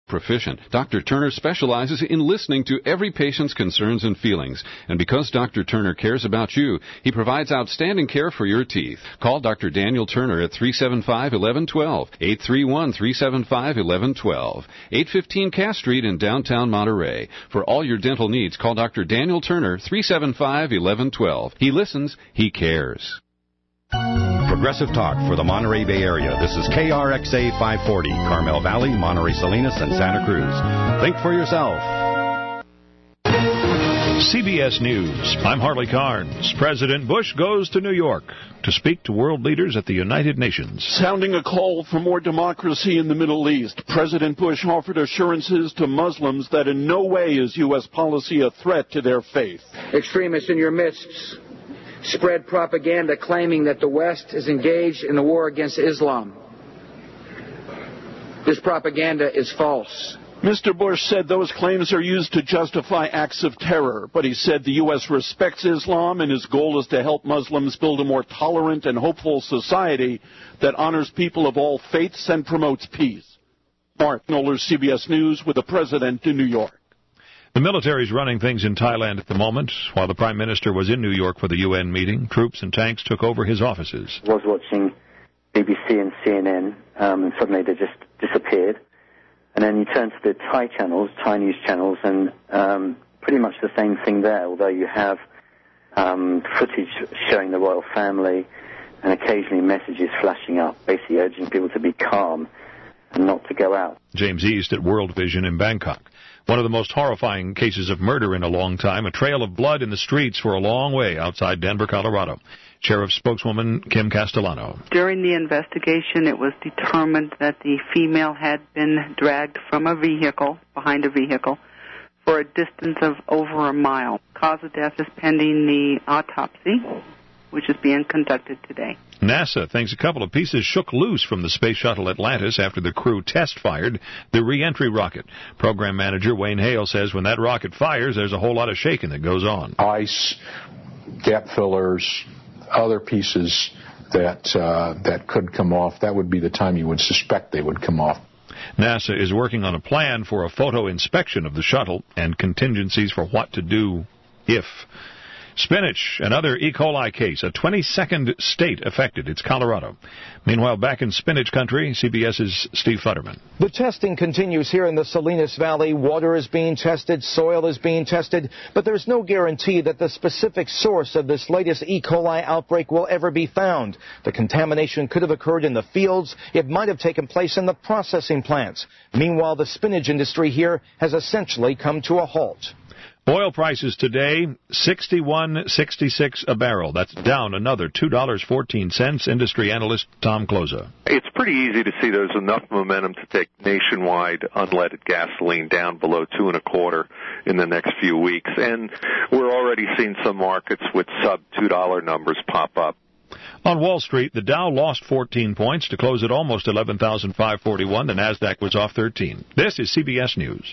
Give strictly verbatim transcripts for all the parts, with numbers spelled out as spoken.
proficient. Doctor Turner specializes in listening to every patient's concerns and feelings. And because Doctor Turner cares about you, he provides outstanding care for your teeth. Call Doctor Daniel Turner at three seven five, one one one two, eight three one, three seven five, one one one two, eight fifteen Cass Street in downtown Monterey. For all your dental needs, call Doctor Daniel Turner, three seven five, one one one two. He listens, he cares. Progressive Talk for the Monterey Bay Area. This is K R X A five forty, Carmel Valley, Monterey Salinas, and Santa Cruz. Think for yourself. C B S News. I'm Harley Carnes. President Bush goes to New York to speak to world leaders at the United Nations. Sounding a call for more democracy in the Middle East, President Bush offered assurances to Muslims that in no way is U S policy a threat to their faith. Extremists in your midst spread propaganda claiming that the West is engaged in the war against Islam. This propaganda is false. Mister Bush said those claims are used to justify acts of terror, but he said the U S respects Islam and his goal is to help Muslims build a more tolerant and hopeful society that honors people of all faiths and promotes peace. Mark Knoller, C B S News, with the President in New York. The military is running things in Thailand at the moment. While the Prime Minister was in New York for the U N meeting, troops and tanks took over his offices. I was watching B B C and C N N, um, and suddenly they just disappeared. And then you turn to the Thai channels, Thai news channels, and um, pretty much the same thing there, although you have um, footage showing the royal family and occasionally messages flashing up, basically urging people to be calm and not to go out. James East at World Vision in Bangkok. One of the most horrifying cases of murder in a long time, a trail of blood in the streets for a long way outside Denver, Colorado. Sheriff spokeswoman Kim Castellano. During the investigation, it was determined that the female had been dragged from a vehicle, behind a vehicle, for a distance of over a mile. Cause of death is pending the autopsy, which is being conducted today. NASA thinks a couple of pieces shook loose from the space shuttle Atlantis after the crew test-fired the re-entry rocket. Program manager Wayne Hale says when that rocket fires, there's a whole lot of shaking that goes on. Ice, gap fillers, other pieces that uh, that could come off. That would be the time you would suspect they would come off. NASA is working on a plan for a photo inspection of the shuttle and contingencies for what to do if. Spinach, another E. coli case, a twenty-second state affected. It's Colorado. Meanwhile, back in spinach country, CBS's Steve Futterman. The testing continues here in the Salinas Valley. Water is being tested, soil is being tested, but there's no guarantee that the specific source of this latest E. coli outbreak will ever be found. The contamination could have occurred in the fields. It might have taken place in the processing plants. Meanwhile, the spinach industry here has essentially come to a halt. Oil prices today, sixty-one sixty-six a barrel. That's down another two dollars and fourteen cents. Industry analyst Tom Kloza. It's pretty easy to see there's enough momentum to take nationwide unleaded gasoline down below two and a quarter in the next few weeks. And we're already seeing some markets with sub two dollar numbers pop up. On Wall Street, the Dow lost fourteen points to close at almost eleven thousand five hundred forty-one. The Nasdaq was off thirteen. This is C B S News.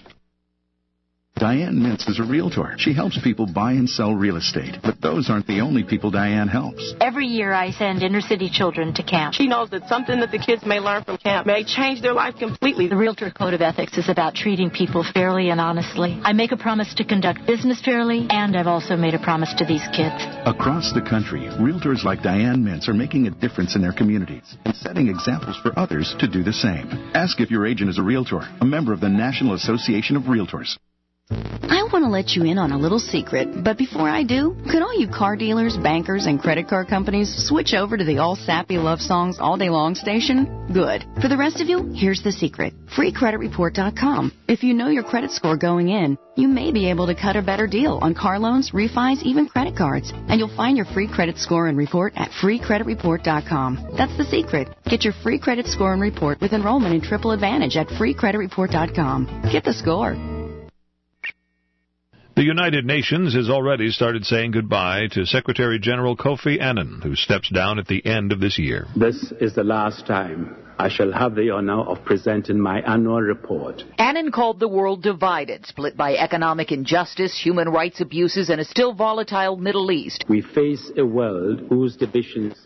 Diane Mintz is a realtor. She helps people buy and sell real estate. But those aren't the only people Diane helps. Every year I send inner-city children to camp. She knows that something that the kids may learn from camp may change their life completely. The Realtor Code of Ethics is about treating people fairly and honestly. I make a promise to conduct business fairly, and I've also made a promise to these kids. Across the country, realtors like Diane Mintz are making a difference in their communities and setting examples for others to do the same. Ask if your agent is a realtor, a member of the National Association of Realtors. I want to let you in on a little secret, but before I do, could all you car dealers, bankers, and credit card companies switch over to the All Sappy Love Songs All Day Long station? Good. For the rest of you, here's the secret. free credit report dot com. If you know your credit score going in, you may be able to cut a better deal on car loans, refis, even credit cards. And you'll find your free credit score and report at free credit report dot com. That's the secret. Get your free credit score and report with enrollment in Triple Advantage at free credit report dot com. Get the score. The United Nations has already started saying goodbye to Secretary General Kofi Annan, who steps down at the end of this year. This is the last time I shall have the honor of presenting my annual report. Annan called the world divided, split by economic injustice, human rights abuses, and a still volatile Middle East. We face a world whose divisions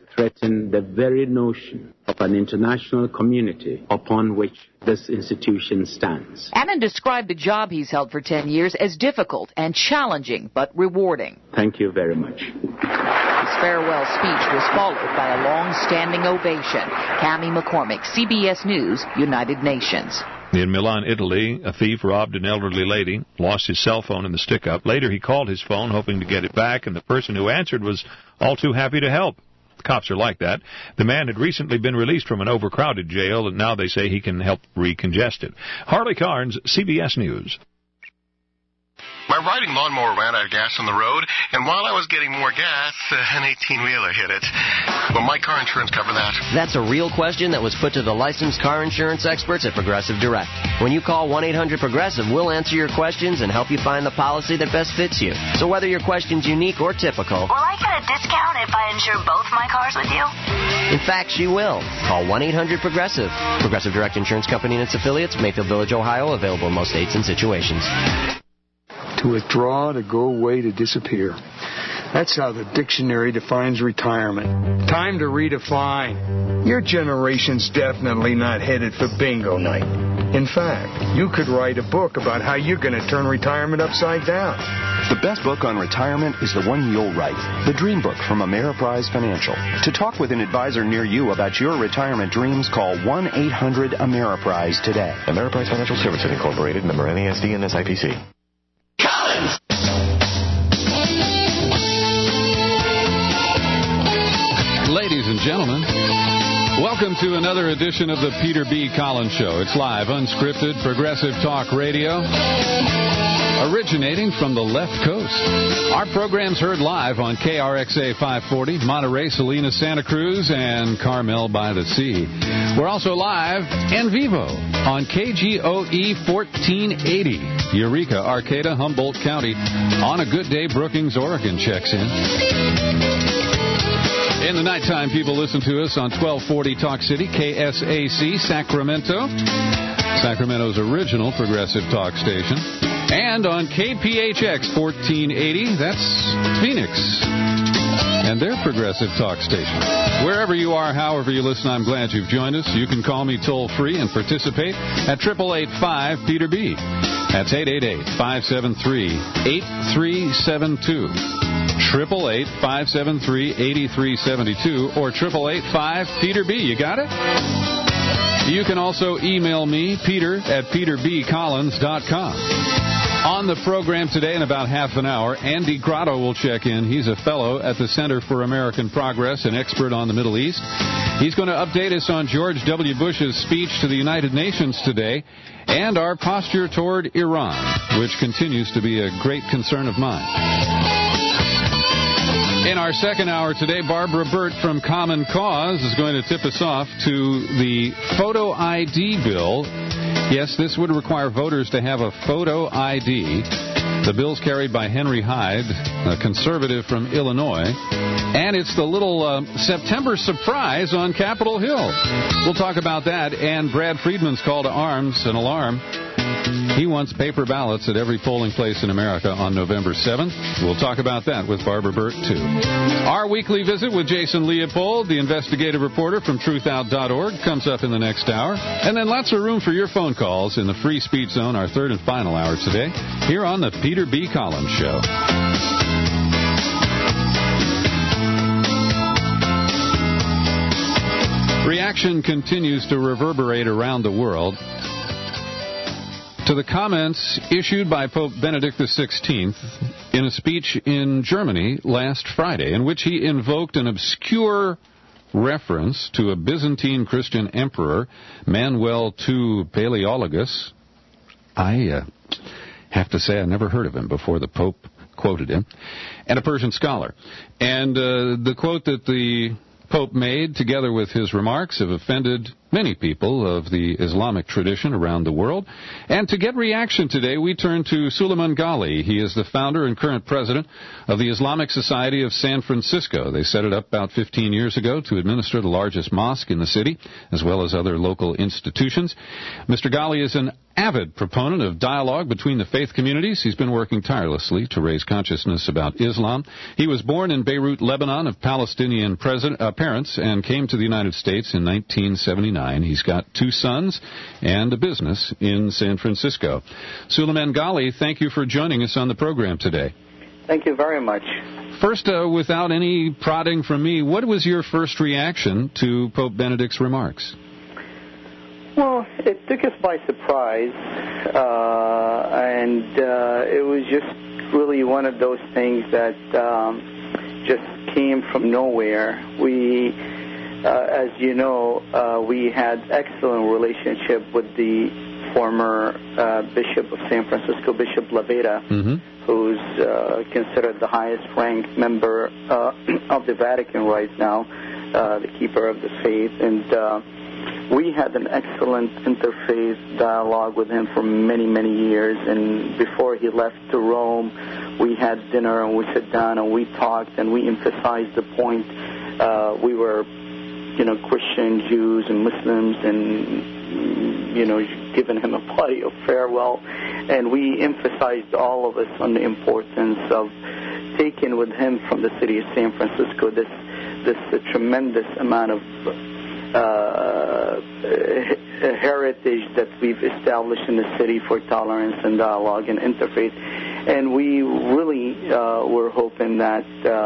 threaten the very notion of an international community upon which this institution stands. Annan described the job he's held for ten years as difficult and challenging, but rewarding. Thank you very much. His farewell speech was followed by a long-standing ovation. Cammie McCormick, C B S News, United Nations. In Milan, Italy, a thief robbed an elderly lady, lost his cell phone in the stick-up. Later, he called his phone, hoping to get it back, and the person who answered was all too happy to help. Cops are like that. The man had recently been released from an overcrowded jail, and now they say he can help recongest it. Harley Carnes, C B S News. My riding lawnmower ran out of gas on the road, and while I was getting more gas, uh, an eighteen-wheeler hit it. Will my car insurance cover that? That's a real question that was put to the licensed car insurance experts at Progressive Direct. When you call one eight hundred Progressive, we'll answer your questions and help you find the policy that best fits you. So whether your question's unique or typical... Will I get a discount if I insure both my cars with you? In fact, she will. Call one eight hundred Progressive. Progressive Direct Insurance Company and its affiliates, Mayfield Village, Ohio, available in most states and situations. To withdraw, to go away, to disappear. That's how the dictionary defines retirement. Time to redefine. Your generation's definitely not headed for bingo night. In fact, you could write a book about how you're going to turn retirement upside down. The best book on retirement is the one you'll write, The Dream Book from Ameriprise Financial. To talk with an advisor near you about your retirement dreams, call one eight hundred Ameriprise today. Ameriprise Financial Services Incorporated, member N A S D and S I P C. Ladies and gentlemen, welcome to another edition of the Peter B. Collins Show. It's live, unscripted, progressive talk radio, originating from the left coast. Our program's heard live on K R X A five forty, Monterey, Salinas, Santa Cruz, and Carmel by the Sea. We're also live en vivo on K G O E fourteen eighty, Eureka, Arcata, Humboldt County. On a good day, Brookings, Oregon checks in. In the nighttime, people listen to us on twelve forty Talk City, K S A C, Sacramento, Sacramento's original progressive talk station. And on K P H X fourteen eighty, that's Phoenix, and their progressive talk station. Wherever you are, however you listen, I'm glad you've joined us. You can call me toll-free and participate at eight eight eight, five, Peter B. That's eight eight eight, five seven three, eight three seven two. eight eight eight, five seven three, eight three seven two or eight eight eight, five, Peter B. You got it? You can also email me, Peter, at peter b collins dot com. On the program today in about half an hour, Andy Grotto will check in. He's a fellow at the Center for American Progress, an expert on the Middle East. He's going to update us on George W. Bush's speech to the United Nations today and our posture toward Iran, which continues to be a great concern of mine. In our second hour today, Barbara Burt from Common Cause is going to tip us off to the photo I D bill. Yes, this would require voters to have a photo I D. The bill's carried by Henry Hyde, a conservative from Illinois. And it's the little uh, September surprise on Capitol Hill. We'll talk about that. And Brad Friedman's call to arms, an alarm. He wants paper ballots at every polling place in America on November seventh. We'll talk about that with Barbara Burt, too. Our weekly visit with Jason Leopold, the investigative reporter from truth out dot org, comes up in the next hour. And then lots of room for your phone calls in the Free Speech Zone, our third and final hour today, here on the Peter B. Collins Show. Reaction continues to reverberate around the world to the comments issued by Pope Benedict the sixteenth in a speech in Germany last Friday, in which he invoked an obscure reference to a Byzantine Christian emperor, Manuel the Second Palaeologus. I uh, have to say I never heard of him before the Pope quoted him, and a Persian scholar. And uh, the quote that the Pope made, together with his remarks, have offended many people of the Islamic tradition around the world. And to get reaction today, we turn to Suleiman Ghali. He is the founder and current president of the Islamic Society of San Francisco. They set it up about fifteen years ago to administer the largest mosque in the city, as well as other local institutions. Mister Ghali is an avid proponent of dialogue between the faith communities. He's been working tirelessly to raise consciousness about Islam. He was born in Beirut, Lebanon, of Palestinian president, uh, parents and came to the United States in nineteen seventy-nine. He's got two sons and a business in San Francisco. Suleiman Ghali, thank you for joining us on the program today. Thank you very much. First, uh, without any prodding from me, what was your first reaction to Pope Benedict's remarks? Well, it took us by surprise, uh, and uh, it was just really one of those things that um, just came from nowhere. We, uh, as you know, uh, we had excellent relationship with the former uh, Bishop of San Francisco, Bishop LaVeta, mm-hmm. who's uh, considered the highest-ranked member uh, of the Vatican right now, uh, the keeper of the faith, and uh, we had an excellent interfaith dialogue with him for many, many years, and before he left to Rome, we had dinner and we sat down and we talked and we emphasized the point. Uh, we were, you know, Christian, Jews, and Muslims, and, you know, giving him a party of farewell, and we emphasized all of us on the importance of taking with him from the city of San Francisco this, this uh, tremendous amount of Uh, heritage that we've established in the city for tolerance and dialogue and interfaith. And we really uh, were hoping that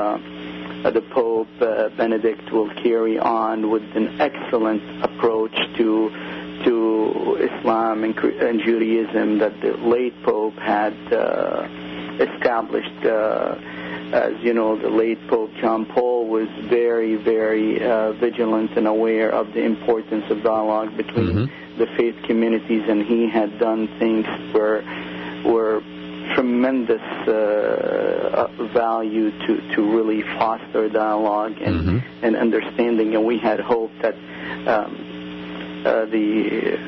uh, the Pope uh, Benedict will carry on with an excellent approach to to Islam and, and Judaism that the late Pope had uh, established. Uh, As you know, the late Pope John Paul was very, very uh, vigilant and aware of the importance of dialogue between mm-hmm. the faith communities, and he had done things where were tremendous uh, value to, to really foster dialogue and, mm-hmm. and understanding, and we had hoped that um, uh, the uh,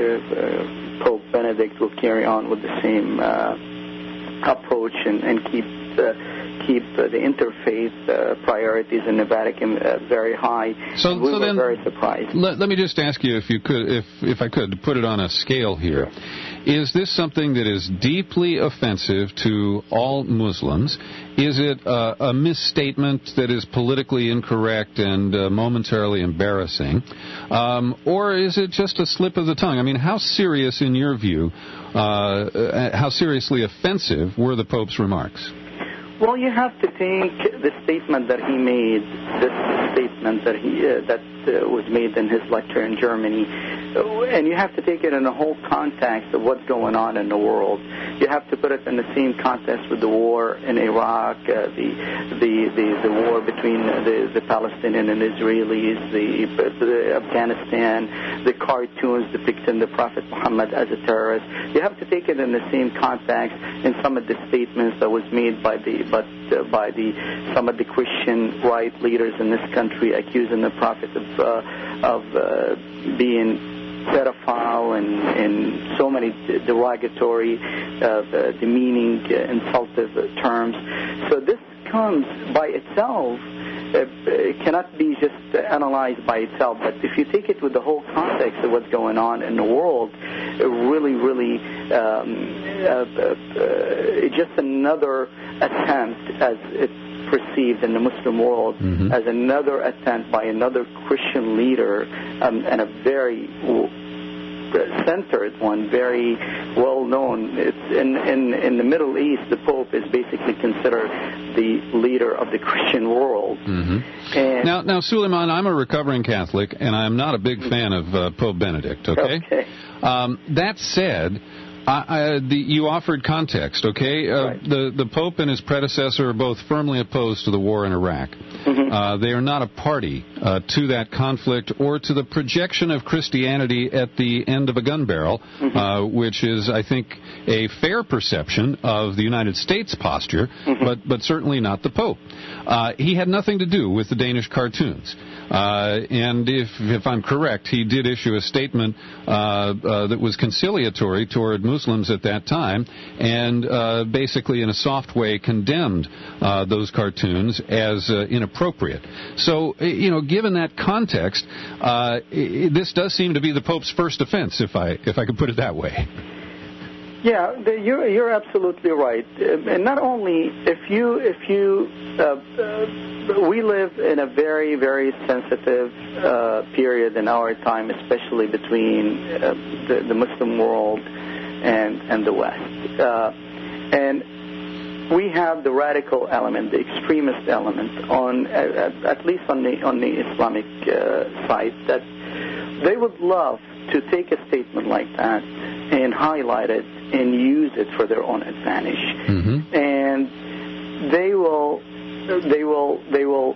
uh, Pope Benedict will carry on with the same uh, approach and, and keep uh, keep uh, the interfaith uh, priorities in the Vatican uh, very high. So, we so were then, very surprised. Let, let me just ask you, if you could, if if I could, to put it on a scale here. Is this something that is deeply offensive to all Muslims? Is it a, a misstatement that is politically incorrect and uh, momentarily embarrassing? Um, or is it just a slip of the tongue? I mean, how serious, in your view, uh, how seriously offensive were the Pope's remarks? Well, you have to think the statement that he made, this statement that he uh, that uh, was made in his lecture in Germany, and you have to take it in the whole context of what's going on in the world. You have to put it in the same context with the war in Iraq, uh, the, the the the war between the, the Palestinians and Israelis, the, the Afghanistan, the cartoons depicting the Prophet Muhammad as a terrorist. You have to take it in the same context in some of the statements that was made by the but uh, by the some of the Christian right leaders in this country accusing the Prophet of uh, of uh, being pedophile and, and so many derogatory, uh, demeaning, uh, insultive terms. So this comes by itself. Uh, it cannot be just analyzed by itself, but if you take it with the whole context of what's going on in the world, it really, really, um, uh, uh, it's just another attempt, as it's perceived in the Muslim world, mm-hmm. as another attempt by another Christian leader, um, and a very centered one, very well known. It's in, in in the Middle East, the Pope is basically considered the leader of the Christian world. Mm-hmm. And now, now, Suleiman, I'm a recovering Catholic, and I'm not a big fan of uh, Pope Benedict. Okay. Okay. Um, that said, I, I, the, you offered context, okay? Uh, right. The the Pope and his predecessor are both firmly opposed to the war in Iraq. Mm-hmm. Uh, they are not a party uh, to that conflict or to the projection of Christianity at the end of a gun barrel, mm-hmm. uh, which is, I think, a fair perception of the United States posture, mm-hmm. but but certainly not the Pope. Uh, he had nothing to do with the Danish cartoons. Uh, and if if I'm correct, he did issue a statement uh, uh, that was conciliatory toward Muslims at that time, and uh, basically in a soft way condemned uh, those cartoons as uh, inappropriate. So, you know, given that context, uh, this does seem to be the Pope's first offense, if I if I could put it that way. Yeah, the, you're you're absolutely right. And not only if you if you uh, uh, we live in a very very sensitive uh, period in our time, especially between uh, the, the Muslim world and and the West, uh, and we have the radical element, the extremist element on at, at least on the on the Islamic uh, side, that they would love to take a statement like that and highlight it and use it for their own advantage. Mm-hmm. And they will, they will, they will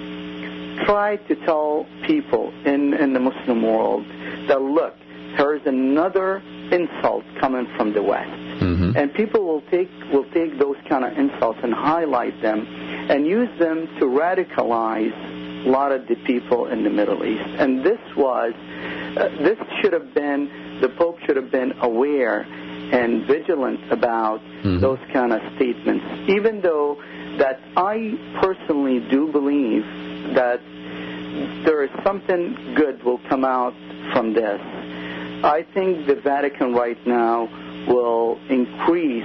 try to tell people in, in the Muslim world that, look, there's another insult coming from the West. Mm-hmm. And people will take will take those kind of insults and highlight them and use them to radicalize a lot of the people in the Middle East. And this was, uh, this should have been, the Pope should have been aware and vigilant about mm-hmm. those kind of statements, even though that I personally do believe that there is something good will come out from this. I think the Vatican right now will increase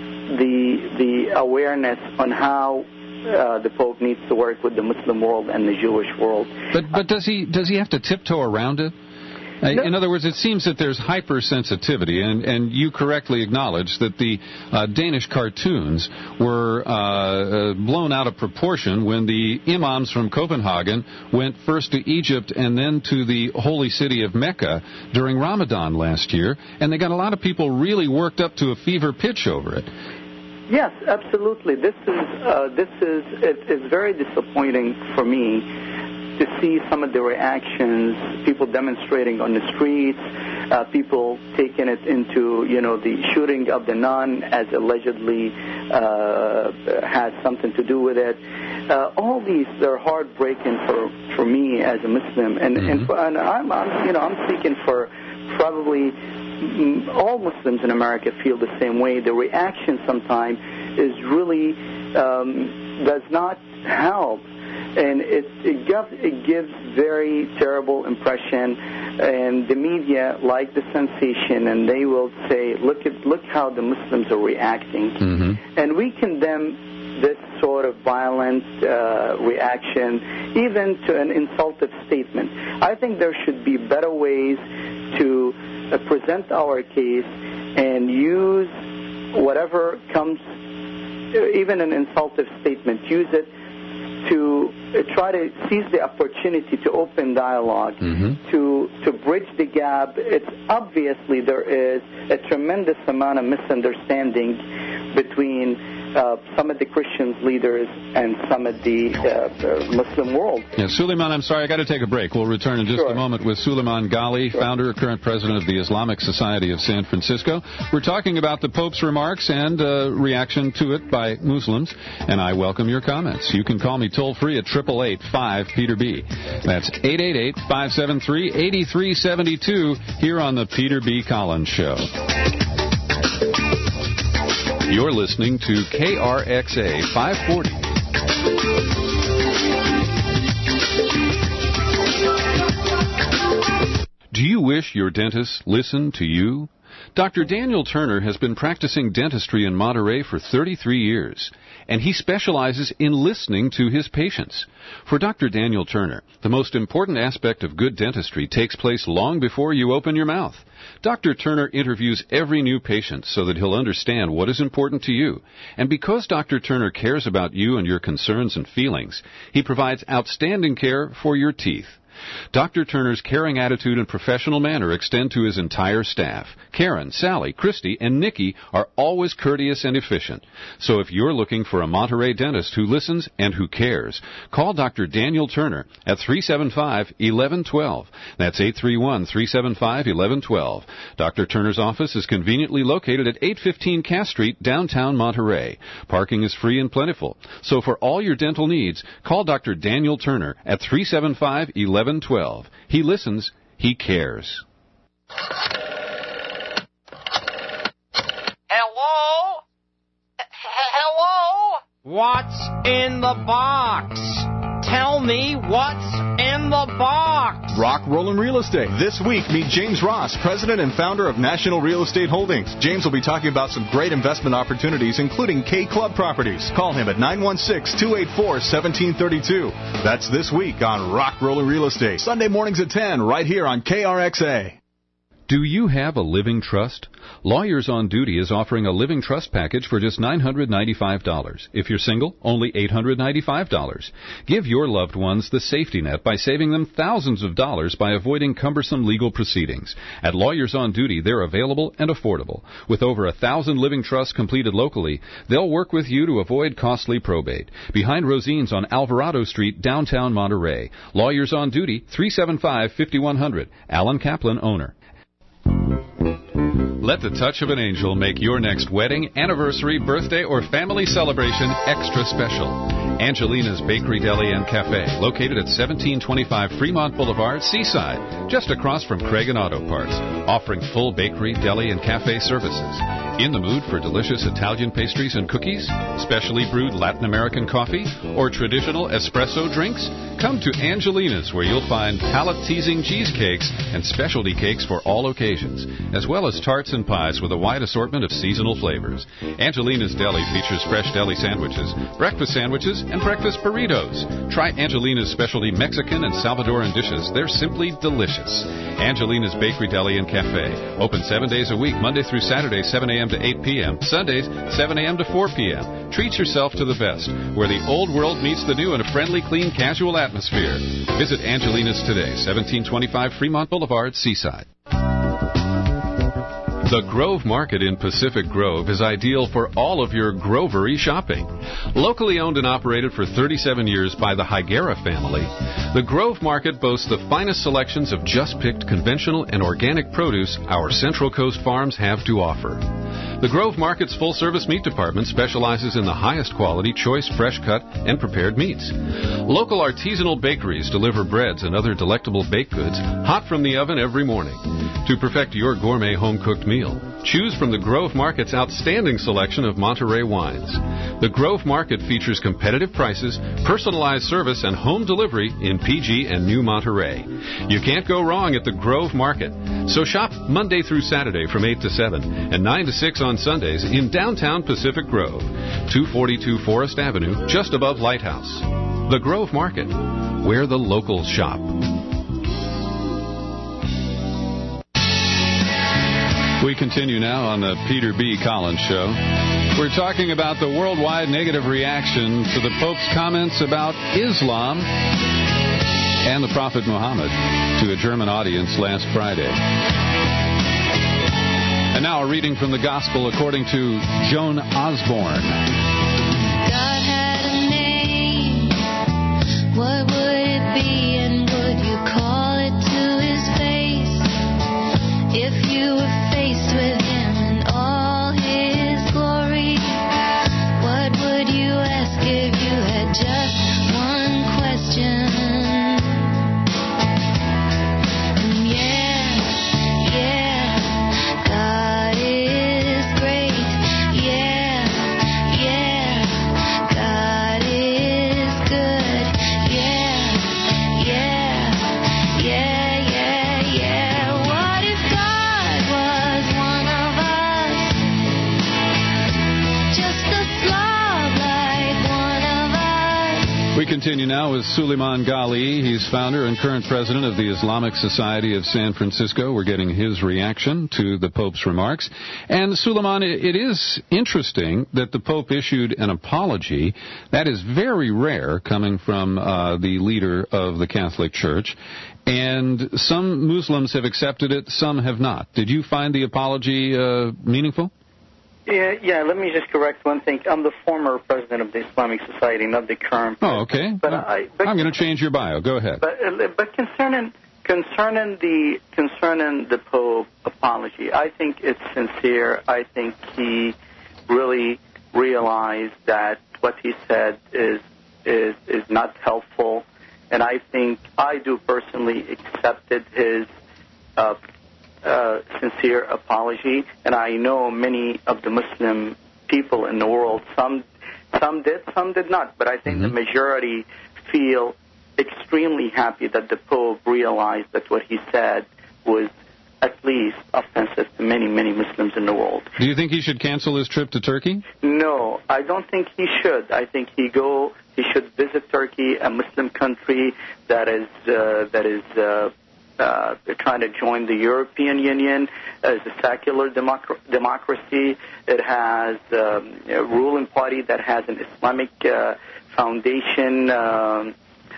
the the awareness on how uh, the Pope needs to work with the Muslim world and the Jewish world. But but does he does he have to tiptoe around it? No. In other words, it seems that there's hypersensitivity, and, and you correctly acknowledge that the uh, Danish cartoons were uh, uh, blown out of proportion when the imams from Copenhagen went first to Egypt and then to the holy city of Mecca during Ramadan last year, and they got a lot of people really worked up to a fever pitch over it. Yes, absolutely. This is uh, this is it, it's very disappointing for me to see some of the reactions, people demonstrating on the streets, uh, people taking it into, you know, the shooting of the nun as allegedly uh, has something to do with it. Uh, all these, they're heartbreaking for, for me as a Muslim, and mm-hmm. and, for, and I'm, I'm, you know, I'm speaking for probably all Muslims in America feel the same way. The reaction sometimes is really um, does not help. And it it gives, it gives very terrible impression, and the media like the sensation, and they will say, look at look how the Muslims are reacting, mm-hmm. and we condemn this sort of violent uh, reaction, even to an insultive statement. I think there should be better ways to uh, present our case and use whatever comes, even an insultive statement, use it to uh, try to seize the opportunity to open dialogue, mm-hmm. to to bridge the gap. It's obviously there is a tremendous amount of misunderstanding between uh, some of the Christian leaders and some of the uh, Muslim world. Yeah, Suleiman, I'm sorry, I got to take a break. We'll return in just sure. a moment with Suleiman Ghali, sure. founder and current president of the Islamic Society of San Francisco. We're talking about the Pope's remarks and uh, reaction to it by Muslims, and I welcome your comments. You can call me toll-free at eight eight eight, five, Peter B. That's eight eight eight, five seven three, eight three seven two here on the Peter B. Collins Show. You're listening to K R X A five forty. Do you wish your dentist listened to you? Doctor Daniel Turner has been practicing dentistry in Monterey for thirty-three years, and he specializes in listening to his patients. For Doctor Daniel Turner, the most important aspect of good dentistry takes place long before you open your mouth. Doctor Turner interviews every new patient so that he'll understand what is important to you. And because Doctor Turner cares about you and your concerns and feelings, he provides outstanding care for your teeth. Doctor Turner's caring attitude and professional manner extend to his entire staff. Karen, Sally, Christy, and Nikki are always courteous and efficient. So if you're looking for a Monterey dentist who listens and who cares, call Doctor Daniel Turner at three seven five, one one one two. That's eight three one, three seven five, one one one two. Doctor Turner's office is conveniently located at eight fifteen Cass Street, downtown Monterey. Parking is free and plentiful. So for all your dental needs, call Doctor Daniel Turner at three seven five, one one one two. He listens. He cares. Hello? H- hello? What's in the box? Tell me what's in the box. Rock Rollin' Real Estate. This week, meet James Ross, president and founder of National Real Estate Holdings. James will be talking about some great investment opportunities, including K Club Properties. Call him at nine one six, two eight four, one seven three two. That's this week on Rock Rollin' Real Estate. Sunday mornings at ten, right here on K R X A. Do you have a living trust? Lawyers on Duty is offering a living trust package for just nine hundred ninety-five dollars. If you're single, only eight hundred ninety-five dollars. Give your loved ones the safety net by saving them thousands of dollars by avoiding cumbersome legal proceedings. At Lawyers on Duty, they're available and affordable. With over a thousand living trusts completed locally, they'll work with you to avoid costly probate. Behind Rosine's on Alvarado Street, downtown Monterey. Lawyers on Duty, three seven five, five one zero zero. Alan Kaplan, owner. Let the touch of an angel make your next wedding, anniversary, birthday, or family celebration extra special. Angelina's Bakery, Deli, and Cafe, located at seventeen twenty-five Fremont Boulevard, Seaside, just across from Craig and Auto Parts, offering full bakery, deli, and cafe services. In the mood for delicious Italian pastries and cookies, specially brewed Latin American coffee, or traditional espresso drinks? Come to Angelina's, where you'll find palate-teasing cheesecakes and specialty cakes for all occasions, as well as tarts and pies with a wide assortment of seasonal flavors. Angelina's Deli features fresh deli sandwiches, breakfast sandwiches, and breakfast burritos. Try Angelina's specialty Mexican and Salvadoran dishes. They're simply delicious. Angelina's Bakery, Deli, and Cafe. Open seven days a week, Monday through Saturday, seven a.m. to eight p.m., Sundays, seven a.m. to four p.m. Treat yourself to the best, where the old world meets the new in a friendly, clean, casual atmosphere. Visit Angelina's today, seventeen twenty-five Fremont Boulevard, Seaside. The Grove Market in Pacific Grove is ideal for all of your grovery shopping. Locally owned and operated for thirty-seven years by the Higuera family, the Grove Market boasts the finest selections of just-picked conventional and organic produce our Central Coast farms have to offer. The Grove Market's full-service meat department specializes in the highest quality, choice, fresh-cut, and prepared meats. Local artisanal bakeries deliver breads and other delectable baked goods hot from the oven every morning. To perfect your gourmet home-cooked meal, choose from the Grove Market's outstanding selection of Monterey wines. The Grove Market features competitive prices, personalized service, and home delivery in P G and New Monterey. You can't go wrong at the Grove Market. So shop Monday through Saturday from eight to seven and nine to six on Sundays in downtown Pacific Grove, two forty-two Forest Avenue, just above Lighthouse. The Grove Market, where the locals shop. We continue now on the Peter B. Collins Show. We're talking about the worldwide negative reaction to the Pope's comments about Islam and the Prophet Muhammad to a German audience last Friday. And now a reading from the Gospel according to Joan Osborne. God had a name. What would it be, and would you call it to his face? If you were faced with him in all his glory, what would you ask if you had just one question? And yeah, yeah, God is great. Yeah, yeah. continue now with Suleiman Ghali. He's founder and current president of the Islamic Society of San Francisco. We're getting his reaction to the Pope's remarks. And Suleiman, it is interesting that the Pope issued an apology. That is very rare coming from uh, the leader of the Catholic Church. And some Muslims have accepted it, some have not. Did you find the apology uh, meaningful? Yeah, yeah, let me just correct one thing. I'm the former president of the Islamic Society, not the current. Oh, okay. But well, I, but, I'm going to change your bio. Go ahead. But, but concerning concerning the concerning the Pope apology, I think it's sincere. I think he really realized that what he said is is is not helpful, and I think I do personally accepted his Uh, Uh, sincere apology, and I know many of the Muslim people in the world, some some did, some did not, but I think mm-hmm. the majority feel extremely happy that the Pope realized that what he said was at least offensive to many, many Muslims in the world. Do you think he should cancel his trip to Turkey? No, I don't think he should. I think he go. He should visit Turkey, a Muslim country that is uh, that is. Uh, Uh, they're trying to join the European Union as a secular democ- democracy. It has um, a ruling party that has an Islamic uh, foundation, um,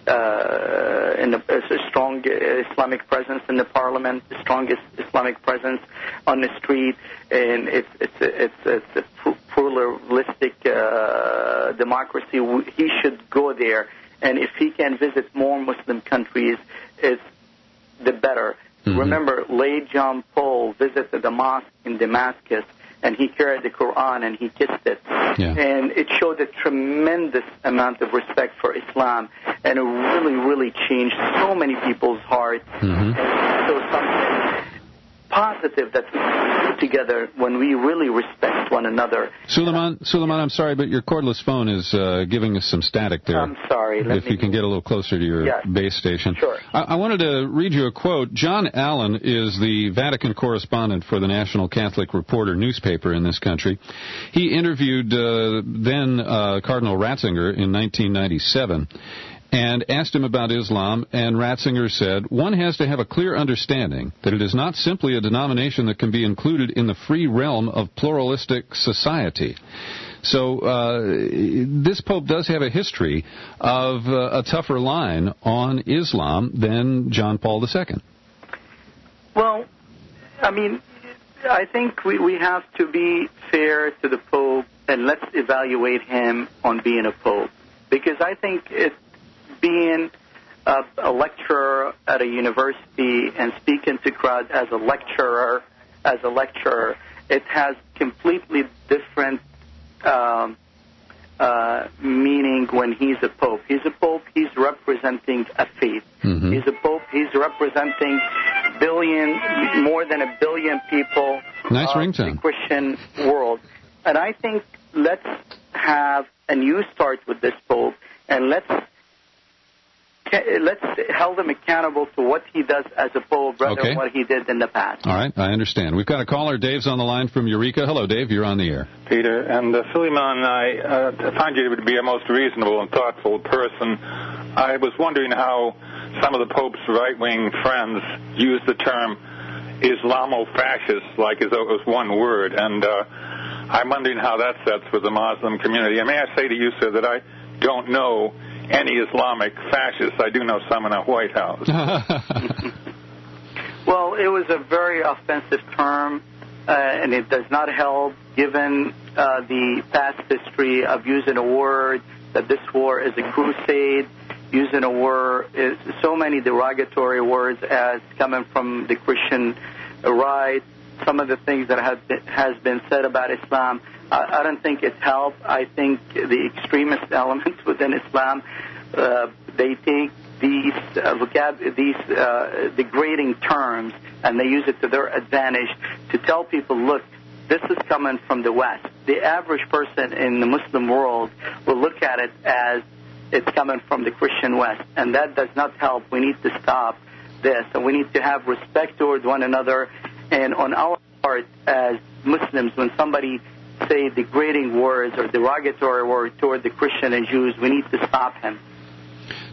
uh, and a, a strong Islamic presence in the parliament, the strongest Islamic presence on the street, and it's it's a, it's, it's a pluralistic uh, democracy. He should go there, and if he can visit more Muslim countries, it's the better. Mm-hmm. Remember, late John Paul visited the mosque in Damascus, and he carried the Quran and he kissed it. Yeah. And it showed a tremendous amount of respect for Islam, and it really, really changed so many people's hearts. Mm-hmm. And so something positive that we do together when we really respect one another. Suleiman, Suleiman, I'm sorry, but your cordless phone is uh, giving us some static there. I'm sorry. Let if me... you can get a little closer to your yes. base station. Sure. I-, I wanted to read you a quote. John Allen is the Vatican correspondent for the National Catholic Reporter newspaper in this country. He interviewed uh, then uh, Cardinal Ratzinger in nineteen ninety-seven. And asked him about Islam, and Ratzinger said, one has to have a clear understanding that it is not simply a denomination that can be included in the free realm of pluralistic society. So uh, this Pope does have a history of uh, a tougher line on Islam than John Paul the Second. Well, I mean, I think we, we have to be fair to the Pope, and let's evaluate him on being a Pope. Because I think it being a, a lecturer at a university and speaking to crowds as a lecturer, as a lecturer, it has completely different um, uh, meaning when he's a pope. He's a pope. He's representing a faith. Mm-hmm. He's a pope. He's representing billion, more than a billion people. Nice of ringtone. The Christian world, and I think let's have a new start with this pope, and let's. Let's hold him accountable to what he does as a pope rather okay. than what he did in the past. All right, I understand. We've got a caller. Dave's on the line from Eureka. Hello, Dave. You're on the air. Peter. And uh, Suleiman, I uh, find you to be a most reasonable and thoughtful person. I was wondering how some of the Pope's right-wing friends use the term Islamo-fascist like as though it was one word. And uh, I'm wondering how that sets with the Muslim community. And may I say to you, sir, that I don't know any Islamic fascists. I do know some in the White House. Well, it was a very offensive term, uh, and it does not help given uh, the past history of using a word that this war is a crusade, using a word, is so many derogatory words as coming from the Christian right, some of the things that have been, has been said about Islam. I don't think it helped. I think the extremist elements within Islam, uh, they take these uh, vocab- these uh, degrading terms and they use it to their advantage to tell people, look, this is coming from the West. The average person in the Muslim world will look at it as it's coming from the Christian West, and that does not help. We need to stop this, and we need to have respect toward one another. And on our part as Muslims, when somebody say degrading words or derogatory words toward the Christian and Jews, we need to stop him.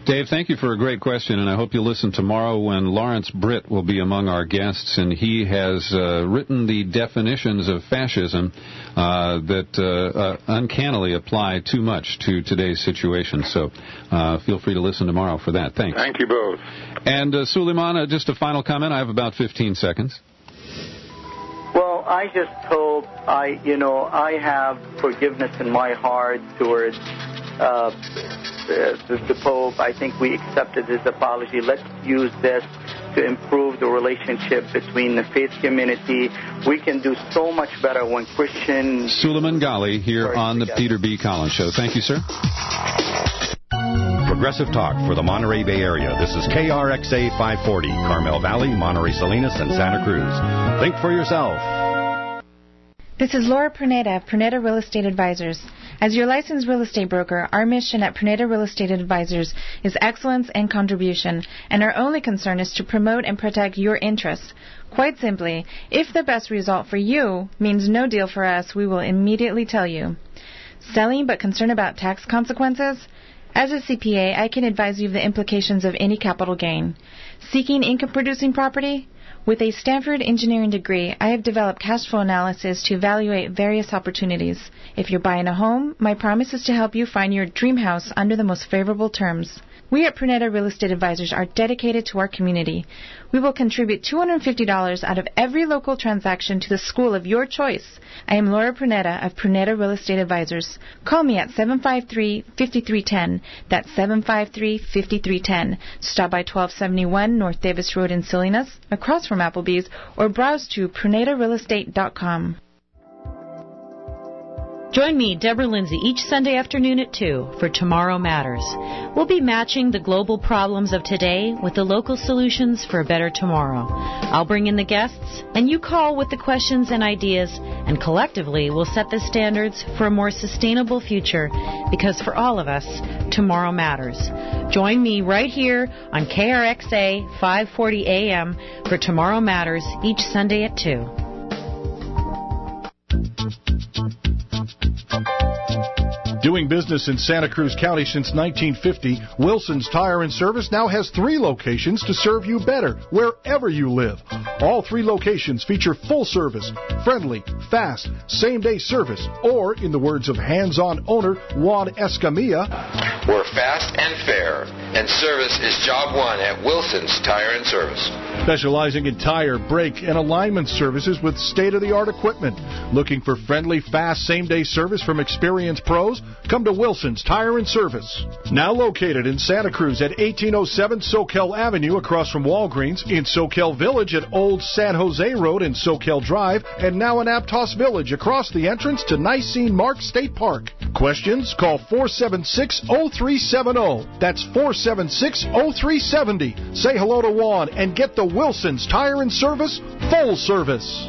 Dave, thank you for a great question, and I hope you'll listen tomorrow when Lawrence Britt will be among our guests, and he has uh, written the definitions of fascism uh, that uh, uh, uncannily apply too much to today's situation. So uh, feel free to listen tomorrow for that. Thanks. Thank you both. And uh, Suleiman, uh, just a final comment. I have about fifteen seconds. Well, I just hope I, you know, I have forgiveness in my heart towards uh, the, the Pope. I think we accepted his apology. Let's use this to improve the relationship between the faith community. We can do so much better when Christians... Suleiman Ghali here on the Peter B. Collins Show. Thank you, sir. Progressive Talk for the Monterey Bay Area. This is K R X A five forty, Carmel Valley, Monterey Salinas, and Santa Cruz. Think for yourself. This is Laura Pruneda of Pruneda Real Estate Advisors. As your licensed real estate broker, our mission at Pruneda Real Estate Advisors is excellence and contribution, and our only concern is to promote and protect your interests. Quite simply, if the best result for you means no deal for us, we will immediately tell you. Selling but concerned about tax consequences? As a C P A, I can advise you of the implications of any capital gain. Seeking income-producing property? With a Stanford engineering degree, I have developed cash flow analysis to evaluate various opportunities. If you're buying a home, my promise is to help you find your dream house under the most favorable terms. We at Pruneda Real Estate Advisors are dedicated to our community. We will contribute two hundred fifty dollars out of every local transaction to the school of your choice. I am Laura Pruneda of Pruneda Real Estate Advisors. Call me at seven five three, five three one zero. That's seven five three, five three one zero. Stop by twelve seventy-one North Davis Road in Salinas, across from Applebee's, or browse to pruneda real estate dot com. Join me, Deborah Lindsay, each Sunday afternoon at two for Tomorrow Matters. We'll be matching the global problems of today with the local solutions for a better tomorrow. I'll bring in the guests, and you call with the questions and ideas, and collectively we'll set the standards for a more sustainable future, because for all of us, tomorrow matters. Join me right here on K R X A five forty A M for Tomorrow Matters each Sunday at two. Doing business in Santa Cruz County since nineteen fifty, Wilson's Tire and Service now has three locations to serve you better wherever you live. All three locations feature full service, friendly, fast, same-day service, or, in the words of hands-on owner Juan Escamilla, we're fast and fair, and service is job one at Wilson's Tire and Service. Specializing in tire, brake, and alignment services with state-of-the-art equipment. Looking for friendly, fast, same-day service from experienced pros? Come to Wilson's Tire and Service. Now located in Santa Cruz at eighteen oh seven Soquel Avenue across from Walgreens, in Soquel Village at Old San Jose Road and Soquel Drive, and now in Aptos Village across the entrance to Nicene Mark State Park. Questions? Call four seven six, oh three seven oh. That's four seven six, oh three seven oh. Say hello to Juan and get the Wilson's Tire and Service full service.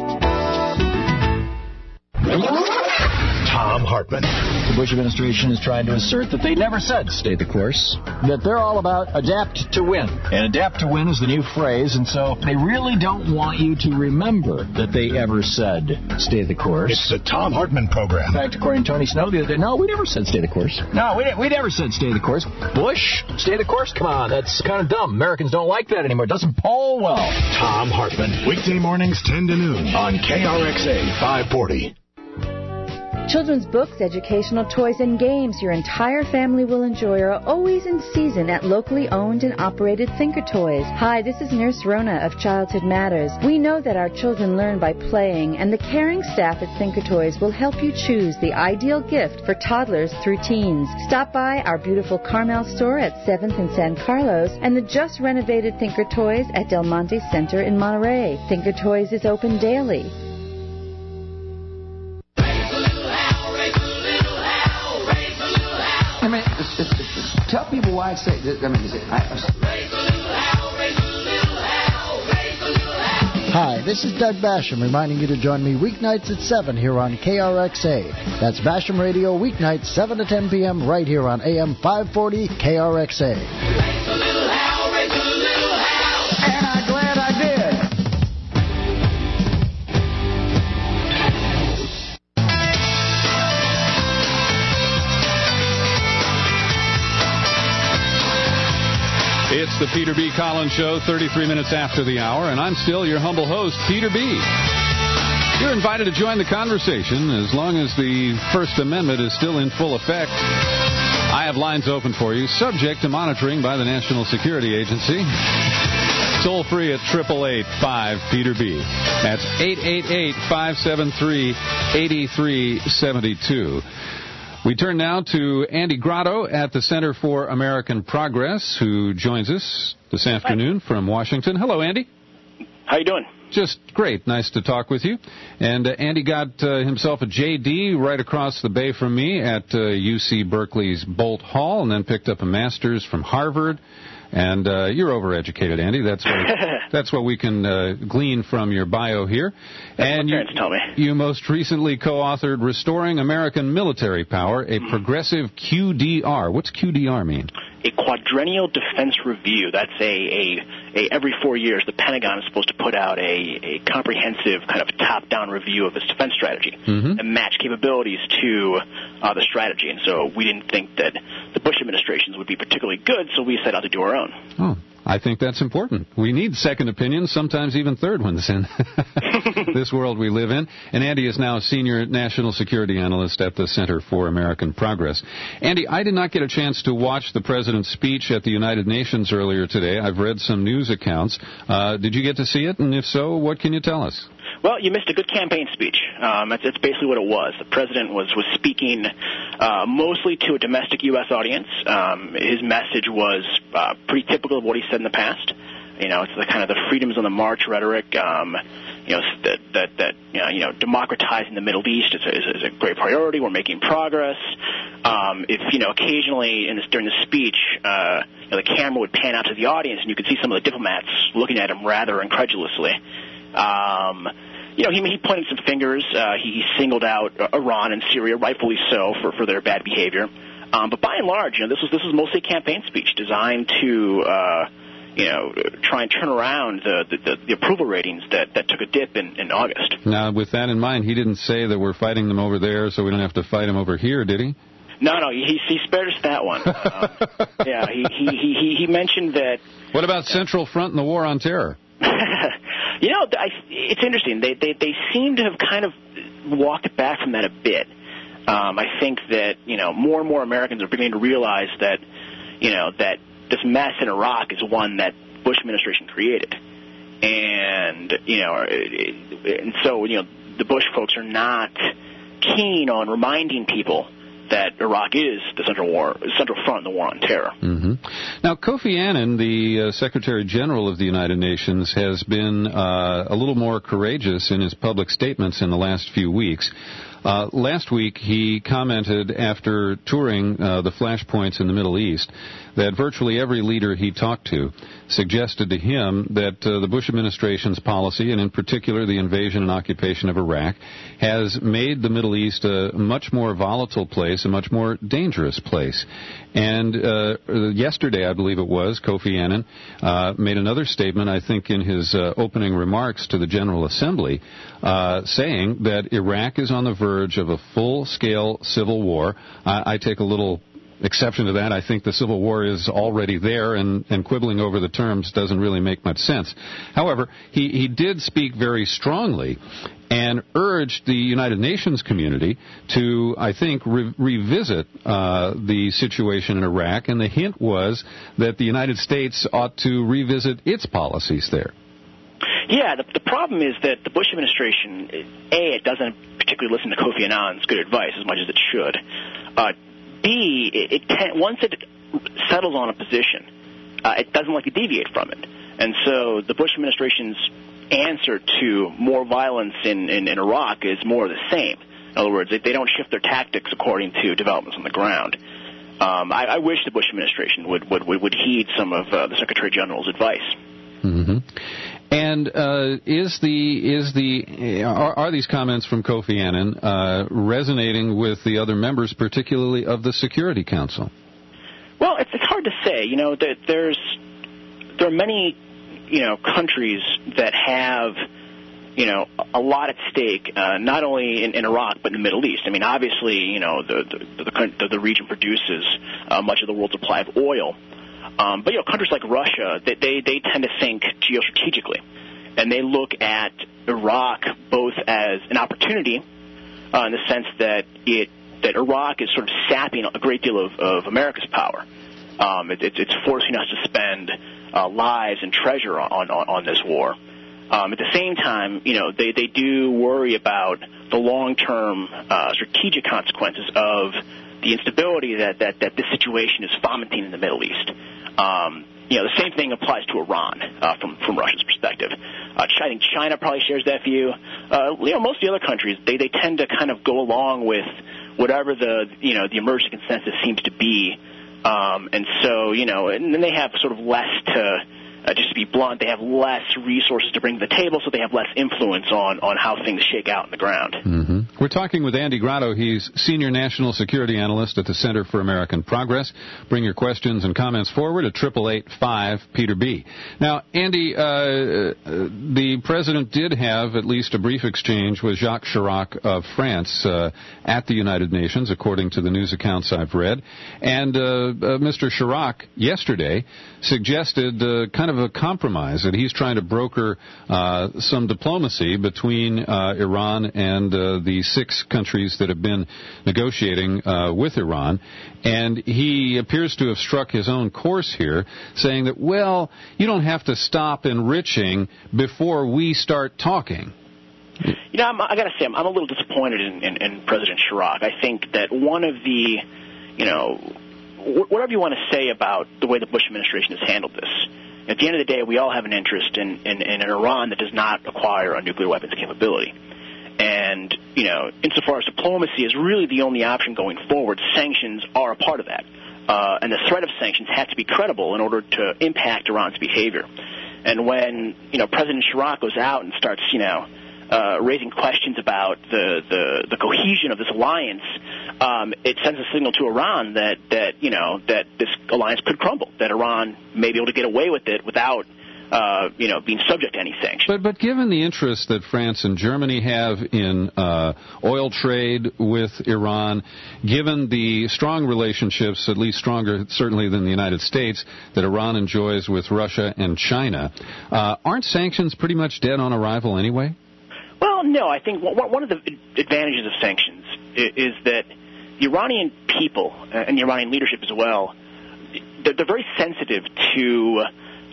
Tom Hartman. The Bush administration is trying to assert that they never said stay the course, that they're all about adapt to win. And adapt to win is the new phrase, and so they really don't want you to remember that they ever said stay the course. It's the Tom Hartman program. In fact, according to Tony Snow the other day, no, we never said stay the course. No, we, we never said stay the course. Bush, stay the course? Come on, that's kind of dumb. Americans don't like that anymore. It doesn't poll well. Tom Hartman, weekday mornings ten to noon on K R X A five forty. Children's books, educational toys, and games your entire family will enjoy are always in season at locally owned and operated Thinker Toys. Hi, this is Nurse Rona of Childhood Matters. We know that our children learn by playing, and the caring staff at Thinker Toys will help you choose the ideal gift for toddlers through teens. Stop by our beautiful Carmel store at seventh and San Carlos and the just renovated Thinker Toys at Del Monte Center in Monterey. Thinker Toys is open daily. I mean, it's, it's, it's, tell people why I say that. I mean, is it, I, Hi, this is Doug Basham reminding you to join me weeknights at seven here on K R X A. That's Basham Radio weeknights seven to ten p.m. right here on A M five forty K R X A. the Peter B. Collins Show, thirty-three minutes after the hour, and I'm still your humble host, Peter B. You're invited to join the conversation as long as the First Amendment is still in full effect. I have lines open for you, subject to monitoring by the National Security Agency. Toll free at eight eight eight, five, Peter B. That's eight eight eight, five seven three, eight three seven two. We turn now to Andy Grotto at the Center for American Progress, who joins us this afternoon from Washington. Hello, Andy. How you doing? Just great. Nice to talk with you. And uh, Andy got uh, himself a J D right across the bay from me at uh, U C Berkeley's Bolt Hall, and then picked up a master's from Harvard. And uh, you're overeducated, Andy. That's what, that's what we can uh, glean from your bio here. That's and what you, parents tell me. You most recently co-authored Restoring American Military Power, a progressive Q D R. What's Q D R mean? A quadrennial defense review. That's a, a, a every four years the Pentagon is supposed to put out a, a comprehensive kind of top-down review of its defense strategy mm-hmm. and match capabilities to uh, the strategy. And so we didn't think that the Bush administrations would be particularly good, so we set out to do our own. Oh, I think that's important. We need second opinions, sometimes even third ones in this world we live in. And Andy is now a senior national security analyst at the Center for American Progress. Andy, I did not get a chance to watch the president's speech at the United Nations earlier today. I've read some news accounts. Uh, did you get to see it? And if so, what can you tell us? Well, you missed a good campaign speech. Um, that's, that's basically what it was. The president was, was speaking uh, mostly to a domestic U S audience. Um, his message was uh, pretty typical of what he said in the past. You know, it's the kind of the freedoms on the march rhetoric. Um, you know, that that that you know, you know, democratizing the Middle East is a, is a great priority. We're making progress. Um, if you know, occasionally in this, during the speech, uh, you know, the camera would pan out to the audience, and you could see some of the diplomats looking at him rather incredulously. Um, You know, he, he pointed some fingers. Uh, he, he singled out Iran and Syria, rightfully so, for, for their bad behavior. Um, but by and large, you know, this was this was mostly a campaign speech designed to, uh, you know, try and turn around the the, the approval ratings that, that took a dip in, in August. Now, with that in mind, he didn't say that we're fighting them over there, so we don't have to fight them over here, did he? No, no, he he spared us that one. Uh, yeah, he, he he he mentioned that. What about Central Front and the War on Terror? You know, I, it's interesting. They, they they seem to have kind of walked back from that a bit. Um, I think that, you know, more and more Americans are beginning to realize that, you know, that this mess in Iraq is one that Bush administration created. And, you know, and so, you know, the Bush folks are not keen on reminding people that Iraq is the central war, central front in the war on terror. Mm-hmm. Now, Kofi Annan, the uh, Secretary General of the United Nations, has been uh, a little more courageous in his public statements in the last few weeks. Uh, last week, he commented after touring uh, the flashpoints in the Middle East that virtually every leader he talked to suggested to him that uh, the Bush administration's policy, and in particular the invasion and occupation of Iraq, has made the Middle East a much more volatile place, a much more dangerous place. And uh, yesterday, I believe it was, Kofi Annan uh, made another statement, I think in his uh, opening remarks to the General Assembly, uh, saying that Iraq is on the verge of a full-scale civil war. I, I take a little exception to that. I think the Civil War is already there, and, and quibbling over the terms doesn't really make much sense. However, he, he did speak very strongly and urged the United Nations community to, I think, re- revisit uh, the situation in Iraq, and the hint was that the United States ought to revisit its policies there. Yeah, the, the problem is that the Bush administration, A, it doesn't particularly listen to Kofi Annan's good advice as much as it should. Uh, B, it, it ten, once it settles on a position, uh, it doesn't like to deviate from it. And so the Bush administration's answer to more violence in, in, in Iraq is more of the same. In other words, they, they don't shift their tactics according to developments on the ground. Um, I, I wish the Bush administration would, would, would, would heed some of uh, the Secretary General's advice. Mm-hmm. And uh, is the is the are, are these comments from Kofi Annan uh, resonating with the other members, particularly of the Security Council? Well, it's, it's hard to say. You know, that there's there are many you know countries that have you know a lot at stake, uh, not only in, in Iraq but in the Middle East. I mean, obviously, you know the the the, the, the region produces uh, much of the world's supply of oil. Um, but, you know, countries like Russia, they, they, they tend to think geostrategically. And they look at Iraq both as an opportunity uh, in the sense that it that Iraq is sort of sapping a great deal of, of America's power. Um, it, it, it's forcing us to spend uh, lives and treasure on, on, on this war. Um, at the same time, you know, they, they do worry about the long-term uh, strategic consequences of the instability that, that, that this situation is fomenting in the Middle East. Um, you know, the same thing applies to Iran uh, from, from Russia's perspective. Uh, I think China probably shares that view. Uh, you know, most of the other countries, they, they tend to kind of go along with whatever the, you know, the emerging consensus seems to be. Um, and so, you know, and then they have sort of less to, uh, just to be blunt, they have less resources to bring to the table, so they have less influence on, on how things shake out in the ground. Mm-hmm. We're talking with Andy Grotto. He's Senior National Security Analyst at the Center for American Progress. Bring your questions and comments forward at eight eight eight, five, Peter B. Now, Andy, uh, the President did have at least a brief exchange with Jacques Chirac of France uh, at the United Nations, according to the news accounts I've read. And uh, uh, Mister Chirac yesterday suggested uh, kind of a compromise, that he's trying to broker uh, some diplomacy between uh, Iran and uh, the six countries that have been negotiating uh, with Iran. And he appears to have struck his own course here, saying that, well, you don't have to stop enriching before we start talking. You know, I'm, I got to say, I'm, I'm a little disappointed in, in, in President Chirac. I think that one of the, you know, wh- whatever you want to say about the way the Bush administration has handled this, at the end of the day, we all have an interest in, in, in an Iran that does not acquire a nuclear weapons capability. And, you know, insofar as diplomacy is really the only option going forward, sanctions are a part of that. Uh, and the threat of sanctions has to be credible in order to impact Iran's behavior. And when, you know, President Chirac goes out and starts, you know, uh, raising questions about the, the, the cohesion of this alliance, um, it sends a signal to Iran that, that, you know, that this alliance could crumble, that Iran may be able to get away with it without Uh, you know, being subject to any sanctions. But but given the interest that France and Germany have in uh, oil trade with Iran, given the strong relationships, at least stronger certainly than the United States, that Iran enjoys with Russia and China, uh, aren't sanctions pretty much dead on arrival anyway? Well, no. I think one of the advantages of sanctions is that the Iranian people and the Iranian leadership as well, they're very sensitive to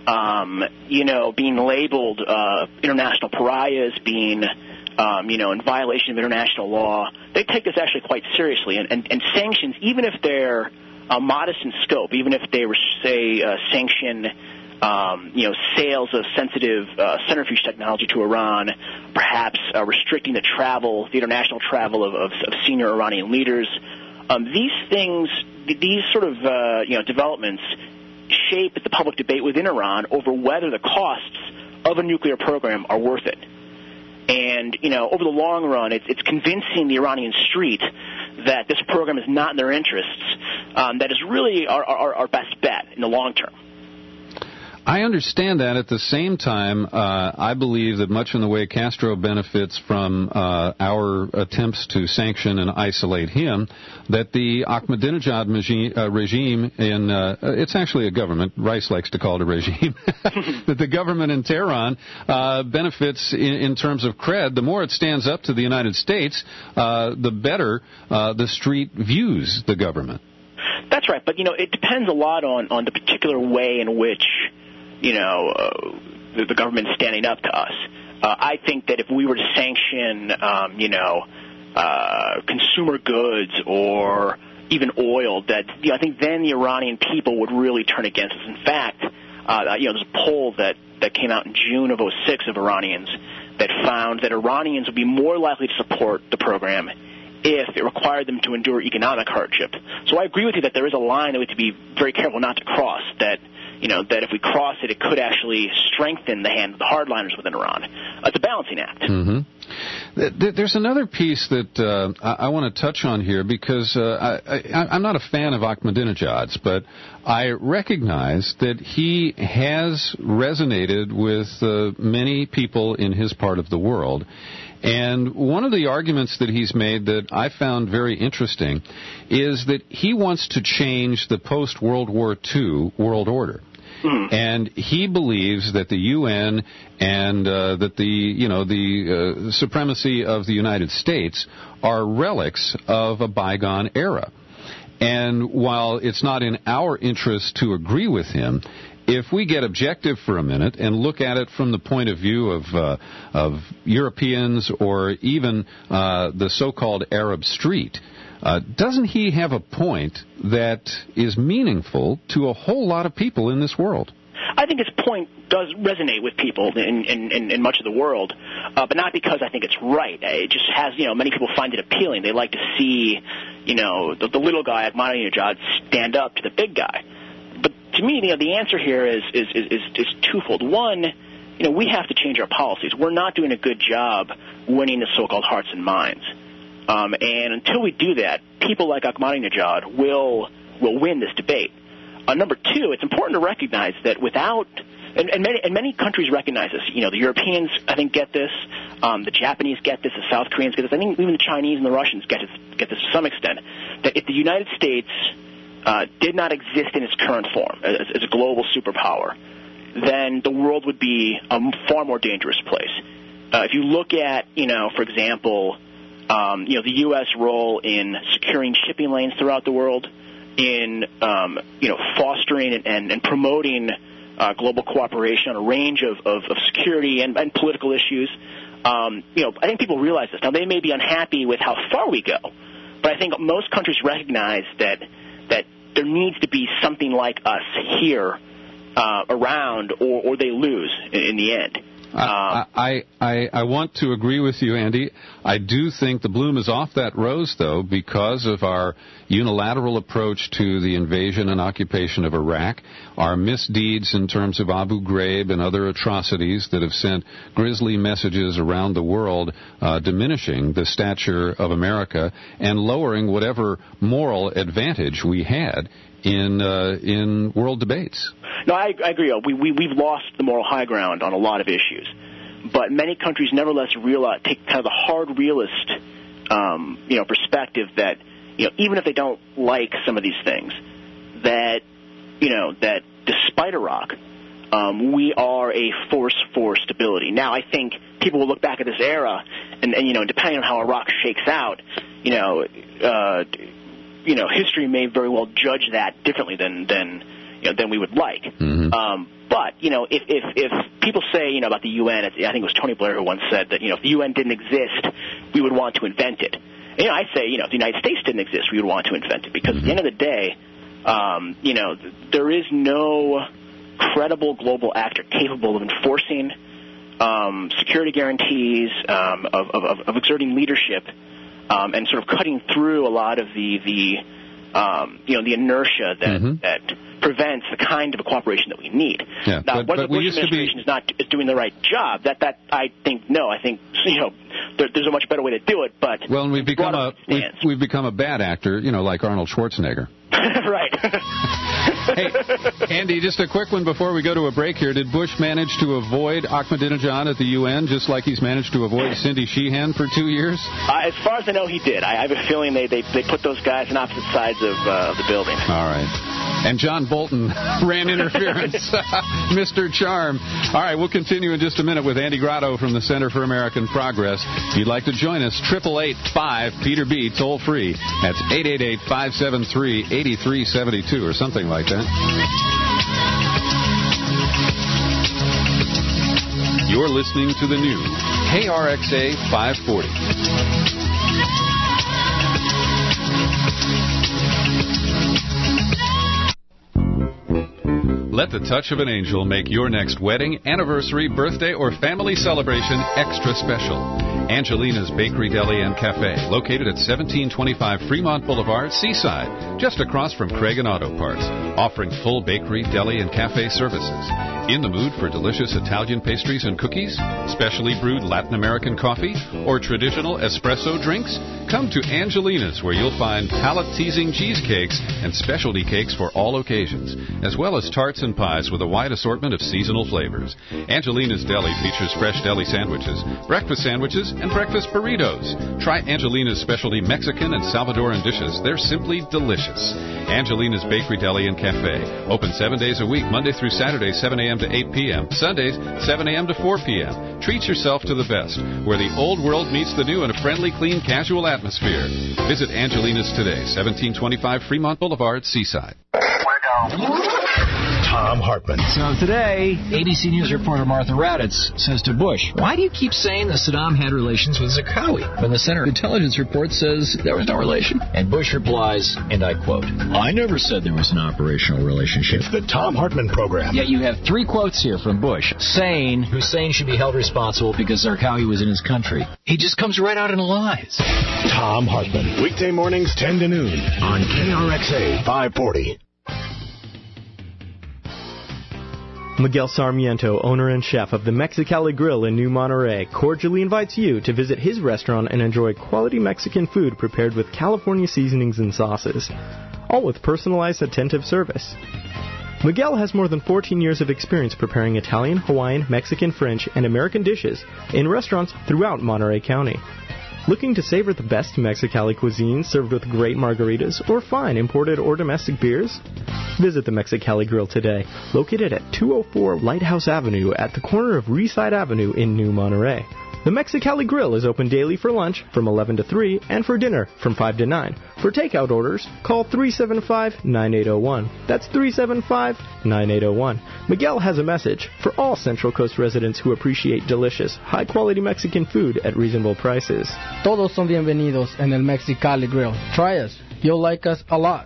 Um, you know, being labeled uh, international pariahs, being, um, you know, in violation of international law. They take this actually quite seriously. And, and, and sanctions, even if they're uh, modest in scope, even if they were, say, uh, sanction, um, you know, sales of sensitive uh, centrifuge technology to Iran, perhaps uh, restricting the travel, the international travel of, of, of senior Iranian leaders, um, these things, these sort of, uh, you know, developments shape the public debate within Iran over whether the costs of a nuclear program are worth it. And, you know, over the long run, it's, it's convincing the Iranian street that this program is not in their interests, um, that is really our, our, our best bet in the long term. I understand that. At the same time, uh, I believe that much in the way Castro benefits from uh, our attempts to sanction and isolate him, that the Ahmadinejad regime, uh, regime in, uh, it's actually a government, Rice likes to call it a regime, that the government in Tehran uh, benefits in, in terms of cred. The more it stands up to the United States, uh, the better uh, the street views the government. That's right, but, you know, it depends a lot on, on the particular way in which, you know, uh, the, the government's standing up to us. Uh, I think that if we were to sanction, um, you know, uh, consumer goods or even oil, that, you know, I think then the Iranian people would really turn against us. In fact, uh, you know, there's a poll that, that came out in June of oh six of Iranians that found that Iranians would be more likely to support the program if it required them to endure economic hardship. So I agree with you that there is a line that we have to be very careful not to cross, that, you know, that if we cross it, it could actually strengthen the hand of the hardliners within Iran. Uh, it's a balancing act. Mm-hmm. There's another piece that uh, I, I want to touch on here, because uh, I, I, I'm not a fan of Ahmadinejad's, but I recognize that he has resonated with uh, many people in his part of the world. And one of the arguments that he's made that I found very interesting is that he wants to change the post-World War Two world order. Mm. And he believes that the U N and uh, that the, you know, the uh, supremacy of the United States are relics of a bygone era. And while it's not in our interest to agree with him, if we get objective for a minute and look at it from the point of view of uh, of Europeans or even uh, the so-called Arab street, uh, doesn't he have a point that is meaningful to a whole lot of people in this world? I think his point does resonate with people in, in, in, in much of the world, uh, but not because I think it's right. It just has, you know, many people find it appealing. They like to see, you know, the, the little guy at Ahmadinejad stand up to the big guy. But to me, you know, the answer here is, is, is, is twofold. One, you know, we have to change our policies. We're not doing a good job winning the so-called hearts and minds. Um, and until we do that, people like Ahmadinejad will will win this debate. Uh, number two, it's important to recognize that without, and, and, many, and many countries recognize this. You know, the Europeans, I think, get this. Um, the Japanese get this. The South Koreans get this. I think even the Chinese and the Russians get this, get this to some extent. That if the United States uh, did not exist in its current form as, as a global superpower, then the world would be a far more dangerous place. Uh, if you look at, you know, for example, um, you know, the U S role in securing shipping lanes throughout the world, in um, you know, fostering and, and, and promoting uh, global cooperation on a range of, of, of security and, and political issues. Um, you know, I think people realize this. Now, they may be unhappy with how far we go, but I think most countries recognize that that there needs to be something like us here uh, around, or, or they lose in, in the end. I, I, I, I want to agree with you, Andy. I do think the bloom is off that rose, though, because of our unilateral approach to the invasion and occupation of Iraq, our misdeeds in terms of Abu Ghraib and other atrocities that have sent grisly messages around the world, uh, diminishing the stature of America and lowering whatever moral advantage we had in uh, in world debates. No, I, I agree. We, we, we've lost the moral high ground on a lot of issues. But many countries nevertheless realize, take kind of the hard realist um, you know, perspective that, you know, even if they don't like some of these things, that, you know, that despite Iraq, um, we are a force for stability. Now, I think people will look back at this era, and, and you know, depending on how Iraq shakes out, you know, uh, you know, history may very well judge that differently than than you know, than we would like. Mm-hmm. Um, but you know, if, if if people say, you know, about the U N, I think it was Tony Blair who once said that, you know, if the U N didn't exist, we would want to invent it. And, you know, I say, you know, if the United States didn't exist, we would want to invent it, because mm-hmm. at the end of the day, um, you know, there is no credible global actor capable of enforcing um, security guarantees, um, of, of, of exerting leadership. Um, and sort of cutting through a lot of the, the um, you know, the inertia that mm-hmm. that prevents the kind of cooperation that we need. Yeah, now, but, whether but the Bush administration be... is not is doing the right job, that that I think no, I think you know there, there's a much better way to do it. But well, and we've become a we've, we've become a bad actor, you know, like Arnold Schwarzenegger. Right. Hey, Andy, just a quick one before we go to a break here. Did Bush manage to avoid Ahmadinejad at the U N, just like he's managed to avoid Cindy Sheehan for two years? Uh, as far as I know, he did. I, I have a feeling they, they, they put those guys on opposite sides of, uh, of the building. All right. And John Bolton ran interference. Mister Charm. All right, we'll continue in just a minute with Andy Grotto from the Center for American Progress. If you'd like to join us, eight eight eight, five, Peter B, toll free. That's eight eight eight, five seven three, eight three seven two or something like that. You're listening to the new K R X A five forty. Let the touch of an angel make your next wedding, anniversary, birthday, or family celebration extra special. Angelina's Bakery, Deli, and Cafe, located at seventeen twenty-five Fremont Boulevard, Seaside, just across from Craig and Auto Parts, offering full bakery, deli, and cafe services. In the mood for delicious Italian pastries and cookies, specially brewed Latin American coffee, or traditional espresso drinks? come to Angelina's, where you'll find palate-teasing cheesecakes and specialty cakes for all occasions, as well as tarts and pies with a wide assortment of seasonal flavors. Angelina's Deli features fresh deli sandwiches, breakfast sandwiches, and breakfast burritos. Try Angelina's specialty Mexican and Salvadoran dishes. They're simply delicious. Angelina's Bakery, Deli, and Cafe. Open seven days a week, Monday through Saturday, seven a.m. to eight p.m., Sundays, seven a.m. to four p.m. Treat yourself to the best, where the old world meets the new in a friendly, clean, casual atmosphere. Visit Angelina's today, seventeen twenty-five Fremont Boulevard, Seaside. Tom Hartman. So today, A B C News reporter Martha Raddatz says to Bush, why do you keep saying that Saddam had relations with Zarqawi when the Center Intelligence Report says there was no relation? And Bush replies, and I quote, I never said there was an operational relationship. It's the Tom Hartman program. Yet you have three quotes here from Bush saying Hussein should be held responsible because Zarqawi was in his country. He just comes right out and lies. Tom Hartman. Weekday mornings ten to noon on K R X A five forty. Miguel Sarmiento, owner and chef of the Mexicali Grill in New Monterey, cordially invites you to visit his restaurant and enjoy quality Mexican food prepared with California seasonings and sauces, all with personalized, attentive service. Miguel has more than fourteen years of experience preparing Italian, Hawaiian, Mexican, French, and American dishes in restaurants throughout Monterey County. Looking to savor the best Mexicali cuisine served with great margaritas or fine imported or domestic beers? Visit the Mexicali Grill today, located at two oh four Lighthouse Avenue at the corner of Reeside Avenue in New Monterey. The Mexicali Grill is open daily for lunch from eleven to three and for dinner from five to nine. For takeout orders, call three seven five, nine eight zero one. That's three seven five, nine eight zero one. Miguel has a message for all Central Coast residents who appreciate delicious, high-quality Mexican food at reasonable prices. Todos son bienvenidos en el Mexicali Grill. Try us. You'll like us a lot.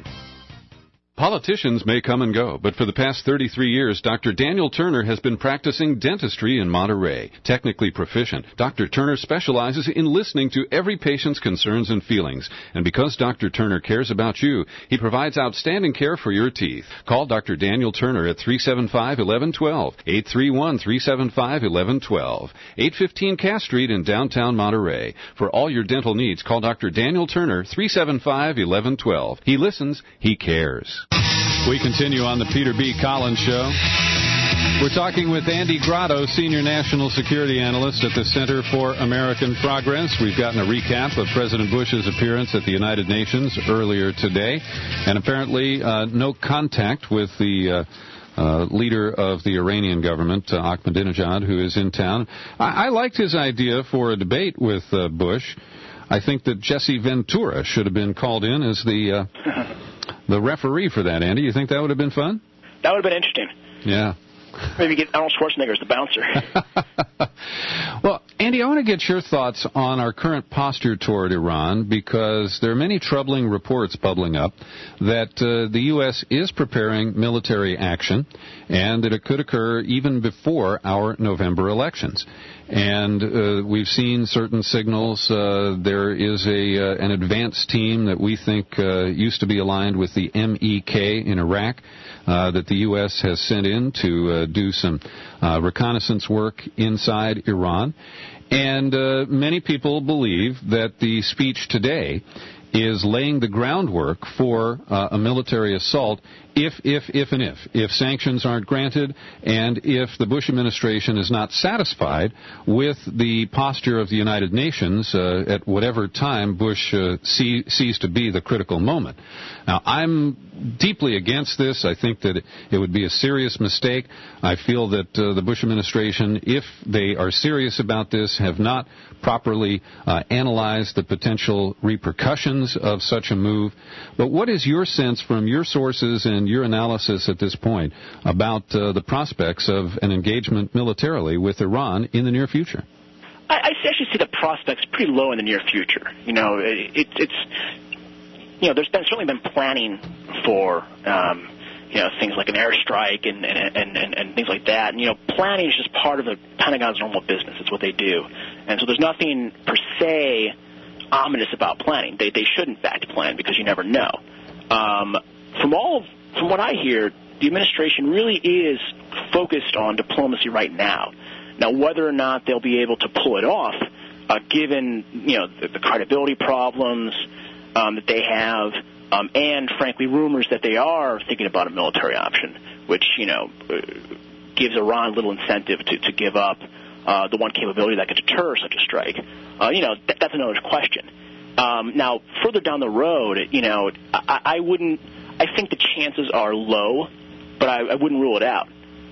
Politicians may come and go, but for the past thirty-three years, Doctor Daniel Turner has been practicing dentistry in Monterey. Technically proficient, Doctor Turner specializes in listening to every patient's concerns and feelings. And because Doctor Turner cares about you, he provides outstanding care for your teeth. Call Doctor Daniel Turner at three seven five, eleven twelve, eight three one, three seven five, eleven twelve, eight fifteen Cass Street in downtown Monterey. For all your dental needs, call Doctor Daniel Turner, three seven five, eleven twelve. He listens, he cares. We continue on the Peter B. Collins Show. We're talking with Andy Grotto, Senior National Security Analyst at the Center for American Progress. We've gotten a recap of President Bush's appearance at the United Nations earlier today, and apparently uh, no contact with the uh, uh, leader of the Iranian government, uh, Ahmadinejad, who is in town. I, I liked his idea for a debate with uh, Bush. I think that Jesse Ventura should have been called in as the... Uh, The referee for that, Andy. You think that would have been fun? That would have been interesting. Yeah. Maybe get Arnold Schwarzenegger as the bouncer. Well, Andy, I want to get your thoughts on our current posture toward Iran, because there are many troubling reports bubbling up that uh, the U S is preparing military action and that it could occur even before our November elections. And uh, we've seen certain signals. Uh, there is a uh, an advance team that we think uh, used to be aligned with the M E K in Iraq uh, that the U S has sent in to uh, do some uh, reconnaissance work inside Iran. And uh, many people believe that the speech today is laying the groundwork for uh, a military assault if, if, if, and if. If sanctions aren't granted and if the Bush administration is not satisfied with the posture of the United Nations uh, at whatever time Bush uh, see, sees to be the critical moment. Now, I'm deeply against this. I think that it would be a serious mistake. I feel that uh, the Bush administration, if they are serious about this, have not properly uh, analyzed the potential repercussions of such a move. But what is your sense from your sources and your analysis at this point about uh, the prospects of an engagement militarily with Iran in the near future? I, I actually see the prospects pretty low in the near future. You know, it, it, it's, you know, there's been certainly been planning for, um, you know, things like an airstrike and, and, and, and, and things like that. And, you know, planning is just part of the Pentagon's normal business. It's what they do. And so there's nothing per se ominous about planning. They they should, in fact, plan because you never know. Um, from all from what I hear, the administration really is focused on diplomacy right now. Now, whether or not they'll be able to pull it off, uh, given you know the, the credibility problems um, that they have, um, and frankly rumors that they are thinking about a military option, which you know uh, gives Iran little incentive to, to give up uh, the one capability that could deter such a strike. Uh, you know th- that's another question. Um, now, further down the road, you know, I, I wouldn't. I think the chances are low, but I, I wouldn't rule it out.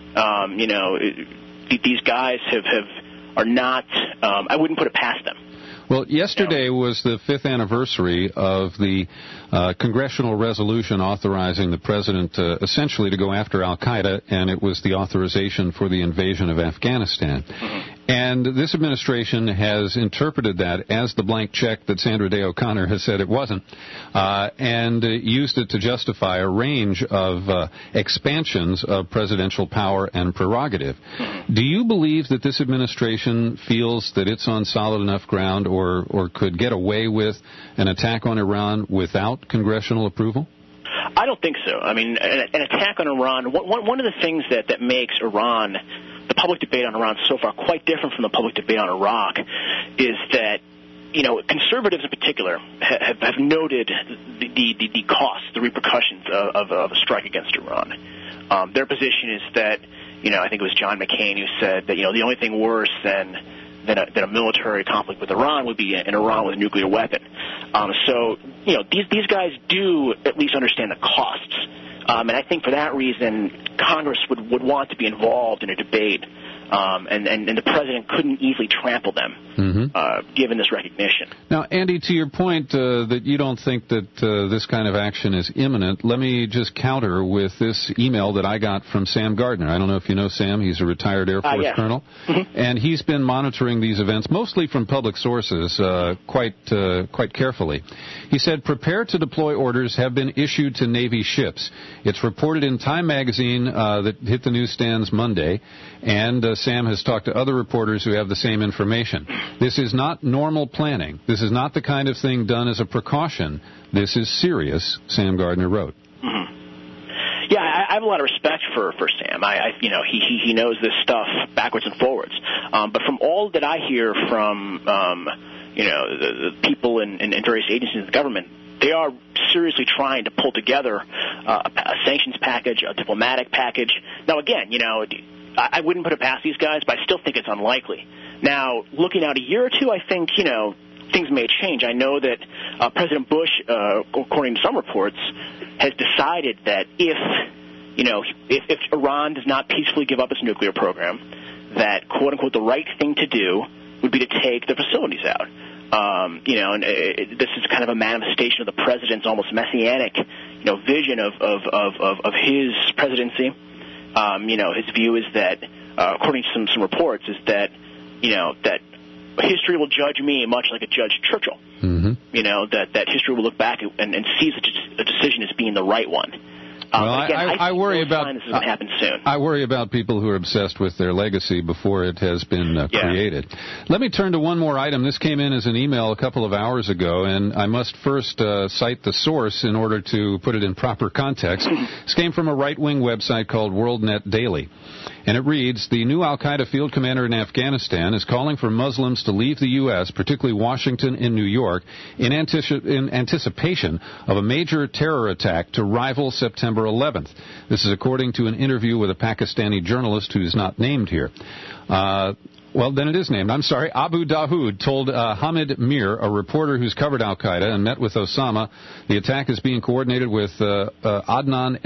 Um, you know, it, these guys have, have are not. Um, I wouldn't put it past them. Well, yesterday was the fifth anniversary of the uh, congressional resolution authorizing the president uh, essentially to go after al-Qaeda, and it was the authorization for the invasion of Afghanistan. Mm-hmm. And this administration has interpreted that as the blank check that Sandra Day O'Connor has said it wasn't, uh, and uh, used it to justify a range of uh, expansions of presidential power and prerogative. Mm-hmm. Do you believe that this administration feels that it's on solid enough ground or, or could get away with an attack on Iran without congressional approval? I don't think so. I mean, an, an attack on Iran, one, one of the things that, that makes Iran, the public debate on Iran so far, quite different from the public debate on Iraq, is that, you know, conservatives in particular have, have noted the, the, the costs, the repercussions of, of, of a strike against Iran. Um, their position is that, you know, I think it was John McCain who said that, you know, the only thing worse than Than a, than a military conflict with Iran would be an Iran with a nuclear weapon. Um, so, you know, these these guys do at least understand the costs. Um, and I think for that reason, Congress would, would want to be involved in a debate, um, and, and, and the president couldn't easily trample them, mm-hmm. uh, given this recognition. Now, Andy, to your point uh, that you don't think that uh, this kind of action is imminent, let me just counter with this email that I got from Sam Gardner. I don't know if you know Sam. He's a retired Air Force uh, yeah. colonel. Mm-hmm. And he's been monitoring these events, mostly from public sources, uh, quite uh, quite carefully. He said, prepare to deploy orders have been issued to Navy ships. It's reported in Time magazine uh, that hit the newsstands Monday, and uh, Sam has talked to other reporters who have the same information. This is not normal planning. This is not the kind of thing done as a precaution. This is serious, Sam Gardner wrote. Mm-hmm. Yeah, I, I have a lot of respect for, for Sam. I, I you know, he, he he knows this stuff backwards and forwards. Um, but from all that I hear from, um, you know, the, the people in, in, in various agencies of the government, they are seriously trying to pull together uh, a, a sanctions package, a diplomatic package. Now, again, you know, I, I wouldn't put it past these guys, but I still think it's unlikely. Now, looking out a year or two, I think, you know, things may change. I know that uh, President Bush, uh, according to some reports, has decided that if, you know, if, if Iran does not peacefully give up its nuclear program, that, quote unquote, the right thing to do would be to take the facilities out. Um, you know, and it, this is kind of a manifestation of the president's almost messianic, you know, vision of of of, of, of his presidency. Um, you know, his view is that, uh, according to some some reports, is that, you know, that history will judge me much like it judged Churchill. Mm-hmm. You know, that, that history will look back and, and see such a decision as being the right one. Um, well, again, I, I, I worry no about this is going to happen soon. I worry about people who are obsessed with their legacy before it has been uh, yeah. created. Let me turn to one more item. This came in as an email a couple of hours ago, and I must first uh, cite the source in order to put it in proper context. This came from a right-wing website called WorldNet Daily. And it reads, the new al-Qaeda field commander in Afghanistan is calling for Muslims to leave the U S, particularly Washington and New York, in, antici- in anticipation of a major terror attack to rival September eleventh. This is according to an interview with a Pakistani journalist who's not named here. Uh, Well, then it is named. I'm sorry. Abu Dawood told uh, Hamid Mir, a reporter who's covered al-Qaeda and met with Osama, the attack is being coordinated with uh, uh, Adnan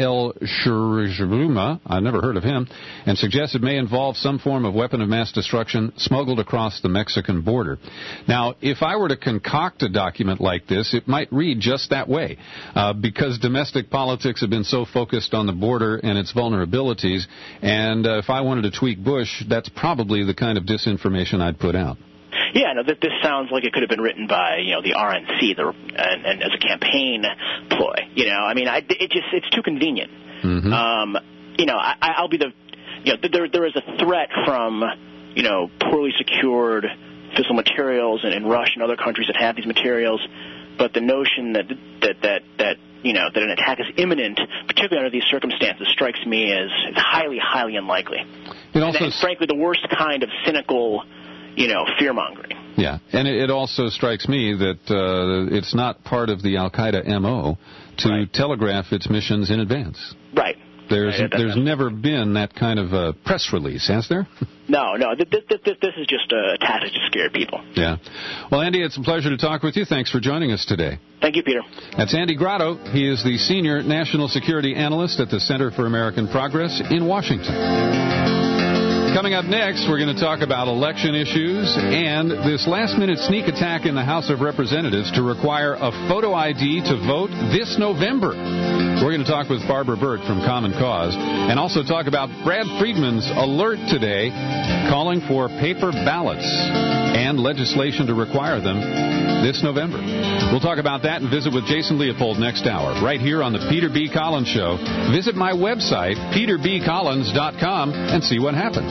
el-Shurjuma, I've never heard of him, and suggests it may involve some form of weapon of mass destruction smuggled across the Mexican border. Now, if I were to concoct a document like this, it might read just that way, uh, because domestic politics have been so focused on the border and its vulnerabilities, and uh, if I wanted to tweak Bush, that's probably the kind of disinformation I'd put out. Yeah, no, that this sounds like it could have been written by, you know, the R N C, the, and, and as a campaign ploy. You know, I mean, I, it just it's too convenient. Mm-hmm. Um, you know, I, I'll be the, you know, there there is a threat from, you know, poorly secured fissile materials in, in Russia and other countries that have these materials, but the notion that that that that you know that an attack is imminent, particularly under these circumstances, strikes me as, as highly, highly unlikely. It also and, and frankly, the worst kind of cynical, you know, fear-mongering. Yeah, and it also strikes me that uh, it's not part of the Al-Qaeda M O to right. telegraph its missions in advance. Right. There's right. there's never been that kind of uh, press release, has there? No, no. This, this, this is just a tactic to scare people. Yeah. Well, Andy, it's a pleasure to talk with you. Thanks for joining us today. Thank you, Peter. That's Andy Grotto. He is the Senior National Security Analyst at the Center for American Progress in Washington. Coming up next, we're going to talk about election issues and this last-minute sneak attack in the House of Representatives to require a photo I D to vote this November. We're going to talk with Barbara Burt from Common Cause and also talk about Brad Friedman's alert today calling for paper ballots and legislation to require them this November. We'll talk about that and visit with Jason Leopold next hour, right here on the Peter B. Collins Show. Visit my website, peter b collins dot com, and see what happens.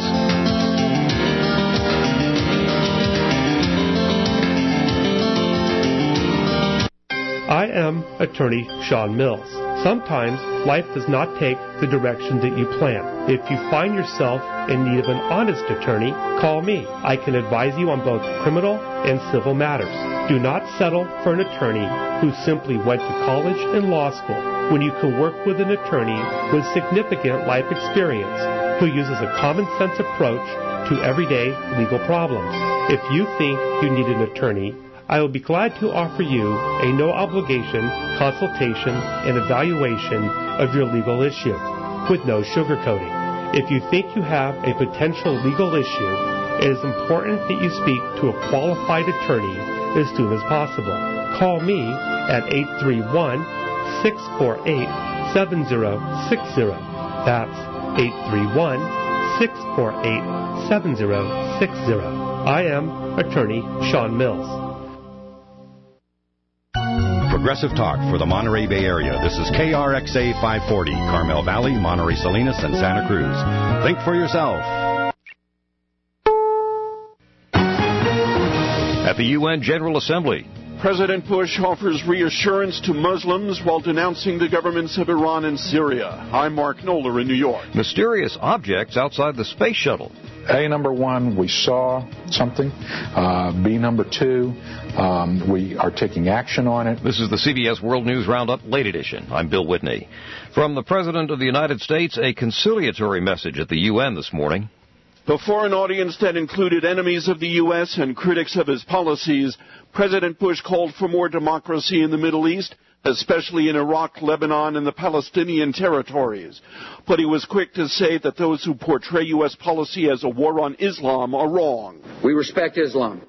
I am attorney Sean Mills. Sometimes life does not take the direction that you plan. If you find yourself in need of an honest attorney, call me. I can advise you on both criminal and civil matters. Do not settle for an attorney who simply went to college and law school when you can work with an attorney with significant life experience who uses a common sense approach to everyday legal problems. If you think you need an attorney, I will be glad to offer you a no-obligation consultation and evaluation of your legal issue with no sugarcoating. If you think you have a potential legal issue, it is important that you speak to a qualified attorney as soon as possible. Call me at eight three one, six four eight, seven zero six zero. That's eight three one, six four eight, seven zero six zero. I am attorney Sean Mills. Progressive Talk for the Monterey Bay Area. This is K R X A five forty, Carmel Valley, Monterey Salinas, and Santa Cruz. Think for yourself. At the U N General Assembly, President Bush offers reassurance to Muslims while denouncing the governments of Iran and Syria. I'm Mark Knoller in New York. Mysterious objects outside the space shuttle. A, number one, we saw something. Uh, B, number two, um, we are taking action on it. This is the C B S World News Roundup, late edition. I'm Bill Whitney. From the President of the United States, a conciliatory message at the U N this morning. Before an audience that included enemies of the U S and critics of his policies, President Bush called for more democracy in the Middle East, especially in Iraq, Lebanon, and the Palestinian territories. But he was quick to say that those who portray U S policy as a war on Islam are wrong. We respect Islam,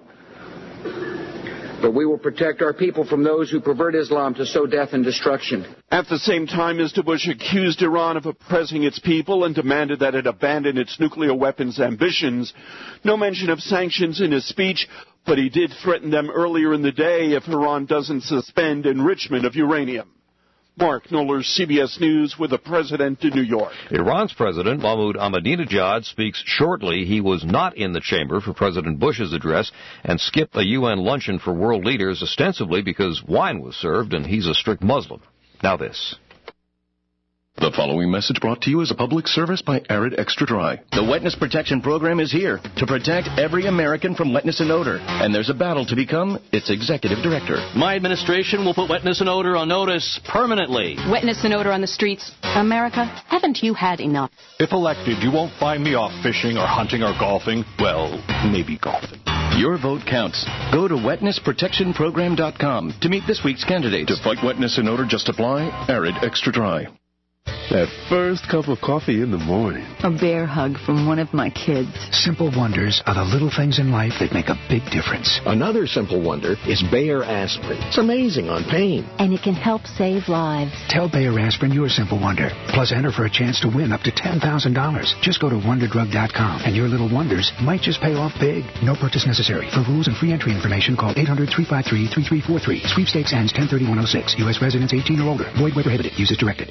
but we will protect our people from those who pervert Islam to sow death and destruction. At the same time, Mister Bush accused Iran of oppressing its people and demanded that it abandon its nuclear weapons ambitions. No mention of sanctions in his speech, but he did threaten them earlier in the day if Iran doesn't suspend enrichment of uranium. Mark Knoller, C B S News, with the president in New York. Iran's President Mahmoud Ahmadinejad speaks shortly. He was not in the chamber for President Bush's address and skipped a U N luncheon for world leaders, ostensibly because wine was served and he's a strict Muslim. Now this. The following message brought to you as a public service by Arid Extra Dry. The Wetness Protection Program is here to protect every American from wetness and odor, and there's a battle to become its executive director. My administration will put wetness and odor on notice permanently. Wetness and odor on the streets. America, haven't you had enough? If elected, you won't find me off fishing or hunting or golfing. Well, maybe golfing. Your vote counts. Go to wetness protection program dot com to meet this week's candidates. To fight wetness and odor, just apply Arid Extra Dry. That first cup of coffee in the morning. A bear hug from one of my kids. Simple wonders are the little things in life that make a big difference. Another simple wonder is Bayer Aspirin. It's amazing on pain. And it can help save lives. Tell Bayer Aspirin your simple wonder. Plus enter for a chance to win up to ten thousand dollars. Just go to wonder drug dot com and your little wonders might just pay off big. No purchase necessary. For rules and free entry information, call eight hundred, three five three, three three four three. Sweepstakes ends ten thirty-one oh six. U S residents eighteen or older. Void where prohibited. Use as directed.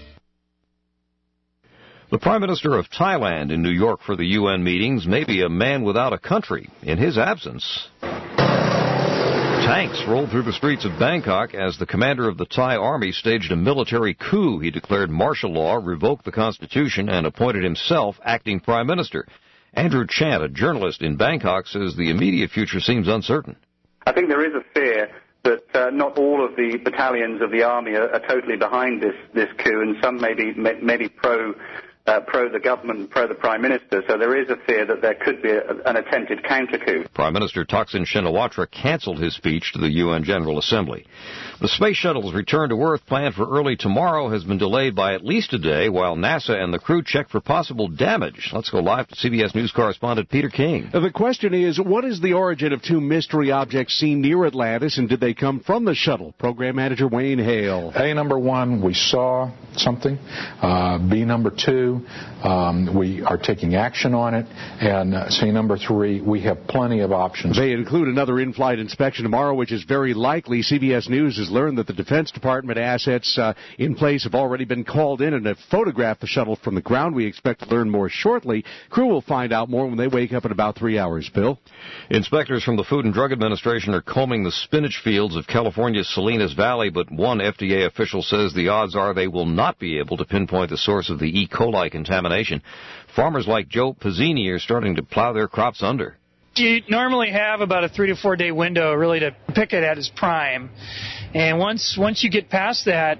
The Prime Minister of Thailand in New York for the U N meetings may be a man without a country. In his absence, tanks rolled through the streets of Bangkok as the commander of the Thai army staged a military coup. He declared martial law, revoked the constitution, and appointed himself acting prime minister. Andrew Chant, a journalist in Bangkok, says the immediate future seems uncertain. I think there is a fear that uh, not all of the battalions of the army are, are totally behind this, this coup, and some may be, may, may be pro Uh, pro the government, pro the Prime Minister, so there is a fear that there could be a, an attempted counter-coup. Prime Minister Thaksin Shinawatra canceled his speech to the U N General Assembly. The Space Shuttle's return to Earth, planned for early tomorrow, has been delayed by at least a day while NASA and the crew check for possible damage. Let's go live to C B S News correspondent Peter King. The question is, what is the origin of two mystery objects seen near Atlantis, and did they come from the shuttle? Program Manager Wayne Hale. A, number one, we saw something. Uh, B, number two, Um, we are taking action on it. And uh, C, number three, we have plenty of options. They include another in-flight inspection tomorrow, which is very likely. C B S News has learned that the Defense Department assets uh, in place have already been called in and have photographed the shuttle from the ground. We expect to learn more shortly. Crew will find out more when they wake up in about three hours, Bill. Inspectors from the Food and Drug Administration are combing the spinach fields of California's Salinas Valley, but one F D A official says the odds are they will not be able to pinpoint the source of the E. coli contamination. Farmers like Joe Pizzini are starting to plow their crops under. You normally have about a three to four day window really to pick it at its prime, and once once you get past that,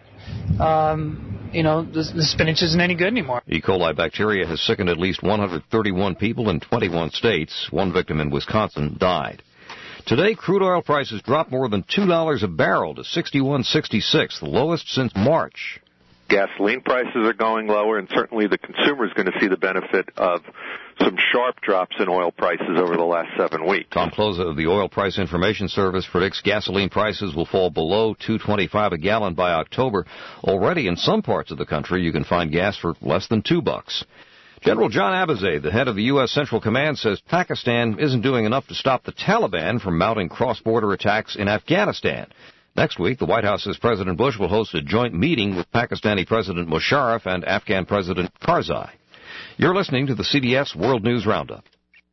um, you know the, the spinach isn't any good anymore. E. coli bacteria has sickened at least one hundred thirty-one people in twenty-one states. One victim in Wisconsin died. Today, crude oil prices dropped more than two dollars a barrel to sixty-one sixty-six, the lowest since March. Gasoline prices are going lower, and certainly the consumer is going to see the benefit of some sharp drops in oil prices over the last seven weeks. Tom Closa of the Oil Price Information Service predicts gasoline prices will fall below two twenty-five a gallon by October. Already in some parts of the country, you can find gas for less than two bucks. General John Abizaid, the head of the U S. Central Command, says Pakistan isn't doing enough to stop the Taliban from mounting cross-border attacks in Afghanistan. Next week, the White House says President Bush will host a joint meeting with Pakistani President Musharraf and Afghan President Karzai. You're listening to the C B S World News Roundup.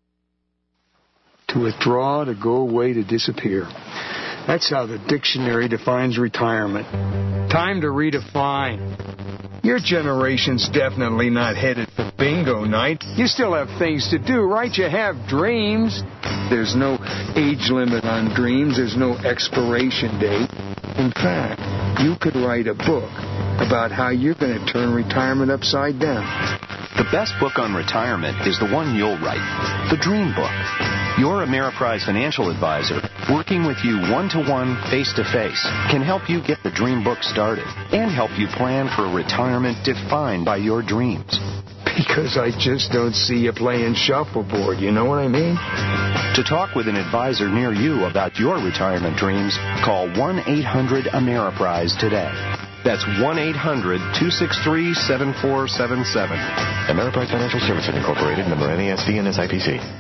To withdraw, to go away, to disappear. That's how the dictionary defines retirement. Time to redefine. Your generation's definitely not headed for bingo night. You still have things to do, right? You have dreams. There's no age limit on dreams. There's no expiration date. In fact, you could write a book about how you're going to turn retirement upside down. The best book on retirement is the one you'll write, The Dream Book. Your Ameriprise financial advisor, working with you one-to-one, face-to-face, can help you get the Dream Book started and help you plan for a retirement defined by your dreams. Because I just don't see you playing shuffleboard, you know what I mean? To talk with an advisor near you about your retirement dreams, call one eight hundred Ameriprise today. That's one eight hundred two six three seven four seven seven. Ameriprise Financial Services Incorporated, member N A S D and S I P C.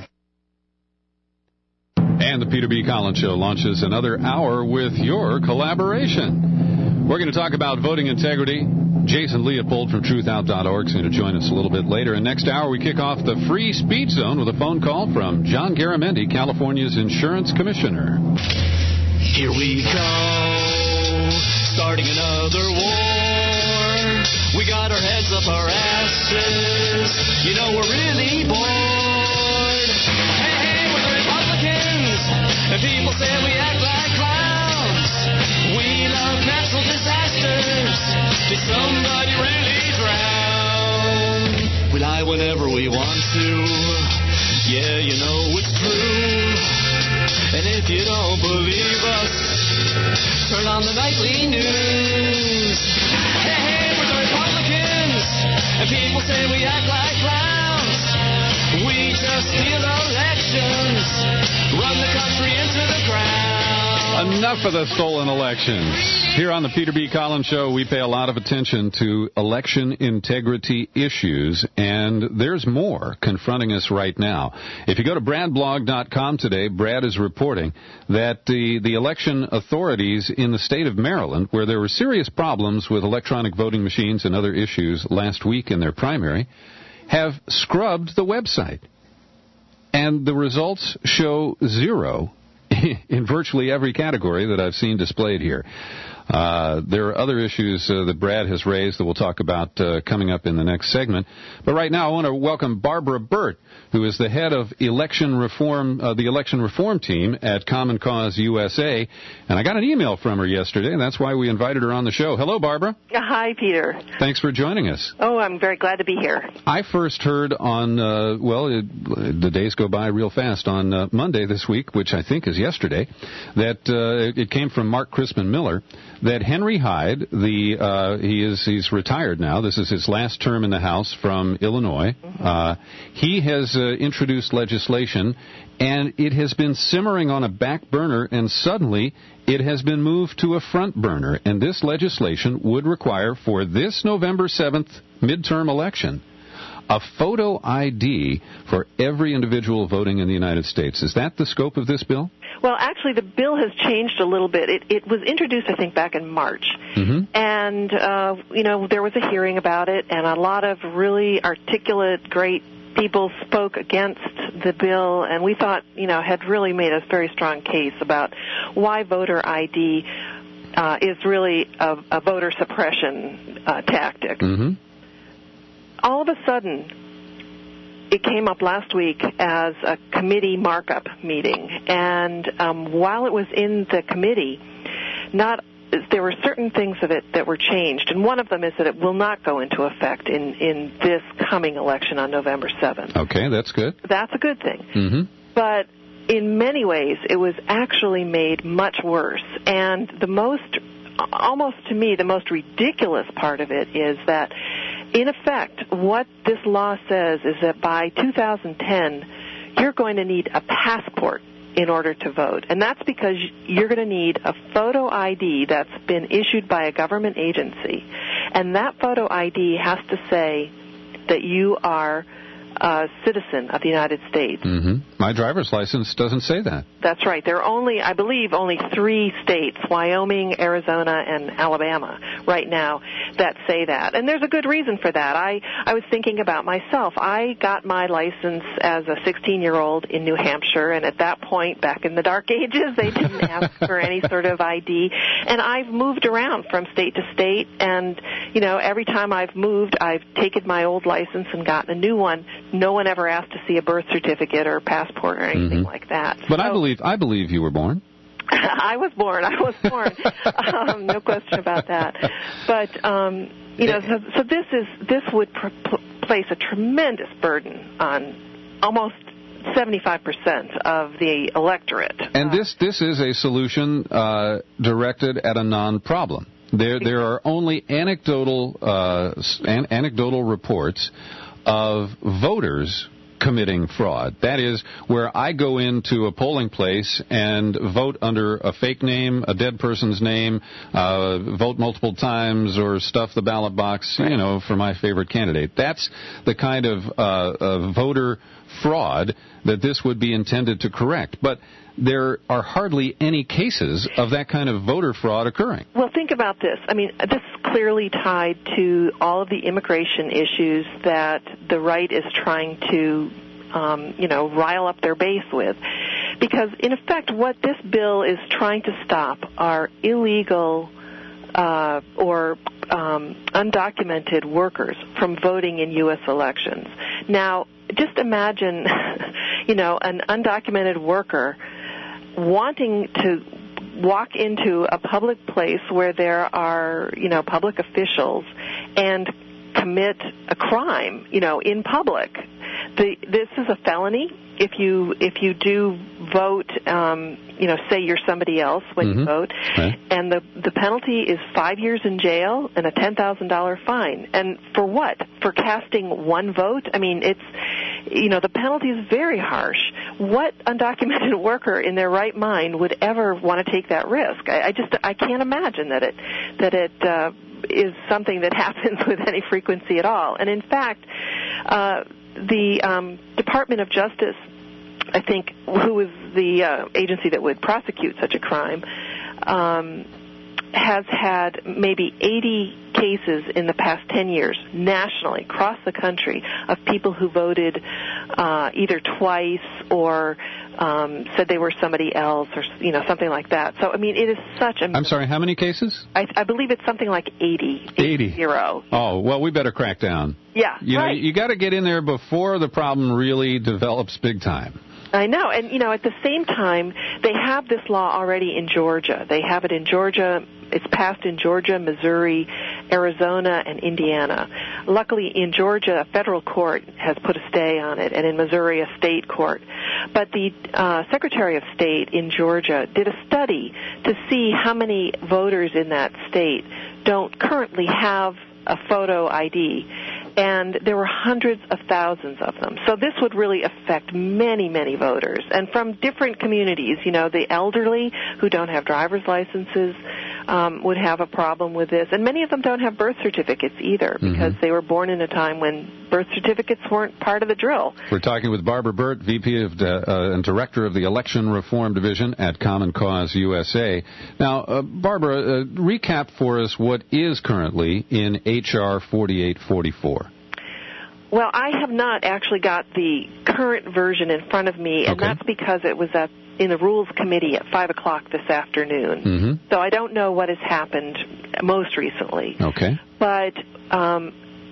And the Peter B. Collins Show launches another hour with your collaboration. We're going to talk about voting integrity. Jason Leopold from truth out dot org is going to join us a little bit later. And next hour, we kick off the free speech zone with a phone call from John Garamendi, California's insurance commissioner. Here we go, starting another war. We got our heads up our asses. You know we're really bored. Hey, hey, we're the Republicans, and people say we act like clowns. We love natural disasters. Did somebody really drown? We lie whenever we want to. Yeah, you know it's true. And if you don't believe us, turn on the nightly news. Hey, hey, we're the Republicans, and people say we act like clowns. We just steal elections, run the country into the ground. Enough of the stolen elections. Here on the Peter B. Collins Show, we pay a lot of attention to election integrity issues, and there's more confronting us right now. If you go to brad blog dot com today, Brad is reporting that the, the election authorities in the state of Maryland, where there were serious problems with electronic voting machines and other issues last week in their primary, have scrubbed the website. And the results show zero in virtually every category that I've seen displayed here. Uh, there are other issues uh, that Brad has raised that we'll talk about uh, coming up in the next segment. But right now, I want to welcome Barbara Burt, who is the head of election reform, uh, the election reform team at Common Cause U S A. And I got an email from her yesterday, and that's why we invited her on the show. Hello, Barbara. Hi, Peter. Thanks for joining us. Oh, I'm very glad to be here. I first heard on, uh, well, it, the days go by real fast, on uh, Monday this week, which I think is yesterday, that uh, it came from Mark Crispin Miller, that Henry Hyde, the uh, he is he's retired now. This is his last term in the House from Illinois. Mm-hmm. Uh, he has uh, introduced legislation, and it has been simmering on a back burner, and suddenly it has been moved to a front burner. And this legislation would require, for this November seventh midterm election, a photo I D for every individual voting in the United States. Is that the scope of this bill? Well, actually, the bill has changed a little bit. It, it was introduced, I think, back in March. Mm-hmm. And, uh, you know, there was a hearing about it, and a lot of really articulate, great people spoke against the bill, and we thought, you know, had really made a very strong case about why voter I D uh, is really a, a voter suppression uh, tactic. Mm-hmm. All of a sudden, it came up last week as a committee markup meeting, and um, while it was in the committee, not there were certain things of it that were changed, and one of them is that it will not go into effect in, in this coming election on November seventh. Okay, that's good. That's a good thing. Mm-hmm. But in many ways, it was actually made much worse, and the most, almost to me, the most ridiculous part of it is that, in effect, what this law says is that by two thousand ten, you're going to need a passport in order to vote. And that's because you're going to need a photo I D that's been issued by a government agency. And that photo I D has to say that you are a citizen of the United States. Mm-hmm. My driver's license doesn't say that. That's right. There are only, I believe, only three states, Wyoming, Arizona, and Alabama, right now, that say that. And there's a good reason for that. I, I was thinking about myself. I got my license as a sixteen-year-old in New Hampshire, and at that point, back in the dark ages, they didn't ask for any sort of I D. And I've moved around from state to state, and, you know, every time I've moved, I've taken my old license and gotten a new one. No one ever asked to see a birth certificate or a passport or anything mm-hmm. like that. But so, I believe I believe you were born. I was born. I was born. um, no question about that. But um, you know, so, so this is this would pr- pl- place a tremendous burden on almost seventy-five percent of the electorate. And uh, this this is a solution uh, directed at a non-problem. There there are only anecdotal uh, an- anecdotal reports of voters committing fraud. That is, where I go into a polling place and vote under a fake name, a dead person's name, uh, vote multiple times, or stuff the ballot box, you know, for my favorite candidate. That's the kind of uh, uh, voter fraud that this would be intended to correct. But there are hardly any cases of that kind of voter fraud occurring. Well, think about this. I mean, this is clearly tied to all of the immigration issues that the right is trying to, um, you know, rile up their base with. Because, in effect, what this bill is trying to stop are illegal uh, or um, undocumented workers from voting in U S elections. Now, just imagine, you know, an undocumented worker wanting to walk into a public place where there are, you know, public officials and commit a crime, you know, in public. The, this is a felony. If you if you do vote, um, you know, say you're somebody else when mm-hmm. you vote, okay. and the the penalty is five years in jail and a ten thousand dollar fine. And for what? For casting one vote? I mean, it's, you know, the penalty is very harsh. What undocumented worker in their right mind would ever want to take that risk? I, I just I can't imagine that it that it uh, is something that happens with any frequency at all. And in fact, uh, the um, Department of Justice, I think, who is the uh, agency that would prosecute such a crime, um, has had maybe eighty cases in the past ten years nationally across the country of people who voted uh, either twice or um, said they were somebody else, or you know something like that. So I mean, it is such a. I'm sorry. How many cases? I, I believe it's something like eighty. eighty. Zero. Oh well, we better crack down. Yeah. You right. know, you got to get in there before the problem really develops big time. I know, and you know, at the same time, they have this law already in Georgia. They have it in Georgia. It's passed in Georgia, Missouri, Arizona, and Indiana. Luckily, in Georgia, a federal court has put a stay on it, and in Missouri, a state court. But the uh, Secretary of State in Georgia did a study to see how many voters in that state don't currently have a photo I D. And there were hundreds of thousands of them. So this would really affect many, many voters. And from different communities, you know, the elderly who don't have driver's licenses um, would have a problem with this. And many of them don't have birth certificates either because mm-hmm. they were born in a time when birth certificates weren't part of the drill. We're talking with Barbara Burt, V P of the, uh, and Director of the Election Reform Division at Common Cause U S A. Now, uh, Barbara, uh, recap for us what is currently in H R forty-eight forty-four. Well, I have not actually got the current version in front of me, and okay. that's because it was at, in the Rules Committee at five o'clock this afternoon. Mm-hmm. So I don't know what has happened most recently. Okay. But um,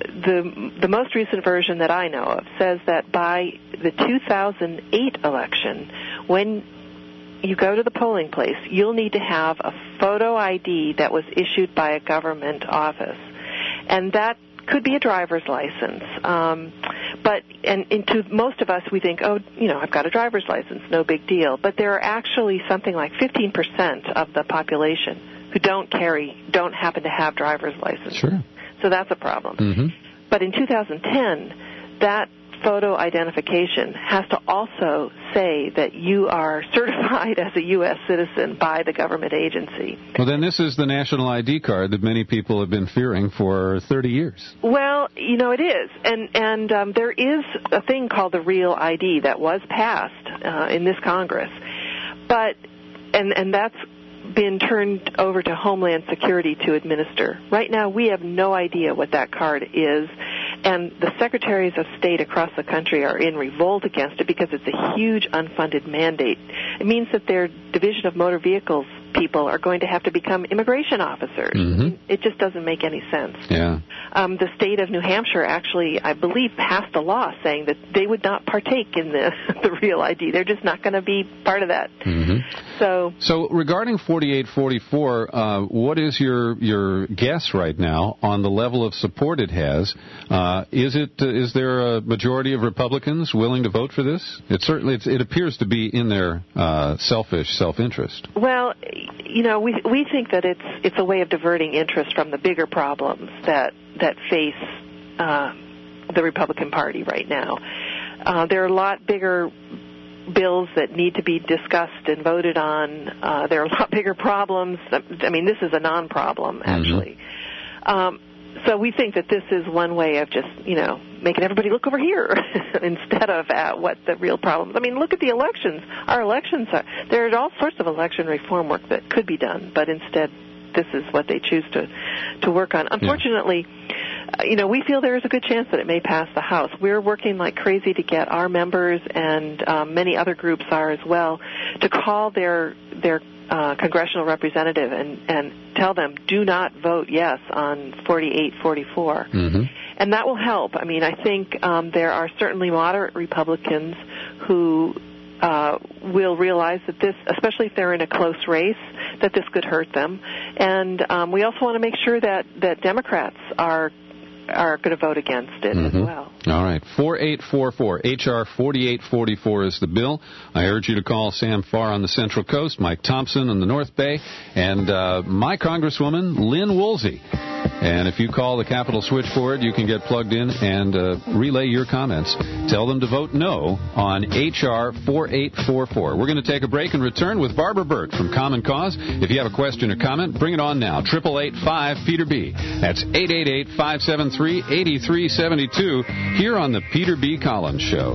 the the most recent version that I know of says that by the two thousand eight election, when you go to the polling place, you'll need to have a photo I D that was issued by a government office. And that could be a driver's license. Um, but, and, and to most of us, we think, oh, you know, I've got a driver's license, no big deal. But there are actually something like fifteen percent of the population who don't carry, don't happen to have driver's licenses. Sure. So that's a problem. Mm-hmm. But in two thousand ten, that photo identification has to also say that you are certified as a U S citizen by the government agency. Well, then this is the national I D card that many people have been fearing for thirty years. Well, you know, it is. And and um, there is a thing called the Real I D that was passed uh, in this Congress. But, and and that's been turned over to Homeland Security to administer. Right now, we have no idea what that card is. And the secretaries of state across the country are in revolt against it because it's a huge unfunded mandate. It means that their Division of Motor Vehicles people are going to have to become immigration officers. Mm-hmm. It just doesn't make any sense. Yeah. Um, the state of New Hampshire actually, I believe, passed a law saying that they would not partake in the, the Real I D. They're just not going to be part of that. Mm-hmm. So, so regarding forty-eight forty-four, uh, what is your your guess right now on the level of support it has? Uh, is it uh, is there a majority of Republicans willing to vote for this? It certainly it's, it appears to be in their uh, selfish self-interest. Well, you know, we we think that it's it's a way of diverting interest from the bigger problems that that face uh, the Republican Party right now. Uh, there are a lot bigger bills that need to be discussed and voted on. Uh, there are a lot bigger problems. I mean, this is a non-problem, actually. Mm-hmm. Um, so we think that this is one way of just, you know, making everybody look over here instead of at what the real problems. I mean, look at the elections. Our elections are, there's all sorts of election reform work that could be done, but instead this is what they choose to, to work on. Unfortunately, yeah. you know, we feel there is a good chance that it may pass the House. We're working like crazy to get our members, and um, many other groups are as well, to call their their uh, congressional representative and, and tell them, do not vote yes on forty-eight forty-four. Mm-hmm. And that will help. I mean, I think um, there are certainly moderate Republicans who uh, will realize that this, especially if they're in a close race, that this could hurt them. And um, we also want to make sure that, that Democrats are are going to vote against it mm-hmm. as well. All right. forty-eight forty-four. H R forty-eight forty-four is the bill. I urge you to call Sam Farr on the Central Coast, Mike Thompson on the North Bay, and uh, my Congresswoman, Lynn Woolsey. And if you call the Capitol switchboard, you can get plugged in and uh, relay your comments. Tell them to vote no on H R forty-eight forty-four. We're going to take a break and return with Barbara Burt from Common Cause. If you have a question or comment, bring it on now. eight eight eight five Peter B. That's eight eight eight, five seven three, eight three seven two here on the Peter B. Collins Show.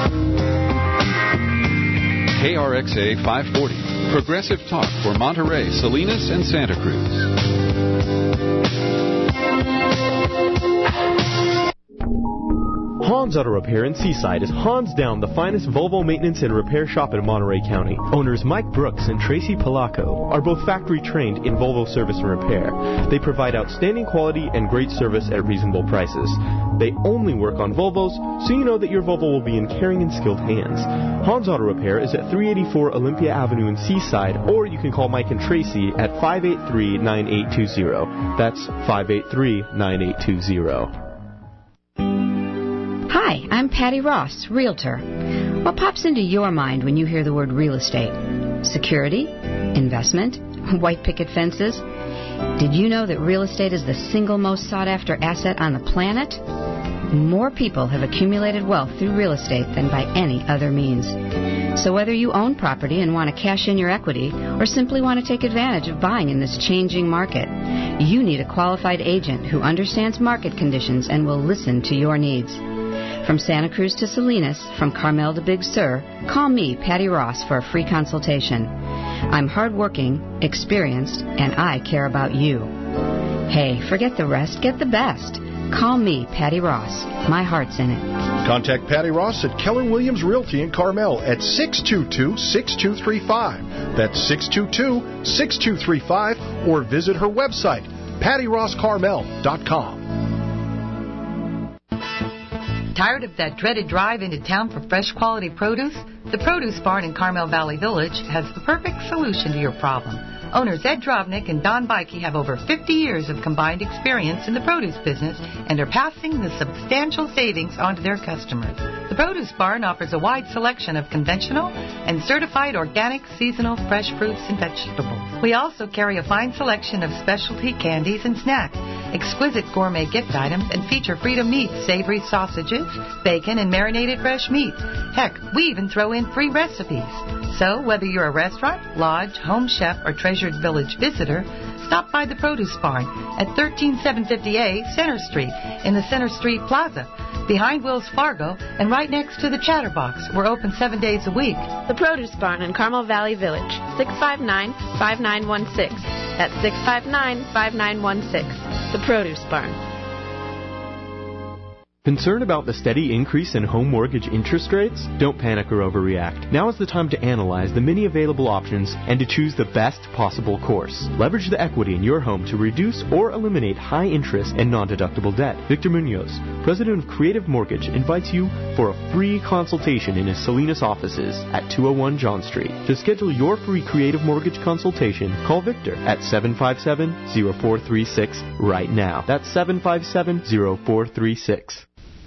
K R X A five forty. Progressive talk for Monterey, Salinas, and Santa Cruz. Hall Hans Auto Repair in Seaside is hands down the finest Volvo maintenance and repair shop in Monterey County. Owners Mike Brooks and Tracy Palaco are both factory trained in Volvo service and repair. They provide outstanding quality and great service at reasonable prices. They only work on Volvos, so you know that your Volvo will be in caring and skilled hands. Hans Auto Repair is at three eighty-four Olympia Avenue in Seaside, or you can call Mike and Tracy at five eight three, nine eight two zero. That's five eight three, nine eight two zero. Hi, I'm Patty Ross, Realtor. What pops into your mind when you hear the word real estate? Security? Investment? White picket fences? Did you know that real estate is the single most sought-after asset on the planet? More people have accumulated wealth through real estate than by any other means. So whether you own property and want to cash in your equity or simply want to take advantage of buying in this changing market, you need a qualified agent who understands market conditions and will listen to your needs. From Santa Cruz to Salinas, from Carmel to Big Sur, call me, Patty Ross, for a free consultation. I'm hardworking, experienced, and I care about you. Hey, forget the rest, get the best. Call me, Patty Ross. My heart's in it. Contact Patty Ross at Keller Williams Realty in Carmel at six two two, six two three five. That's six two two, six two three five, or visit her website, patty ross carmel dot com. Tired of that dreaded drive into town for fresh quality produce? The Produce Barn in Carmel Valley Village has the perfect solution to your problem. Owners Ed Drovnik and Don Bikey have over fifty years of combined experience in the produce business and are passing the substantial savings on to their customers. The Produce Barn offers a wide selection of conventional and certified organic seasonal fresh fruits and vegetables. We also carry a fine selection of specialty candies and snacks, exquisite gourmet gift items, and feature Freedom Meats, savory sausages, bacon, and marinated fresh meats. Heck, we even throw in free recipes. So, whether you're a restaurant, lodge, home chef, or Treasured Village visitor, stop by the Produce Barn at thirteen seven fifty A Center Street in the Center Street Plaza, behind Wells Fargo and right next to the Chatterbox. We're open seven days a week. The Produce Barn in Carmel Valley Village, six five nine, five nine one six. That's six five nine, five nine one six. The Produce Barn. Concerned about the steady increase in home mortgage interest rates? Don't panic or overreact. Now is the time to analyze the many available options and to choose the best possible course. Leverage the equity in your home to reduce or eliminate high interest and non-deductible debt. Victor Munoz, president of Creative Mortgage, invites you for a free consultation in his Salinas offices at two oh one John Street. To schedule your free Creative Mortgage consultation, call Victor at seven five seven, zero four three six right now. That's seven five seven, zero four three six.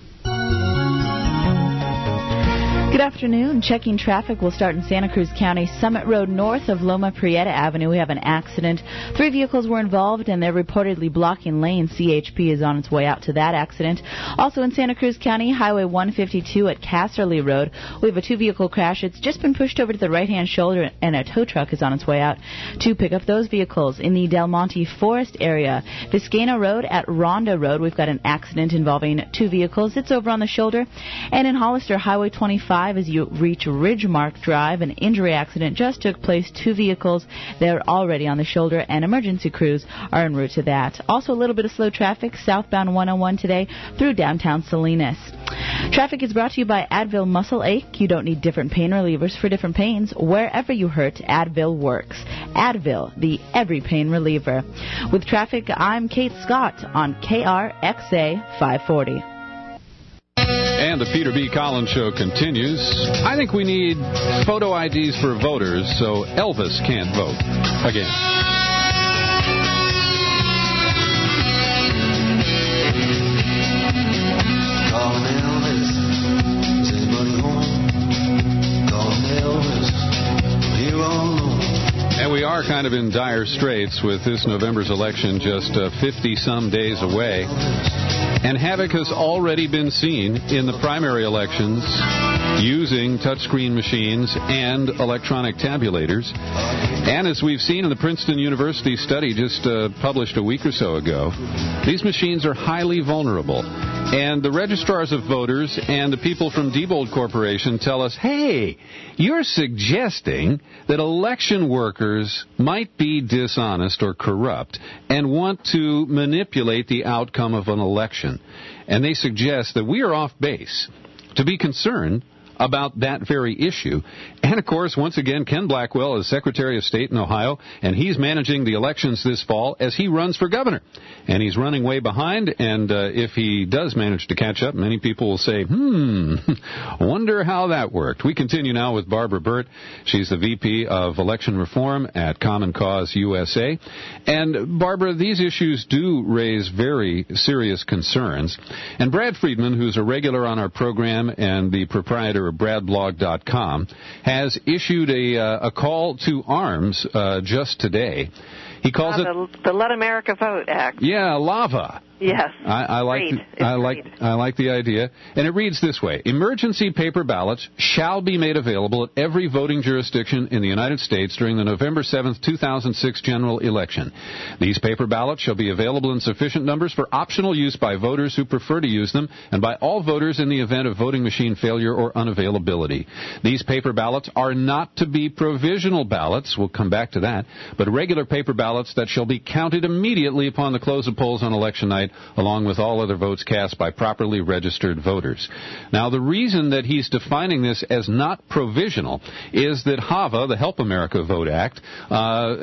Good afternoon. Checking traffic will start in Santa Cruz County, Summit Road north of Loma Prieta Avenue. We have an accident. Three vehicles were involved, and they're reportedly blocking lanes. C H P is on its way out to that accident. Also in Santa Cruz County, Highway one fifty-two at Casserly Road, we have a two-vehicle crash. It's just been pushed over to the right-hand shoulder, and a tow truck is on its way out to pick up those vehicles. In the Del Monte Forest area, Viscana Road at Ronda Road, we've got an accident involving two vehicles. It's over on the shoulder. And in Hollister, Highway twenty-five, as you reach Ridgemark Drive, an injury accident just took place. Two vehicles, they're already on the shoulder, and emergency crews are en route to that. Also a little bit of slow traffic southbound one oh one today through downtown Salinas. Traffic is brought to you by Advil Muscle Ache. You don't need different pain relievers for different pains. Wherever you hurt, Advil works. Advil, the every pain reliever. With traffic, I'm Kate Scott on K R X A five forty. And the Peter B. Collins Show continues. I think we need photo I Ds for voters so Elvis can't vote again. Calling Elvis, is anybody home? Calling Elvis, here all alone. And we are kind of in dire straits with this November's election just uh, fifty-some days away. And havoc has already been seen in the primary elections using touchscreen machines and electronic tabulators. And as we've seen in the Princeton University study just uh, published a week or so ago, these machines are highly vulnerable. And the registrars of voters and the people from Diebold Corporation tell us, hey, you're suggesting that election workers might be dishonest or corrupt and want to manipulate the outcome of an election. And they suggest that we are off base to be concerned about that very issue. And, of course, once again, Ken Blackwell is Secretary of State in Ohio, and he's managing the elections this fall as he runs for governor. And he's running way behind, and uh, if he does manage to catch up, many people will say, hmm, wonder how that worked. We continue now with Barbara Burt. She's the V P of Election Reform at Common Cause U S A. And, Barbara, these issues do raise very serious concerns. And Brad Friedman, who's a regular on our program and the proprietor of brad blog dot com, has issued a, uh, a call to arms uh, just today. He calls uh, it the, the Let America Vote Act. Yeah, LAVA. Yes. I, I like great. the, I like great. I like the idea. And it reads this way: emergency paper ballots shall be made available at every voting jurisdiction in the United States during the November seventh, two thousand six general election. These paper ballots shall be available in sufficient numbers for optional use by voters who prefer to use them and by all voters in the event of voting machine failure or unavailability. These paper ballots are not to be provisional ballots, we'll come back to that, but regular paper ballots that shall be counted immediately upon the close of polls on election night, along with all other votes cast by properly registered voters. Now, the reason that he's defining this as not provisional is that HAVA, the Help America Vote Act, uh,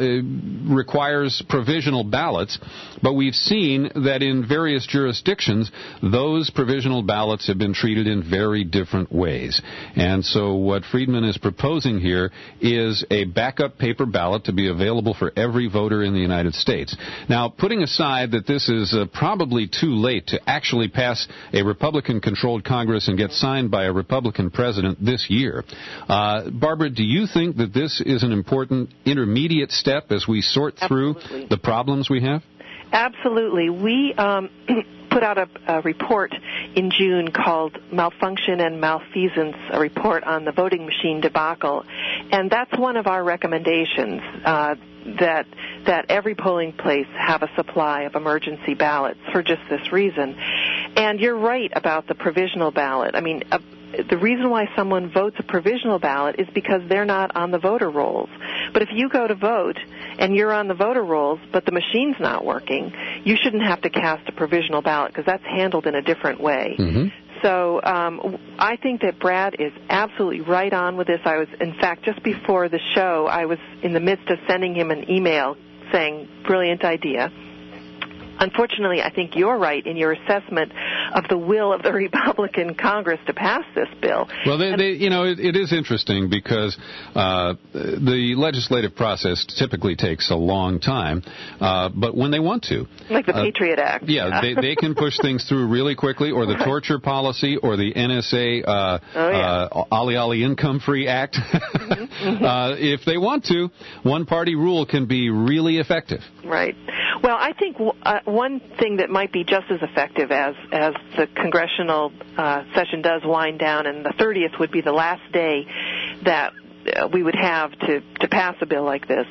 requires provisional ballots, but we've seen that in various jurisdictions, those provisional ballots have been treated in very different ways. And so what Friedman is proposing here is a backup paper ballot to be available for every voter in the United States. Now, putting aside that this is uh, probably too late to actually pass a Republican-controlled Congress and get signed by a Republican president this year, uh, Barbara, do you think that this is an important intermediate step as we sort through Absolutely. the problems we have? Absolutely. We um, put out a, a report in June called Malfunction and Malfeasance, a report on the voting machine debacle. And that's one of our recommendations, uh, that that every polling place have a supply of emergency ballots for just this reason. And you're right about the provisional ballot. I mean, uh, the reason why someone votes a provisional ballot is because they're not on the voter rolls. But if you go to vote and you're on the voter rolls, but the machine's not working, you shouldn't have to cast a provisional ballot because that's handled in a different way. Mm-hmm. So um, I think that Brad is absolutely right on with this. I was, in fact, just before the show, I was in the midst of sending him an email saying, brilliant idea. Unfortunately, I think you're right in your assessment of the will of the Republican Congress to pass this bill. Well, they, they, you know, it, it is interesting because uh, the legislative process typically takes a long time, uh, but when they want to. Like the uh, Patriot Act. Yeah, yeah. they, they can push things through really quickly, or the right. torture policy, or the N S A uh, oh, yeah. uh, Ali Ali Income Free Act. mm-hmm, mm-hmm. Uh, if they want to, one-party rule can be really effective. Right. Well, I think uh, one thing that might be just as effective as as the congressional uh, session does wind down, and the thirtieth would be the last day that uh, we would have to, to pass a bill like this,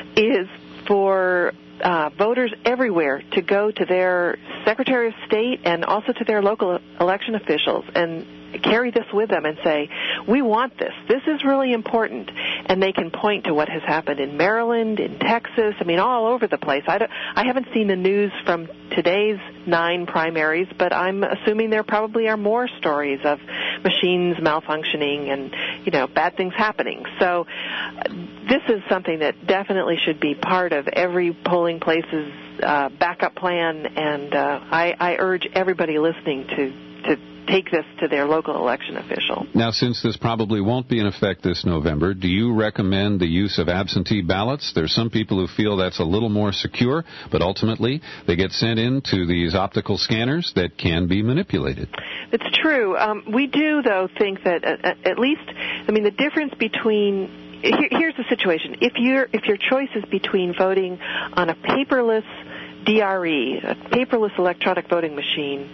is for uh, voters everywhere to go to their Secretary of State and also to their local election officials and carry this with them and say, we want this. This is really important. And they can point to what has happened in Maryland, in Texas, I mean, all over the place. I, don't, I haven't seen the news from today's nine primaries, but I'm assuming there probably are more stories of machines malfunctioning and, you know, bad things happening. So uh, this is something that definitely should be part of every polling place's uh, backup plan, and uh, I, I urge everybody listening to, to take this to their local election official. Now, since this probably won't be in effect this November, do you recommend the use of absentee ballots? There's some people who feel that's a little more secure, but ultimately they get sent into these optical scanners that can be manipulated. It's true. Um, we do, though, think that uh, at least, I mean, the difference between here, here's the situation. If your if your choice is between voting on a paperless D R E, a paperless electronic voting machine,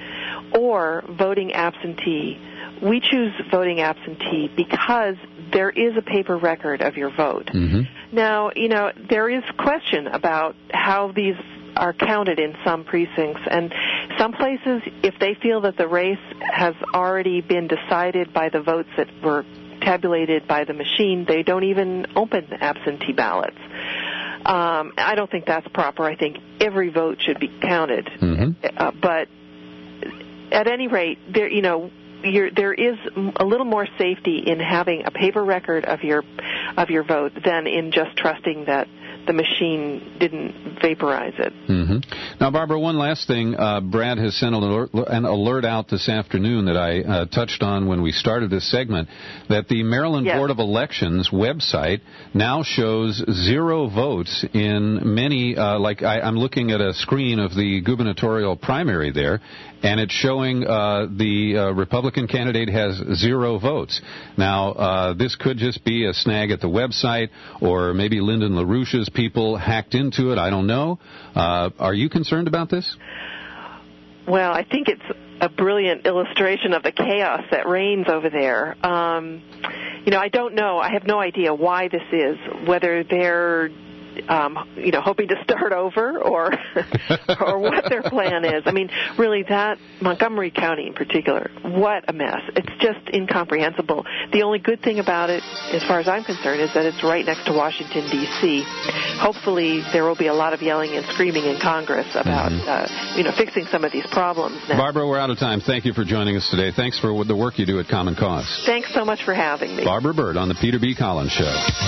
or voting absentee, we choose voting absentee because there is a paper record of your vote. Mm-hmm. Now, you know, there is question about how these are counted in some precincts, and Some places, if they feel that the race has already been decided by the votes that were tabulated by the machine, they don't even open absentee ballots. Um, I don't think that's proper. I think every vote should be counted. Mm-hmm. Uh, but at any rate, there, you know, you're, there is a little more safety in having a paper record of your of your vote than in just trusting that the machine didn't vaporize it. Mm-hmm. Now, Barbara, one last thing. Uh, Brad has sent an alert, an alert out this afternoon that I uh, touched on when we started this segment, that the Maryland yes. Board of Elections website now shows zero votes in many, uh, like I, I'm looking at a screen of the gubernatorial primary there, and it's showing uh, the uh, Republican candidate has zero votes. Now, uh, this could just be a snag at the website, or maybe Lyndon LaRouche's people hacked into it. I don't know. Uh, are you concerned about this? Well, I think it's a brilliant illustration of the chaos that reigns over there. Um, you know, I don't know. I have no idea why this is, whether they're Um, you know, hoping to start over, or or what their plan is. I mean, really, that Montgomery County in particular, what a mess. It's just incomprehensible. The only good thing about it, as far as I'm concerned, is that it's right next to Washington, D C Hopefully, there will be a lot of yelling and screaming in Congress about, mm-hmm. uh, you know, fixing some of these problems now. Barbara, we're out of time. Thank you for joining us today. Thanks for the work you do at Common Cause. Thanks so much for having me. Barbara Bird on the Peter B. Collins Show.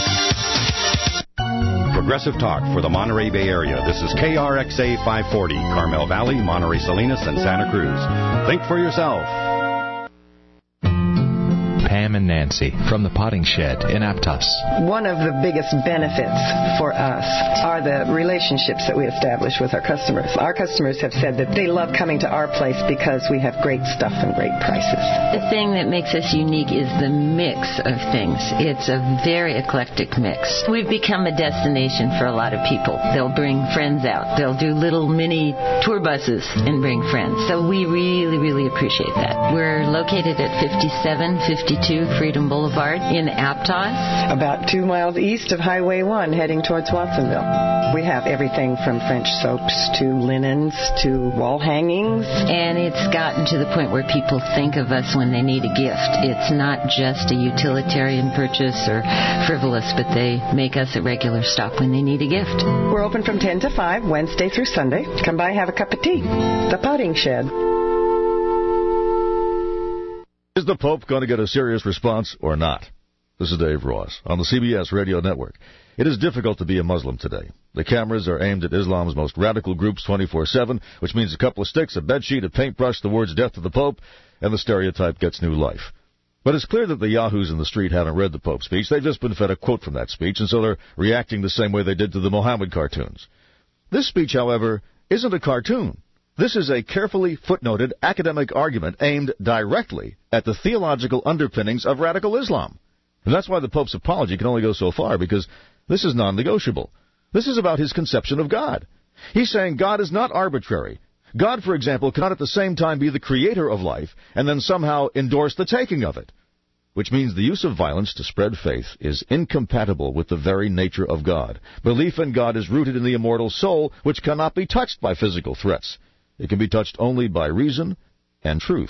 Progressive Talk for the Monterey Bay Area. This is K R X A five forty, Carmel Valley, Monterey Salinas, and Santa Cruz. Think for yourself. Pam and Nancy from the Potting Shed in Aptos. One of the biggest benefits for us are the relationships that we establish with our customers. Our customers have said that they love coming to our place because we have great stuff and great prices. The thing that makes us unique is the mix of things. It's a very eclectic mix. We've become a destination for a lot of people. They'll bring friends out. They'll do little mini tour buses and bring friends. So we really, really appreciate that. We're located at fifty-seven fifty-two Freedom Boulevard in Aptos. About two miles east of Highway one, heading towards Watsonville. We have everything from French soaps to linens to wall hangings. And it's gotten to the point where people think of us when they need a gift. It's not just a utilitarian purchase or frivolous, but they make us a regular stop when they need a gift. We're open from ten to five, Wednesday through Sunday. Come by and have a cup of tea. The Potting Shed. Is the Pope going to get a serious response or not? This is Dave Ross on the C B S Radio Network. It is difficult to be a Muslim today. The cameras are aimed at Islam's most radical groups twenty-four seven, which means a couple of sticks, a bedsheet, a paintbrush, the words death to the Pope, and the stereotype gets new life. But it's clear that the yahoos in the street haven't read the Pope's speech. They've just been fed a quote from that speech, and so they're reacting the same way they did to the Mohammed cartoons. This speech, however, isn't a cartoon. This is a carefully footnoted academic argument aimed directly at the theological underpinnings of radical Islam. And that's why the Pope's apology can only go so far, because this is non-negotiable. This is about his conception of God. He's saying God is not arbitrary. God, for example, cannot at the same time be the creator of life and then somehow endorse the taking of it, which means the use of violence to spread faith is incompatible with the very nature of God. Belief in God is rooted in the immortal soul, which cannot be touched by physical threats. It can be touched only by reason and truth.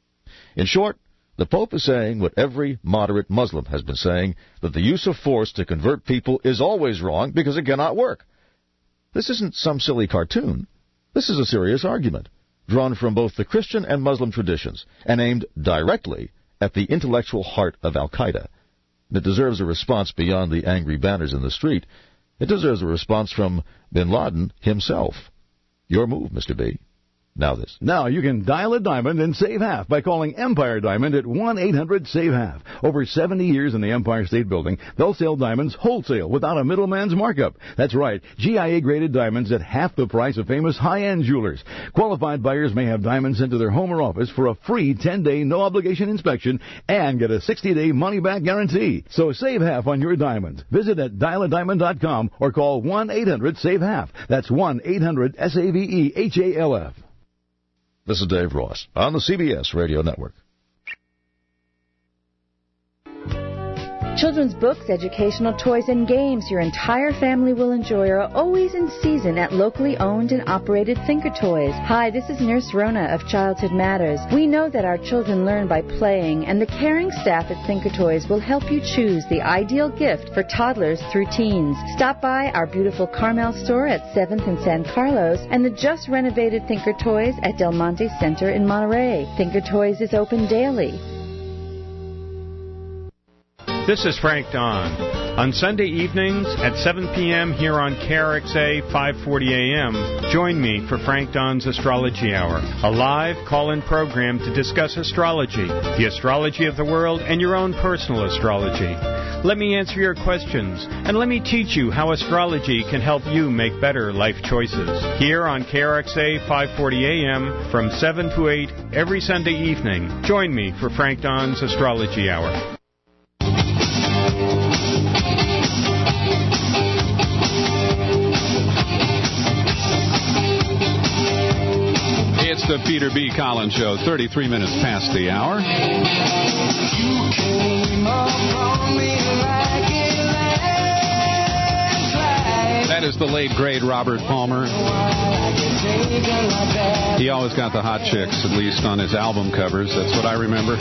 In short, the Pope is saying what every moderate Muslim has been saying, that the use of force to convert people is always wrong because it cannot work. This isn't some silly cartoon. This is a serious argument, drawn from both the Christian and Muslim traditions, and aimed directly at the intellectual heart of Al-Qaeda. It deserves a response beyond the angry banners in the street. It deserves a response from bin Laden himself. Your move, Mister B. Now this. Now you can dial a diamond and save half by calling Empire Diamond at one eight hundred save half. Over seventy years in the Empire State Building, they'll sell diamonds wholesale without a middleman's markup. That's right, G I A-graded diamonds at half the price of famous high-end jewelers. Qualified buyers may have diamonds sent to their home or office for a free ten-day no-obligation inspection and get a sixty-day money-back guarantee. So save half on your diamonds. Visit at dial a diamond dot com or call one eight hundred save half. That's one eight hundred S A V E H A L F. This is Dave Ross on the C B S Radio Network. Children's books, educational toys, and games your entire family will enjoy are always in season at locally owned and operated Thinker Toys. Hi, this is Nurse Rona of Childhood Matters. We know that our children learn by playing, and the caring staff at Thinker Toys will help you choose the ideal gift for toddlers through teens. Stop by our beautiful Carmel store at seventh and San Carlos and the just renovated Thinker Toys at Del Monte Center in Monterey. Thinker Toys is open daily. This is Frank Don. On Sunday evenings at seven p.m. here on K R X A five forty A M, join me for Frank Don's Astrology Hour, a live call-in program to discuss astrology, the astrology of the world, and your own personal astrology. Let me answer your questions, and let me teach you how astrology can help you make better life choices. Here on K R X A five forty A M from seven to eight every Sunday evening, join me for Frank Don's Astrology Hour. It's the Peter B. Collins Show, thirty-three minutes past the hour. That is the late, great Robert Palmer. He always got the hot chicks, at least on his album covers. That's what I remember.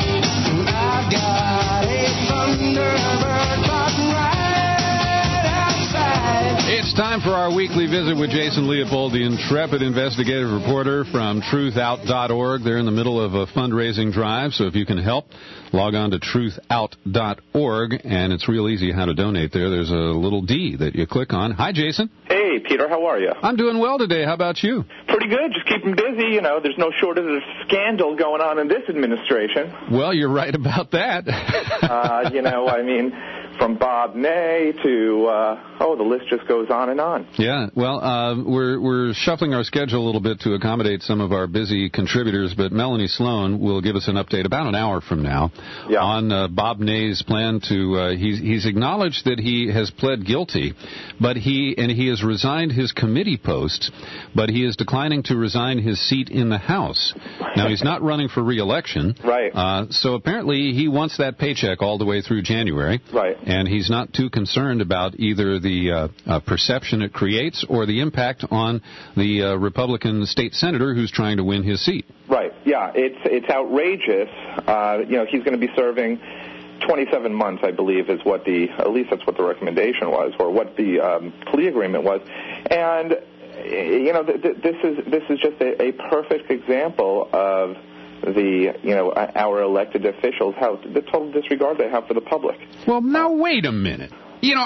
It's time for our weekly visit with Jason Leopold, the intrepid investigative reporter from truth out dot org. They're in the middle of a fundraising drive, so if you can help, log on to truth out dot org, and it's real easy how to donate there. There's a little D that you click on. Hi, Jason. Hey, Peter. How are you? I'm doing well today. How about you? Pretty good. Just keeping busy. You know, there's no shortage of scandal going on in this administration. Well, you're right about that. uh, you know, I mean, from Bob Ney to, uh, oh, the list just goes on and on. Yeah, well, uh, we're we're shuffling our schedule a little bit to accommodate some of our busy contributors, but Melanie Sloan will give us an update about an hour from now yeah. on uh, Bob Ney's plan to, uh, he's, he's acknowledged that he has pled guilty, but he, and he has resigned his committee posts, but he is declining to resign his seat in the House. Now, he's not running for re-election. Right. Uh, so apparently he wants that paycheck all the way through January. Right. And he's not too concerned about either the uh, uh, perception it creates or the impact on the uh, Republican state senator who's trying to win his seat. Right. Yeah, it's it's outrageous. Uh, you know, he's going to be serving twenty-seven months, I believe, is what the, at least that's what the recommendation was, or what the um, plea agreement was. And, you know, th- th- this is this is just a, a perfect example of the, you know, our elected officials, how the total disregard they have for the public. Well, now, wait a minute. You know,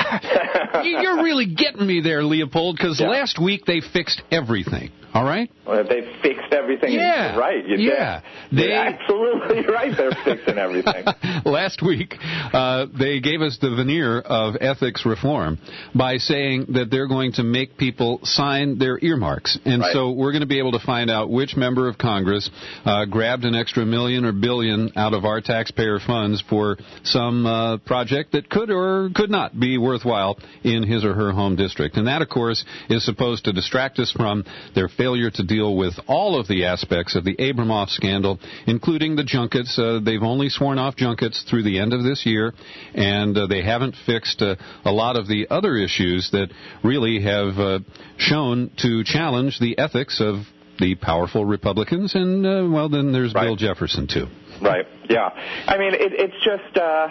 I, you're really getting me there, Leopold, because yeah. last week they fixed everything. All right? Well, they fixed everything. Yeah. Right. You yeah. Did. They... You're absolutely right. They're fixing everything. Last week, uh, they gave us the veneer of ethics reform by saying that they're going to make people sign their earmarks. And right. so we're going to be able to find out which member of Congress uh, grabbed an extra million or billion out of our taxpayer funds for some uh, project that could or could not be worthwhile in his or her home district. And that, of course, is supposed to distract us from their failure to deal with all of the aspects of the Abramoff scandal, including the junkets. Uh, they've only sworn off junkets through the end of this year, and uh, they haven't fixed uh, a lot of the other issues that really have uh, shown to challenge the ethics of the powerful Republicans. And, uh, well, then there's right. Bill Jefferson, too. Right, yeah. I mean, it, it's just, uh,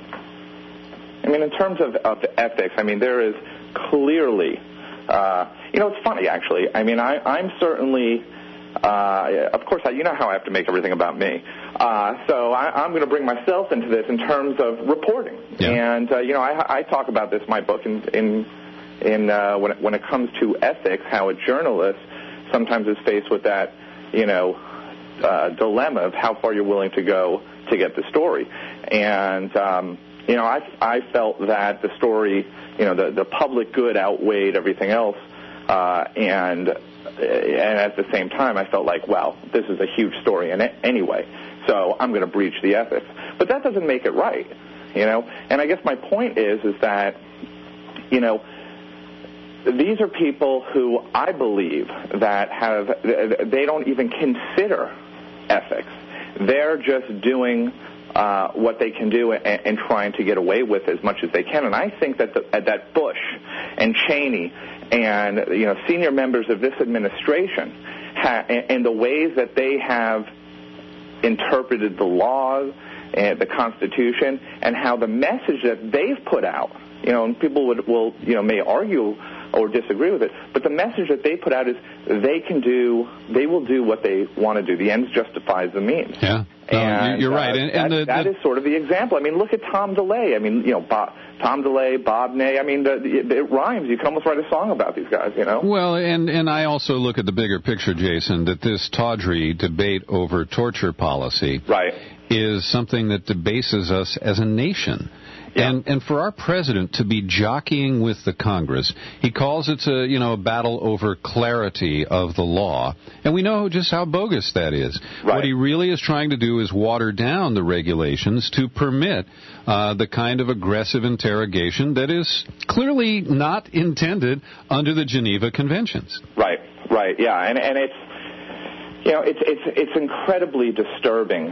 I mean, in terms of, of ethics, I mean, there is clearly... Uh, you know, it's funny, actually. I mean, I, I'm certainly, uh, of course, I, you know how I have to make everything about me. Uh, so I, I'm going to bring myself into this in terms of reporting. Yeah. And, uh, you know, I, I talk about this in my book in, in, in uh, when, it, when it comes to ethics, how a journalist sometimes is faced with that, you know, uh, dilemma of how far you're willing to go to get the story. And, um, you know, I, I felt that the story, you know, the, the public good outweighed everything else. Uh, and and at the same time, I felt like, wow, this is a huge story in it anyway, so I'm going to breach the ethics. But that doesn't make it right, you know. And I guess my point is, is that, you know, these are people who I believe that have, they don't even consider ethics. They're just doing uh, what they can do and, and trying to get away with as much as they can. And I think that the, that Bush and Cheney and you know senior members of this administration ha- and the ways that they have interpreted the laws and the Constitution and how the message that they've put out, you know, and people would, will, you know, may argue or disagree with it, but the message that they put out is they can do, they will do what they want to do. The ends justifies the means. Yeah, no, and, you're uh, right. And, and that, the, that the, is sort of the example. I mean, look at Tom DeLay. I mean, you know, Bob, Tom DeLay, Bob Ney. I mean, the, the, it rhymes. You can almost write a song about these guys, you know? Well, and, and I also look at the bigger picture, Jason, that this tawdry debate over torture policy right. is something that debases us as a nation. Yeah. And and for our president to be jockeying with the Congress, he calls it a you know a battle over clarity of the law, and we know just how bogus that is. Right. What he really is trying to do is water down the regulations to permit uh, the kind of aggressive interrogation that is clearly not intended under the Geneva Conventions. Right, right, yeah, and and it's you know it's it's it's incredibly disturbing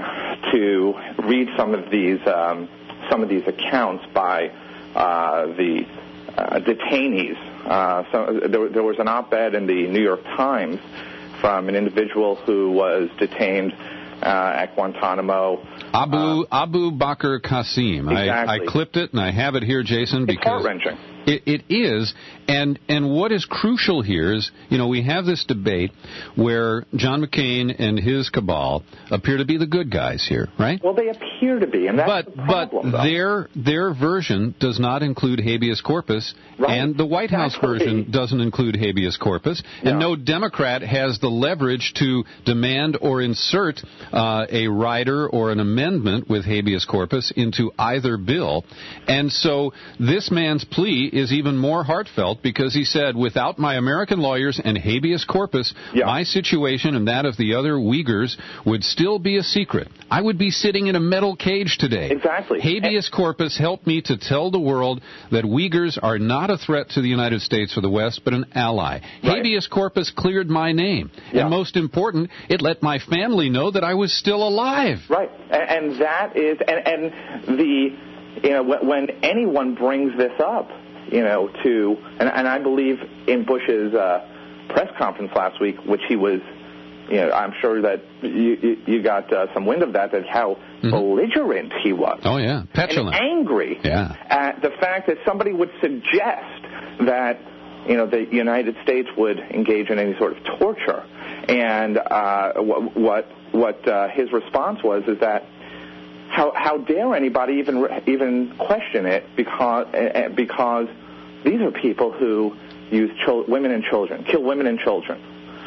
to read some of these. Um, some of these accounts by uh, the uh, detainees. Uh, so there, there was an op-ed in the New York Times from an individual who was detained uh, at Guantanamo. Abu uh, Abu Bakr Qasim. Exactly. I, I clipped it, and I have it here, Jason, it's because heart-wrenching. It, it is, and and what is crucial here is, you know, we have this debate where John McCain and his cabal appear to be the good guys here, right? Well, they appear to be, and that's but, the problem, But though. their their version does not include habeas corpus, right. and the White House exactly. version doesn't include habeas corpus, yeah. and no Democrat has the leverage to demand or insert uh, a rider or an amendment with habeas corpus into either bill, and so this man's plea is even more heartfelt because he said, without my American lawyers and habeas corpus, yeah. my situation and that of the other Uyghurs would still be a secret. I would be sitting in a metal cage today. Exactly. Habeas corpus helped me to tell the world that Uyghurs are not a threat to the United States or the West, but an ally. Right. Habeas corpus cleared my name. Yeah. And most important, it let my family know that I was still alive. Right. And, and that is, and, and the, you know, when anyone brings this up, you know, to, and, and I believe in Bush's uh, press conference last week, which he was, you know, I'm sure that you, you, you got uh, some wind of that, that how mm-hmm. belligerent he was. Oh, yeah, petulant. And angry yeah. at the fact that somebody would suggest that, you know, the United States would engage in any sort of torture. And uh, what what, what uh, his response was is that, How how dare anybody even even question it because uh, because these are people who use chil- women and children, kill women and children.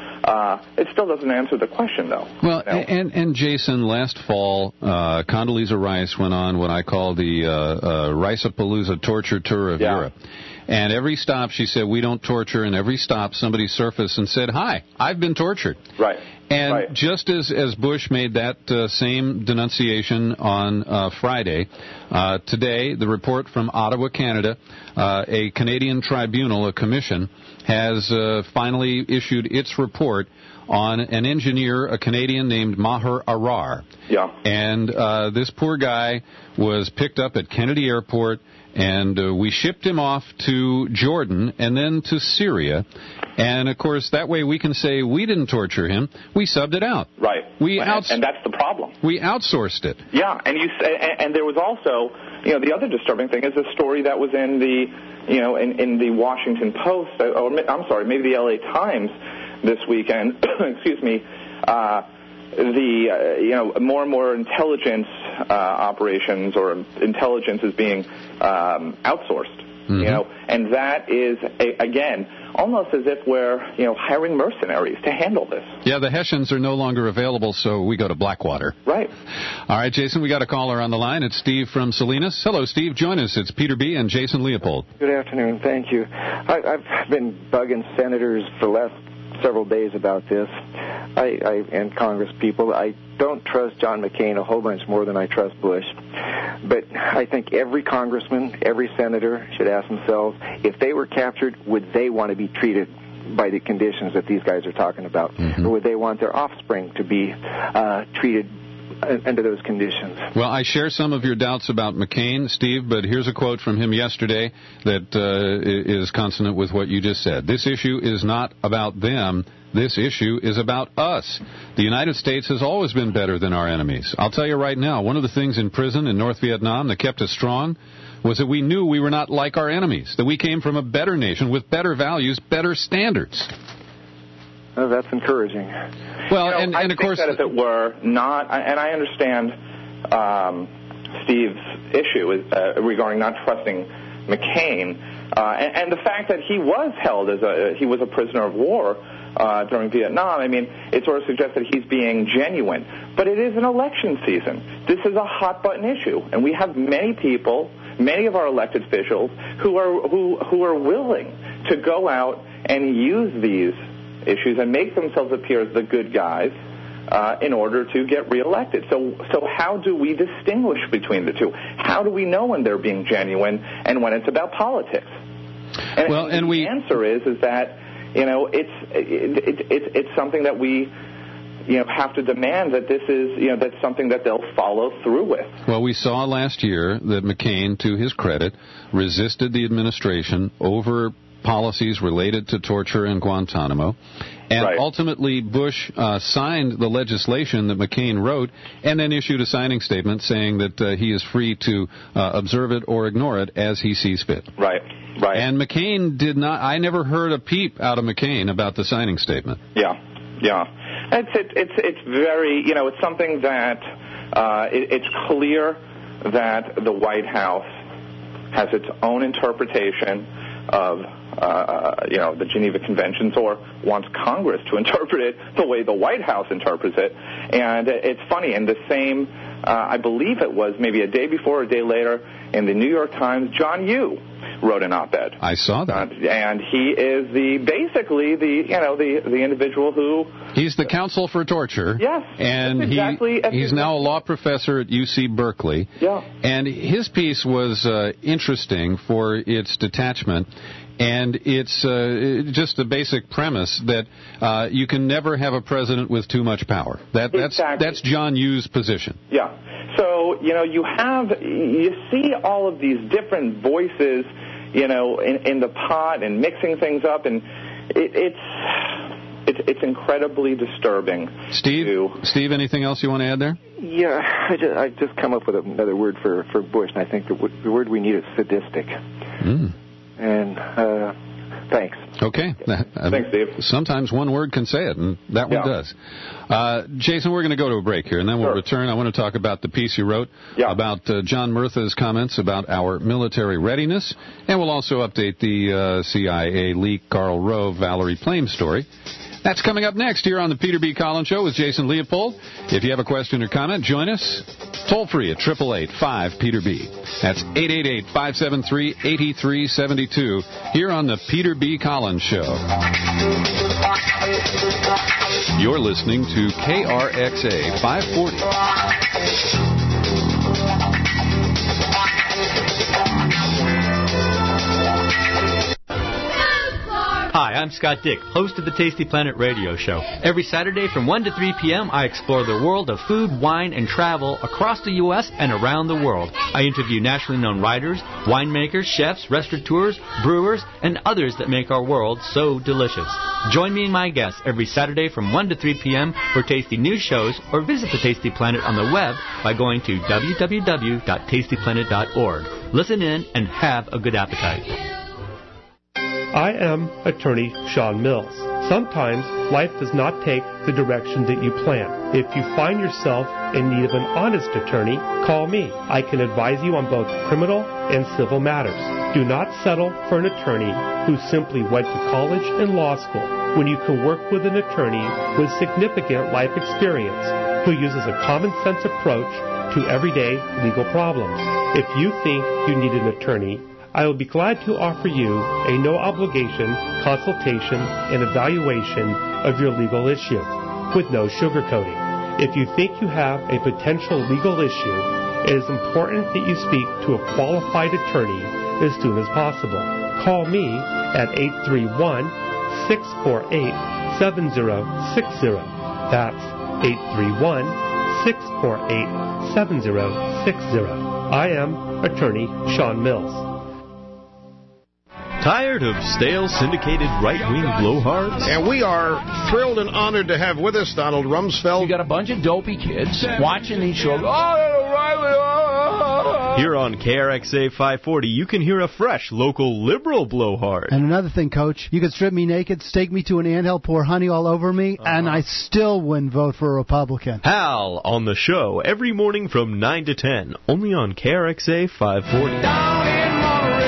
Uh, it still doesn't answer the question, though. Well, you know? and and Jason, last fall, uh, Condoleezza Rice went on what I call the uh, uh, Rice-a-Palooza torture tour of yeah. Europe. And every stop, she said, we don't torture. And every stop, somebody surfaced and said, hi, I've been tortured. Right. And right. just as, as Bush made that uh, same denunciation on uh, Friday, uh, today, the report from Ottawa, Canada, uh, a Canadian tribunal, a commission, has uh, finally issued its report on an engineer, a Canadian named Maher Arar. Yeah. And uh, this poor guy was picked up at Kennedy Airport, and uh, we shipped him off to Jordan and then to Syria. And, of course, that way we can say we didn't torture him. We subbed it out. Right. We and, outs- and that's the problem. We outsourced it. Yeah, and you say, and, and there was also, you know, the other disturbing thing is a story that was in the, you know, in, in the Washington Post, or I'm sorry, maybe the L A Times this weekend, excuse me, uh, the, uh, you know, more and more intelligence uh, operations or intelligence is being um, outsourced, mm-hmm. you know, and that is, a, again, almost as if we're, you know, hiring mercenaries to handle this. Yeah, the Hessians are no longer available, so we go to Blackwater. Right. All right, Jason, we got a caller on the line. It's Steve from Salinas. Hello, Steve. Join us. It's Peter B. and Jason Leopold. Good afternoon. Thank you. I, I've been bugging senators for the last several days about this, I, I and Congress people. I don't trust John McCain a whole bunch more than I trust Bush. But I think every congressman, every senator should ask themselves, if they were captured, would they want to be treated by the conditions that these guys are talking about? Mm-hmm. Or would they want their offspring to be uh, treated under those conditions. Well, I share some of your doubts about McCain, Steve, but here's a quote from him yesterday that uh, is consonant with what you just said. This issue is not about them. This issue is about us. The United States has always been better than our enemies. I'll tell you right now, one of the things in prison in North Vietnam that kept us strong was that we knew we were not like our enemies, that we came from a better nation with better values, better standards. Oh, that's encouraging. Well, you know, and, I and of think course, that if it were not, and I understand um, Steve's issue is, uh, regarding not trusting McCain, uh, and, and the fact that he was held as a he was a prisoner of war uh, during Vietnam. I mean, it sort of suggests that he's being genuine. But it is an election season. This is a hot button issue, and we have many people, many of our elected officials, who are who who are willing to go out and use these issues and make themselves appear as the good guys uh, in order to get reelected. So, so how do we distinguish between the two? How do we know when they're being genuine and when it's about politics? And, well, and the we answer is is that you know it's it, it, it, it's something that we you know have to demand that this is you know that's something that they'll follow through with. Well, we saw last year that McCain, to his credit, resisted the administration over policies related to torture in Guantanamo. And right. ultimately, Bush uh, signed the legislation that McCain wrote and then issued a signing statement saying that uh, he is free to uh, observe it or ignore it as he sees fit. Right, right. And McCain did not, I never heard a peep out of McCain about the signing statement. Yeah, yeah. It's, it, it's, it's very, you know, it's something that uh, it, it's clear that the White House has its own interpretation of, uh, you know, the Geneva Conventions, or wants Congress to interpret it the way the White House interprets it. And it's funny, in the same, uh, I believe it was maybe a day before or a day later, in the New York Times, John Yoo wrote an op-ed. I saw that. Uh, and he is the, basically the, you know, the, the individual who... He's the counsel for torture. Yes. And exactly, he, he's exactly. now a law professor at U C Berkeley. Yeah. And his piece was uh, interesting for its detachment. And it's uh, just the basic premise that uh, you can never have a president with too much power. That, that's, exactly. that's John Yoo's position. Yeah. So, you know, you have, you see all of these different voices, you know, in, in the pot and mixing things up, and it, it's, it's it's incredibly disturbing. Steve, to, Steve, anything else you want to add there? Yeah, I just, I just come up with another word for, for Bush, and I think the, w- the word we need is sadistic. Mm. And uh, thanks. Okay. Thanks, Steve. Sometimes one word can say it, and that one yeah. does. Uh, Jason, we're going to go to a break here, and then we'll sure. return. I want to talk about the piece you wrote yeah. about uh, John Murtha's comments about our military readiness, and we'll also update the uh, C I A leak Karl Rove, Valerie Plame story. That's coming up next here on the Peter B. Collins Show with Jason Leopold. If you have a question or comment, join us toll free at eight eight eight, five, Peter B. That's eight eight eight, five seven three, eight three seven two here on the Peter B. Collins Show. You're listening to K R X A five forty. Hi, I'm Scott Dick, host of the Tasty Planet radio show. Every Saturday from one to three p.m., I explore the world of food, wine, and travel across the U S and around the world. I interview nationally known writers, winemakers, chefs, restaurateurs, brewers, and others that make our world so delicious. Join me and my guests every Saturday from one to three p.m. for tasty news shows, or visit the Tasty Planet on the web by going to w w w dot tasty planet dot org. Listen in and have a good appetite. I am attorney Sean Mills. Sometimes life does not take the direction that you plan. If you find yourself in need of an honest attorney, call me. I can advise you on both criminal and civil matters. Do not settle for an attorney who simply went to college and law school when you can work with an attorney with significant life experience who uses a common sense approach to everyday legal problems. If you think you need an attorney, I will be glad to offer you a no-obligation consultation and evaluation of your legal issue with no sugarcoating. If you think you have a potential legal issue, it is important that you speak to a qualified attorney as soon as possible. Call me at eight three one, six four eight, seven zero six zero. That's eight three one, six four eight, seven zero six zero. I am Attorney Sean Mills. Tired of stale, syndicated, right-wing blowhards? And we are thrilled and honored to have with us Donald Rumsfeld. You got a bunch of dopey kids watching these shows. Oh, O'Reilly! Oh. Here on K R X A five forty, you can hear a fresh, local, liberal blowhard. And another thing, Coach, you could strip me naked, stake me to an anthill, pour honey all over me, uh-huh. and I still wouldn't vote for a Republican. Hal on the show every morning from nine to ten, only on K R X A five forty. Down in Monterey.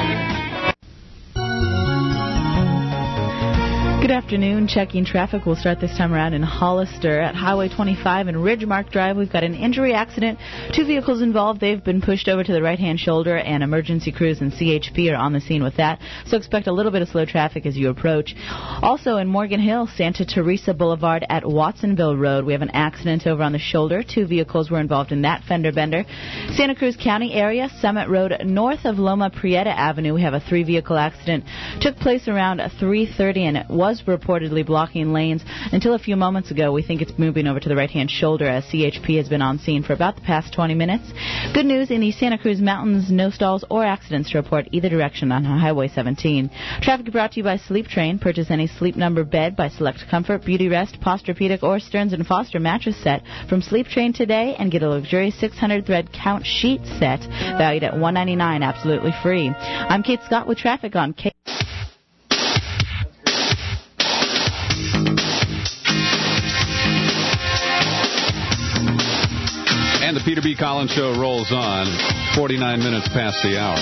Good afternoon. Checking traffic. We'll start this time around in Hollister at Highway twenty-five and Ridgemark Drive. We've got an injury accident. Two vehicles involved. They've been pushed over to the right-hand shoulder, and emergency crews and C H P are on the scene with that. So expect a little bit of slow traffic as you approach. Also in Morgan Hill, Santa Teresa Boulevard at Watsonville Road, we have an accident over on the shoulder. Two vehicles were involved in that fender bender. Santa Cruz County area, Summit Road north of Loma Prieta Avenue, we have a three-vehicle accident. Took place around three thirty, and it was reportedly blocking lanes until a few moments ago. We think it's moving over to the right-hand shoulder as C H P has been on scene for about the past twenty minutes. Good news, in the Santa Cruz Mountains, no stalls or accidents to report either direction on Highway seventeen. Traffic brought to you by Sleep Train. Purchase any sleep number bed by Select Comfort, Beauty Rest, Posturepedic, or Stearns and Foster mattress set from Sleep Train today and get a luxurious six hundred thread count sheet set valued at one hundred ninety-nine dollars, absolutely free. I'm Kate Scott with traffic on K. And the Peter B. Collins Show rolls on, forty-nine minutes past the hour.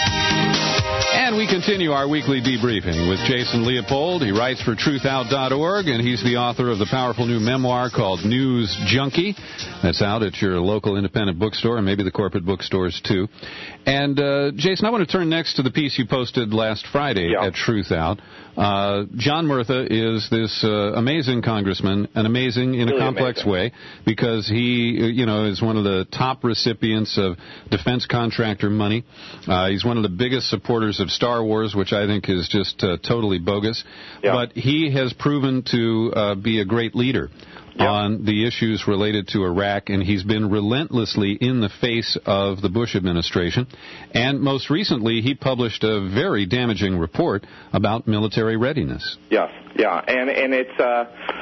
And we continue our weekly debriefing with Jason Leopold. He writes for truth out dot org, and he's the author of the powerful new memoir called News Junkie. That's out at your local independent bookstore and maybe the corporate bookstores, too. And, uh, Jason, I want to turn next to the piece you posted last Friday yeah. at Truth Out. Uh, John Murtha is this uh, amazing congressman, and amazing in really a complex amazing. way, because he, you know, is one of the top recipients of defense contractor money. Uh, he's one of the biggest supporters of Star Wars, which I think is just uh, totally bogus. Yeah. But he has proven to uh, be a great leader. Yep. on the issues related to Iraq, and he's been relentlessly in the face of the Bush administration. And most recently, he published a very damaging report about military readiness. Yes, yeah, and and it's uh,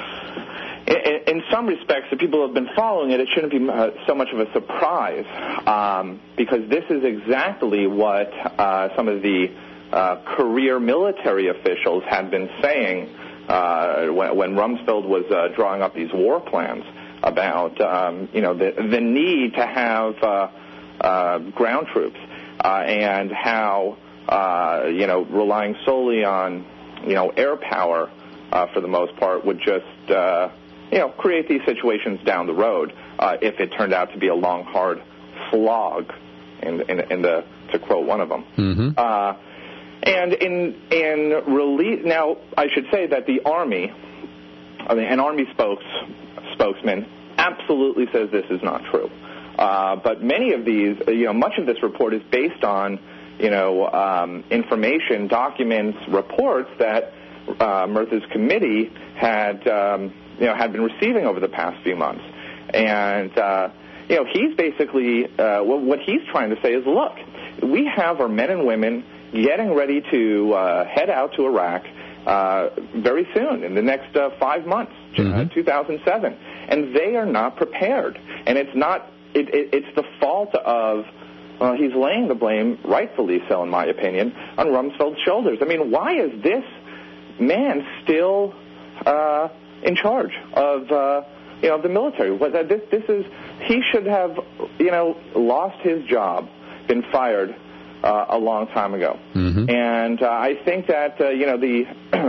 in, in some respects, the people who have been following it, it shouldn't be uh, so much of a surprise, um, because this is exactly what uh, some of the uh, career military officials had been saying. Uh, when, when Rumsfeld was uh, drawing up these war plans about, um, you know, the, the need to have uh, uh, ground troops uh, and how, uh, you know, relying solely on, you know, air power uh, for the most part would just, uh, you know, create these situations down the road uh, if it turned out to be a long, hard slog, in, in, in the, to quote one of them. Mm-hmm. Uh, And in in release now, I should say that the Army, I mean, an Army spokes spokesman, absolutely says this is not true. Uh, but many of these, you know, much of this report is based on, you know, um, information, documents, reports that uh, Murtha's committee had, um, you know, had been receiving over the past few months, and uh, you know, he's basically uh, what he's trying to say is, look, we have our men and women getting ready to uh, head out to Iraq uh, very soon, in the next uh, five months, mm-hmm. uh, two thousand seven, and they are not prepared. And it's not, it, it, it's the fault of, well, he's laying the blame, rightfully so in my opinion, on Rumsfeld's shoulders. I mean, why is this man still uh, in charge of, uh, you know, the military? This, this is, he should have, you know, lost his job, been fired Uh, a long time ago. Mm-hmm. And uh, I think that, uh, you know, the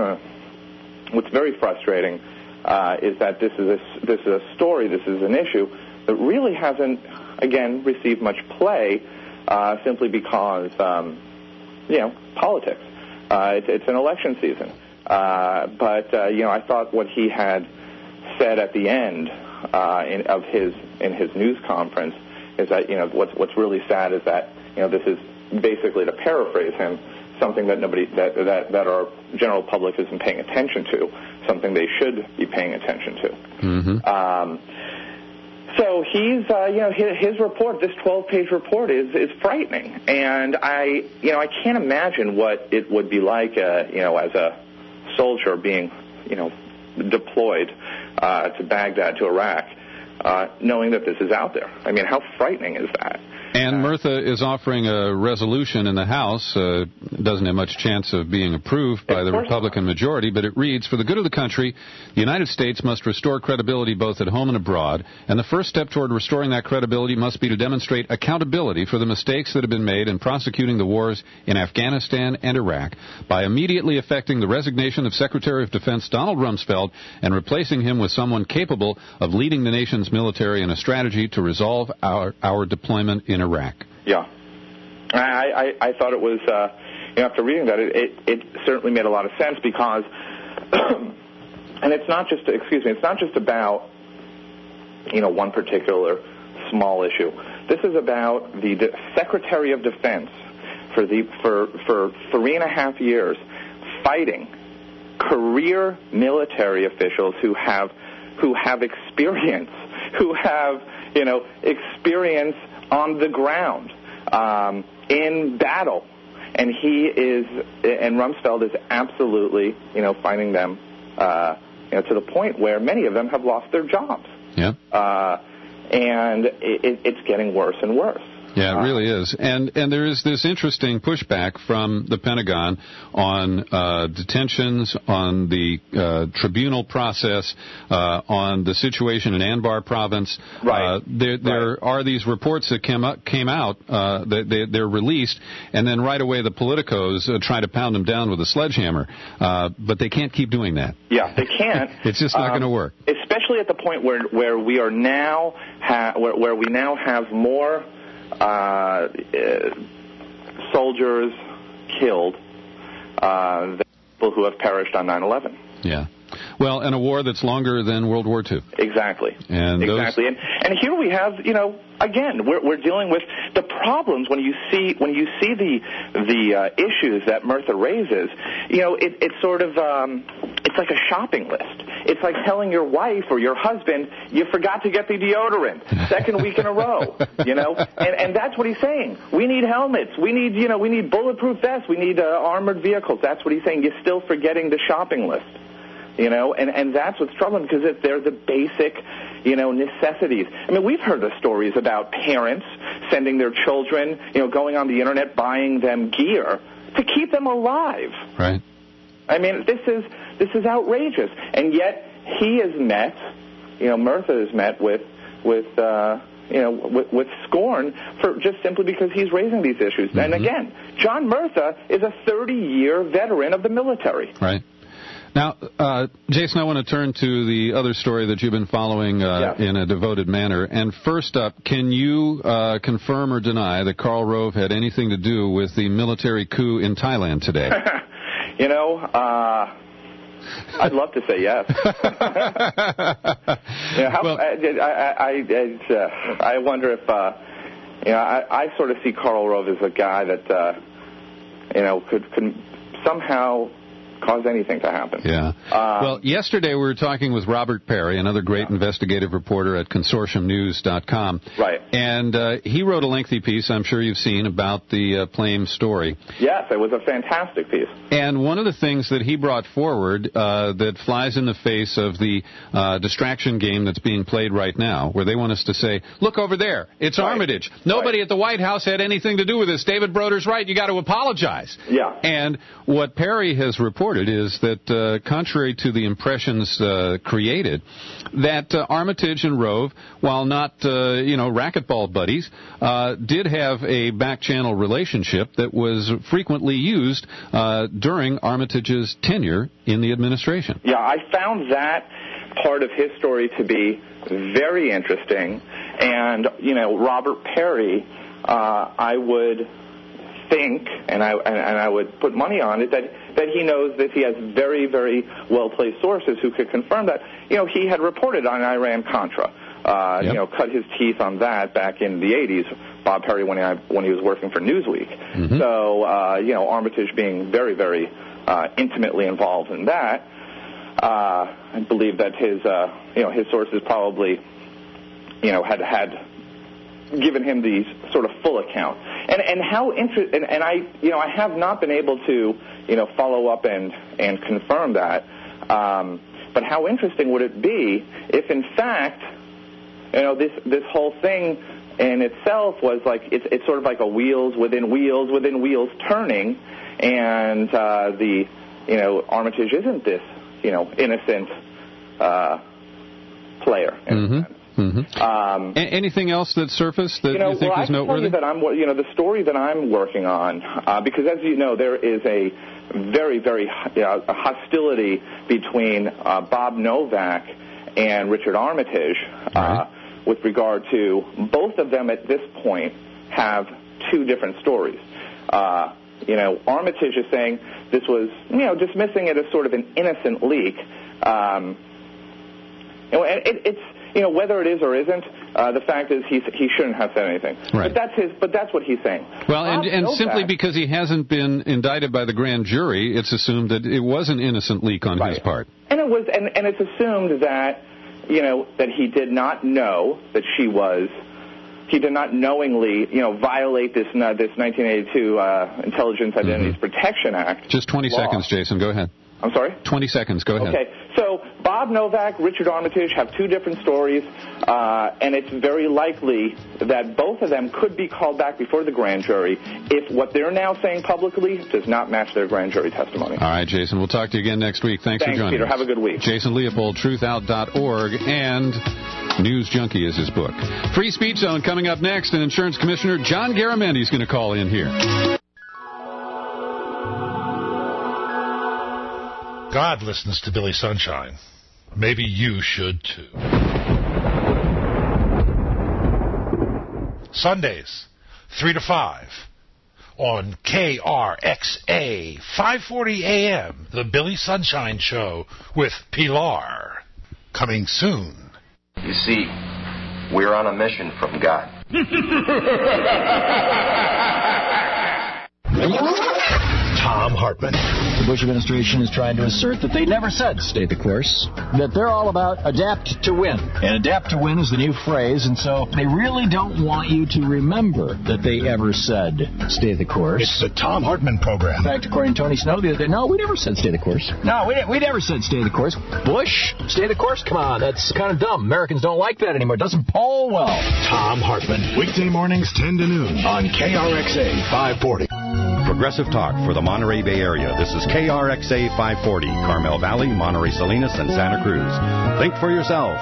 what's very frustrating uh, is that this is, a, this is a story, this is an issue that really hasn't, again, received much play uh, simply because, um, you know, politics. Uh, it, it's an election season. Uh, but, uh, you know, I thought what he had said at the end uh, in, of his, in his news conference is that, you know, what's, what's really sad is that, you know, this is basically, to paraphrase him, something that nobody, that, that that our general public isn't paying attention to, something they should be paying attention to. Mm-hmm. Um, so, so he's, uh, you know, his, his report, this twelve-page report, is is frightening, and I, you know, I can't imagine what it would be like, uh, you know, as a soldier being, you know, deployed uh, to Baghdad, to Iraq, uh, knowing that this is out there. I mean, how frightening is that? And Murtha is offering a resolution in the House. Uh, doesn't have much chance of being approved by the Republican majority, but it reads, for the good of the country, the United States must restore credibility both at home and abroad, and the first step toward restoring that credibility must be to demonstrate accountability for the mistakes that have been made in prosecuting the wars in Afghanistan and Iraq by immediately effecting the resignation of Secretary of Defense Donald Rumsfeld and replacing him with someone capable of leading the nation's military in a strategy to resolve our, our deployment in Iraq. Yeah. I, I, I thought it was, uh, you know, after reading that, it, it, it certainly made a lot of sense because, and it's not just, excuse me, it's not just about, you know, one particular small issue. This is about the De- Secretary of Defense for the for for three and a half years fighting career military officials who have who have experience, who have, you know, experience on the ground, um, in battle, and he is, and Rumsfeld is absolutely, you know, finding them, uh, you know, to the point where many of them have lost their jobs. Yeah. Uh, and it, it's getting worse and worse. Yeah, it really is. And and there is this interesting pushback from the Pentagon on uh, detentions, on the uh, tribunal process, uh, on the situation in Anbar province. Right. Uh, there there right. are these reports that came, up, came out, uh, that they, they're released, and then right away the politicos uh, try to pound them down with a sledgehammer. Uh, but they can't keep doing that. Yeah, they can't. It's just not um, going to work. Especially at the point where, where we are now, ha- where, where we now have more Uh, uh, soldiers killed uh, than people who have perished on nine eleven. Yeah. Well, and a war that's longer than World War Two. Exactly. And exactly. Those... And and here we have, you know, again, we're we're dealing with the problems when you see when you see the the uh, issues that Murtha raises. You know, it, it's sort of um, it's like a shopping list. It's like telling your wife or your husband you forgot to get the deodorant second week in a row. You know, and and that's what he's saying. We need helmets. We need you know we need bulletproof vests. We need uh, armored vehicles. That's what he's saying. You're still forgetting the shopping list. You know, and, and that's what's troubling because it, they're the basic, you know, necessities. I mean, we've heard the stories about parents sending their children, you know, going on the Internet, buying them gear to keep them alive. Right. I mean, this is this is outrageous. And yet he is met, you know, Murtha is met with, with uh, you know, with, with scorn for just simply because he's raising these issues. Mm-hmm. And again, John Murtha is a thirty-year veteran of the military. Right. Now, uh, Jason, I want to turn to the other story that you've been following uh, yeah. in a devoted manner. And first up, can you uh, confirm or deny that Karl Rove had anything to do with the military coup in Thailand today? You know, uh, I'd love to say yes. you know, how, well, I, I, I, uh, I wonder if, uh, you know, I, I sort of see Karl Rove as a guy that, uh, you know, could, could somehow cause anything to happen. Yeah. Um, well, yesterday we were talking with Robert Perry, another great yeah. investigative reporter at consortium news dot com. Right. And uh, he wrote a lengthy piece, I'm sure you've seen, about the uh, Plame story. Yes, it was a fantastic piece. And one of the things that he brought forward uh, that flies in the face of the uh, distraction game that's being played right now, where they want us to say, look over there, it's right. Armitage. Nobody right. at the White House had anything to do with this. David Broder's right. You got to apologize. Yeah. And what Perry has reported is that, uh, contrary to the impressions uh, created, that uh, Armitage and Rove, while not, uh, you know, racquetball buddies, uh, did have a back-channel relationship that was frequently used uh, during Armitage's tenure in the administration. Yeah, I found that part of his story to be very interesting. And, you know, Robert Perry, uh, I would think, and I and, and I would put money on it, that that he knows that he has very, very well-placed sources who could confirm that. You know, he had reported on Iran-Contra, uh, yep. you know, cut his teeth on that back in the eighties, Bob Perry, when, I, when he was working for Newsweek. Mm-hmm. So, uh, you know, Armitage being very, very uh, intimately involved in that, uh, I believe that his, uh, you know, his sources probably you know, had had given him the sort of full account. And and how inter- and, and I you know I have not been able to you know follow up and and confirm that. Um, but how interesting would it be if, in fact, you know, this this whole thing in itself was like it's it's sort of like a wheels within wheels within wheels turning, and uh, the you know Armitage isn't this you know innocent uh, player. Mm-hmm. Mm-hmm. Um, A- anything else that surfaced that you, know, you think well, is I noteworthy? You, that I'm, you know, the story that I'm working on, uh, because as you know, there is a very, very uh, hostility between uh, Bob Novak and Richard Armitage uh, right. with regard to both of them at this point have two different stories. Uh, you know, Armitage is saying this was, you know, dismissing it as sort of an innocent leak. Um, you know, and it, it's You know, whether it is or isn't, uh, the fact is he he shouldn't have said anything. Right. But that's his. But that's what he's saying. Well, and, and simply that. because he hasn't been indicted by the grand jury, it's assumed that it was an innocent leak on right. his part. And it was, and, and it's assumed that, you know, that he did not know that she was. He did not knowingly, you know, violate this uh, this nineteen eighty-two uh, Intelligence Identities mm-hmm. Protection Act. Just twenty law. seconds, Jason. Go ahead. I'm sorry? twenty seconds. Go ahead. Okay. So Bob Novak, Richard Armitage have two different stories, uh, and it's very likely that both of them could be called back before the grand jury if what they're now saying publicly does not match their grand jury testimony. All right, Jason. We'll talk to you again next week. Thanks, Thanks for joining Peter. us. Have a good week. Jason Leopold, truth out dot org, and News Junkie is his book. Free Speech Zone coming up next, and Insurance Commissioner John Garamendi is going to call in here. God listens to Billy Sunshine. Maybe you should too. Sundays, three to five, on K R X A, five forty A M, The Billy Sunshine Show with Pilar. Coming soon. You see, we're on a mission from God. Tom Hartman. The Bush administration is trying to assert that they never said stay the course, that they're all about adapt to win. And adapt to win is the new phrase, and so they really don't want you to remember that they ever said stay the course. It's the Tom Hartman program. In fact, according to Tony Snow the other day, no, we never said stay the course. No, we, we never said stay the course. Bush, stay the course? Come on, that's kind of dumb. Americans don't like that anymore. It doesn't poll well. Tom Hartman, weekday mornings ten to noon on K R X A five forty. Progressive Talk for the Monterey Bay Area. This is K R X A five forty, Carmel Valley, Monterey Salinas, and Santa Cruz. Think for yourself.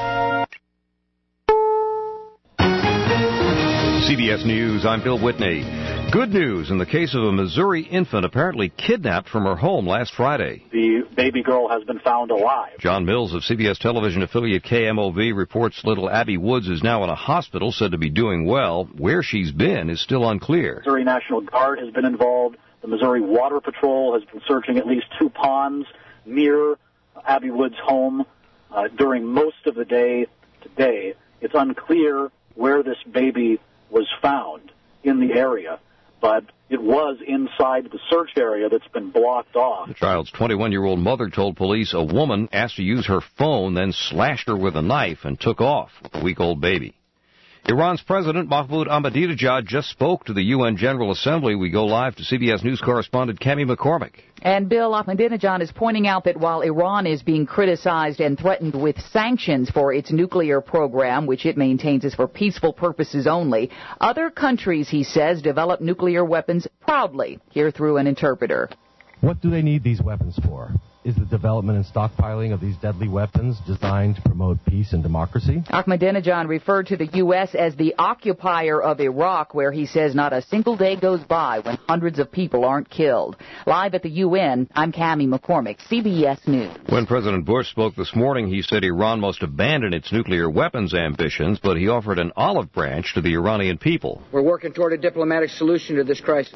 C B S News, I'm Bill Whitney. Good news in the case of a Missouri infant apparently kidnapped from her home last Friday. The baby girl has been found alive. John Mills of C B S television affiliate K M O V reports little Abby Woods is now in a hospital, said to be doing well. Where she's been is still unclear. Missouri National Guard has been involved. The Missouri Water Patrol has been searching at least two ponds near Abby Woods' home uh, during most of the day today. It's unclear where this baby was found in the area, but it was inside the search area that's been blocked off. The child's twenty-one-year-old mother told police a woman asked to use her phone, then slashed her with a knife and took off with the week-old baby. Iran's President Mahmoud Ahmadinejad just spoke to the U N General Assembly. We go live to C B S News correspondent Cami McCormick. And Bill, Ahmadinejad is pointing out that while Iran is being criticized and threatened with sanctions for its nuclear program, which it maintains is for peaceful purposes only, other countries, he says, develop nuclear weapons proudly. Here through an interpreter. What do they need these weapons for? Is the development and stockpiling of these deadly weapons designed to promote peace and democracy? Ahmadinejad referred to the U S as the occupier of Iraq, where he says not a single day goes by when hundreds of people aren't killed. Live at the U N, I'm Cami McCormick, C B S News. When President Bush spoke this morning, he said Iran must abandon its nuclear weapons ambitions, but he offered an olive branch to the Iranian people. We're working toward a diplomatic solution to this crisis.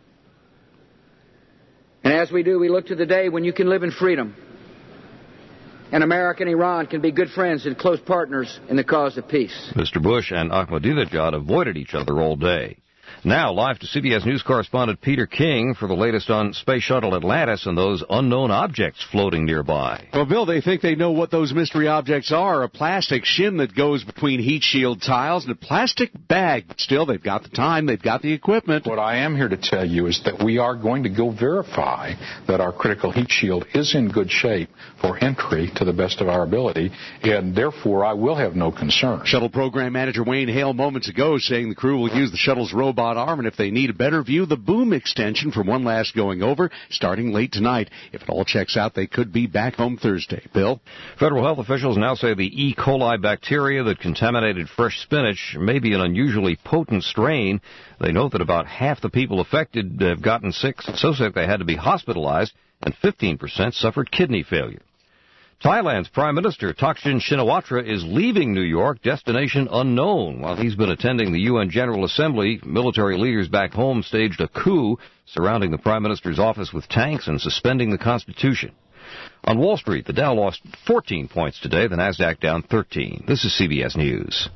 And as we do, we look to the day when you can live in freedom, and America and Iran can be good friends and close partners in the cause of peace. Mister Bush and Ahmadinejad avoided each other all day. Now, live to C B S News correspondent Peter King for the latest on Space Shuttle Atlantis and those unknown objects floating nearby. Well, Bill, they think they know what those mystery objects are. A plastic shim that goes between heat shield tiles and a plastic bag. But still, they've got the time, they've got the equipment. What I am here to tell you is that we are going to go verify that our critical heat shield is in good shape for entry to the best of our ability, and therefore I will have no concern. Shuttle Program Manager Wayne Hale moments ago saying the crew will use the shuttle's robot arm, and if they need a better view, the boom extension for one last going over, starting late tonight. If it all checks out, they could be back home Thursday. Bill? Federal health officials now say the E. coli bacteria that contaminated fresh spinach may be an unusually potent strain. They note that about half the people affected have gotten sick, so sick they had to be hospitalized, and fifteen percent suffered kidney failure. Thailand's Prime Minister Thaksin Shinawatra is leaving New York, destination unknown. While he's been attending the U N General Assembly, military leaders back home staged a coup surrounding the Prime Minister's office with tanks and suspending the Constitution. On Wall Street, the Dow lost fourteen points today, the Nasdaq down thirteen. This is C B S News.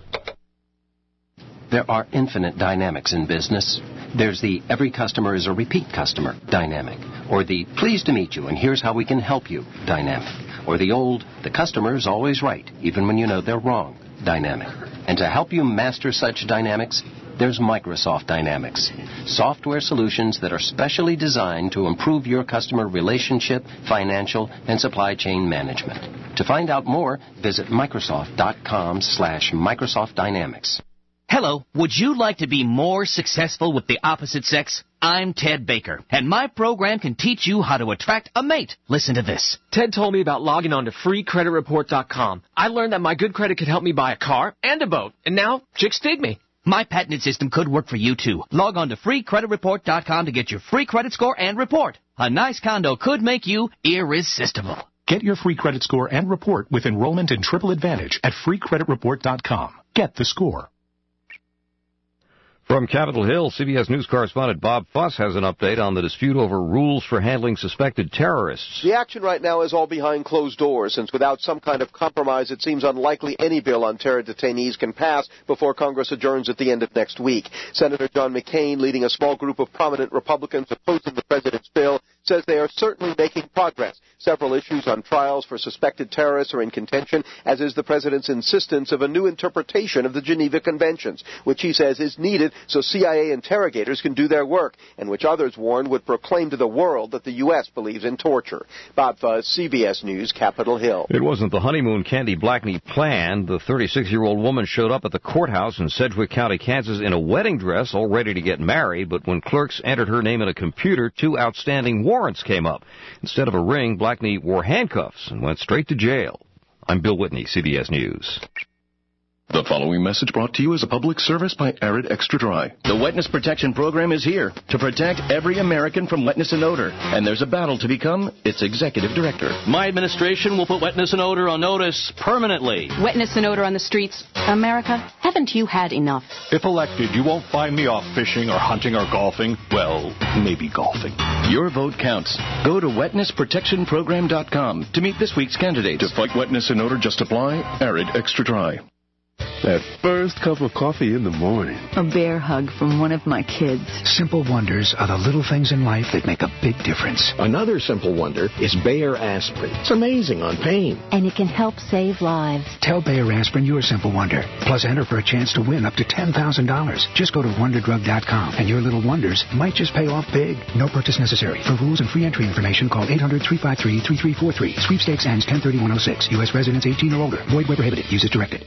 There are infinite dynamics in business. There's the every customer is a repeat customer dynamic, or the pleased to meet you and here's how we can help you dynamic, or the old the customer is always right even when you know they're wrong dynamic. And to help you master such dynamics, there's Microsoft Dynamics, software solutions that are specially designed to improve your customer relationship, financial, and supply chain management. To find out more, visit Microsoft.com slash Microsoft Dynamics. Hello, would you like to be more successful with the opposite sex? I'm Ted Baker, and my program can teach you how to attract a mate. Listen to this. Ted told me about logging on to free credit report dot com. I learned that my good credit could help me buy a car and a boat, and now chicks dig me. My patented system could work for you, too. Log on to free credit report dot com to get your free credit score and report. A nice condo could make you irresistible. Get your free credit score and report with enrollment in Triple Advantage at free credit report dot com. Get the score. From Capitol Hill, C B S News correspondent Bob Fuss has an update on the dispute over rules for handling suspected terrorists. The action right now is all behind closed doors, since without some kind of compromise, it seems unlikely any bill on terror detainees can pass before Congress adjourns at the end of next week. Senator John McCain, leading a small group of prominent Republicans opposing the president's bill, says they are certainly making progress. Several issues on trials for suspected terrorists are in contention, as is the president's insistence of a new interpretation of the Geneva Conventions, which he says is needed so C I A interrogators can do their work, and which others warn would proclaim to the world that the U S believes in torture. Bob Fuzz, C B S News, Capitol Hill. It wasn't the honeymoon Candy Blackney planned. The thirty-six-year-old woman showed up at the courthouse in Sedgwick County, Kansas, in a wedding dress, all ready to get married, but when clerks entered her name in a computer, two outstanding warrants came up. Instead of a ring, Blackney wore handcuffs and went straight to jail. I'm Bill Whitney, C B S News. The following message brought to you as a public service by Arid Extra Dry. The Wetness Protection Program is here to protect every American from wetness and odor. And there's a battle to become its executive director. My administration will put wetness and odor on notice permanently. Wetness and odor on the streets. America, haven't you had enough? If elected, you won't find me off fishing or hunting or golfing. Well, maybe golfing. Your vote counts. Go to wetness protection program dot com to meet this week's candidates. To fight wetness and odor, just apply Arid Extra Dry. That first cup of coffee in the morning. A bear hug from one of my kids. Simple wonders are the little things in life that make a big difference. Another simple wonder is Bayer Aspirin. It's amazing on pain. And it can help save lives. Tell Bayer Aspirin your simple wonder. Plus enter for a chance to win up to ten thousand dollars. Just go to wonder drug dot com and your little wonders might just pay off big. No purchase necessary. For rules and free entry information, call eight hundred, three five three, three three four three. Sweepstakes ends ten thirty-one oh six. U S residents eighteen or older. Void where prohibited. Use as directed.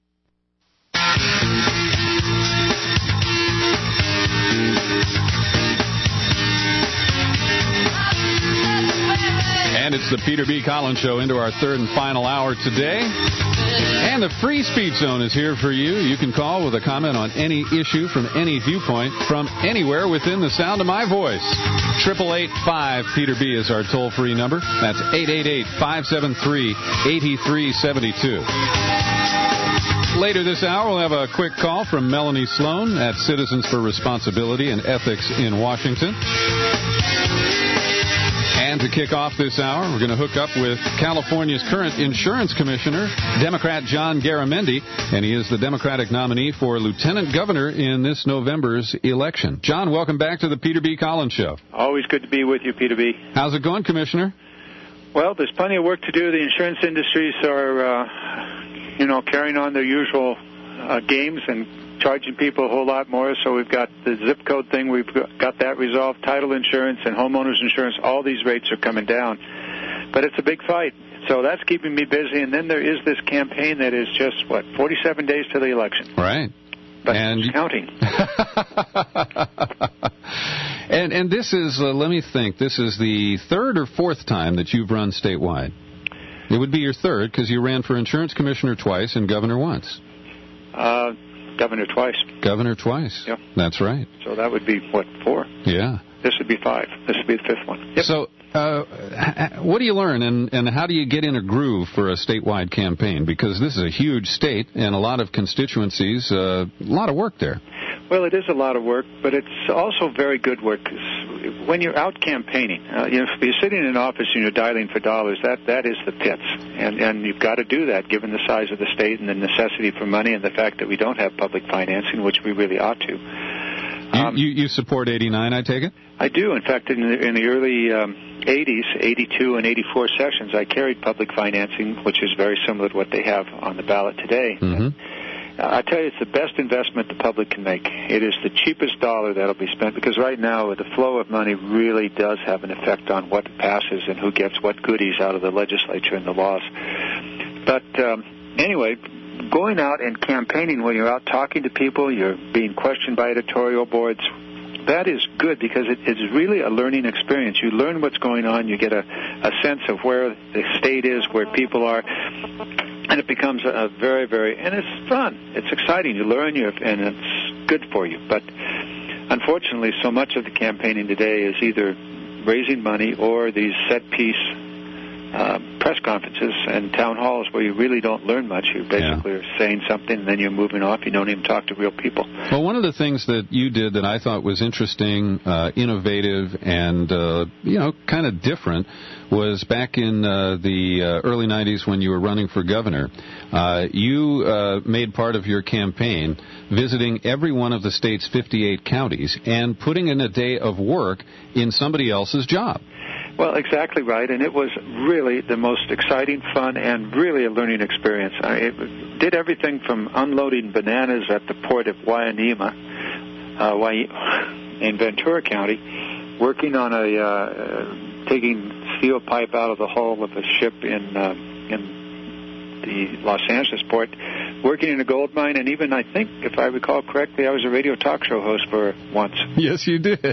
And it's the Peter B. Collins Show into our third and final hour today. And the Free Speech Zone is here for you. You can call with a comment on any issue from any viewpoint from anywhere within the sound of my voice. eight eight eight, five, Peter B is our toll-free number. That's eight eight eight, five seven three, eight three seven two. Later this hour, we'll have a quick call from Melanie Sloan at Citizens for Responsibility and Ethics in Washington. And to kick off this hour, we're going to hook up with California's current insurance commissioner, Democrat John Garamendi, and he is the Democratic nominee for lieutenant governor in this November's election. John, welcome back to the Peter B. Collins Show. Always good to be with you, Peter B. How's it going, Commissioner? Well, there's plenty of work to do. The insurance industries are, uh, you know, carrying on their usual uh, games and charging people a whole lot more. So we've got the zip code thing. We've got that resolved. Title insurance and homeowners insurance, all these rates are coming down. But it's a big fight. So that's keeping me busy. And then there is this campaign that is just, what, forty-seven days to the election. Right. But and it's counting. and and this is, uh, let me think, this is the third or fourth time that you've run statewide. It would be your third because you ran for insurance commissioner twice and governor once. Uh, governor twice. Governor twice. Yep. That's right. So that would be, what, four? Yeah. This would be five. This would be the fifth one. Yep. So uh, what do you learn, and, and how do you get in a groove for a statewide campaign? Because this is a huge state and a lot of constituencies, uh, a lot of work there. Well, it is a lot of work, but it's also very good work. When you're out campaigning, uh, you know, if you're sitting in office and you're dialing for dollars, that, that is the pits. And, and you've got to do that given the size of the state and the necessity for money and the fact that we don't have public financing, which we really ought to. Um, you, you, you support eighty-nine, I take it? I do. In fact, in the, in the early um, eighties, eighty-two and eighty-four sessions, I carried public financing, which is very similar to what they have on the ballot today. Mm-hmm. Uh, I tell you, it's the best investment the public can make. It is the cheapest dollar that'll be spent because right now the flow of money really does have an effect on what passes and who gets what goodies out of the legislature and the laws. But um, anyway, going out and campaigning when you're out talking to people, you're being questioned by editorial boards, that is good because it is really a learning experience. You learn what's going on. You get a, a sense of where the state is, where people are, and it becomes a very, very, and it's fun. It's exciting. You learn, you and it's good for you. But unfortunately, so much of the campaigning today is either raising money or these set-piece Uh, press conferences and town halls where you really don't learn much. You basically yeah. are saying something and then you're moving off. You don't even talk to real people. Well, one of the things that you did that I thought was interesting, uh, innovative, and, uh, you know, kind of different was back in uh, the uh, early nineties when you were running for governor. Uh, you uh, made part of your campaign visiting every one of the state's fifty-eight counties and putting in a day of work in somebody else's job. Well, exactly right, and it was really the most exciting, fun, and really a learning experience. I it did everything from unloading bananas at the port of Wainema, uh, in Ventura County, working on a uh, taking steel pipe out of the hull of a ship in uh, in the Los Angeles port, working in a gold mine, and even, I think, if I recall correctly, I was a radio talk show host for once. Yes, you did.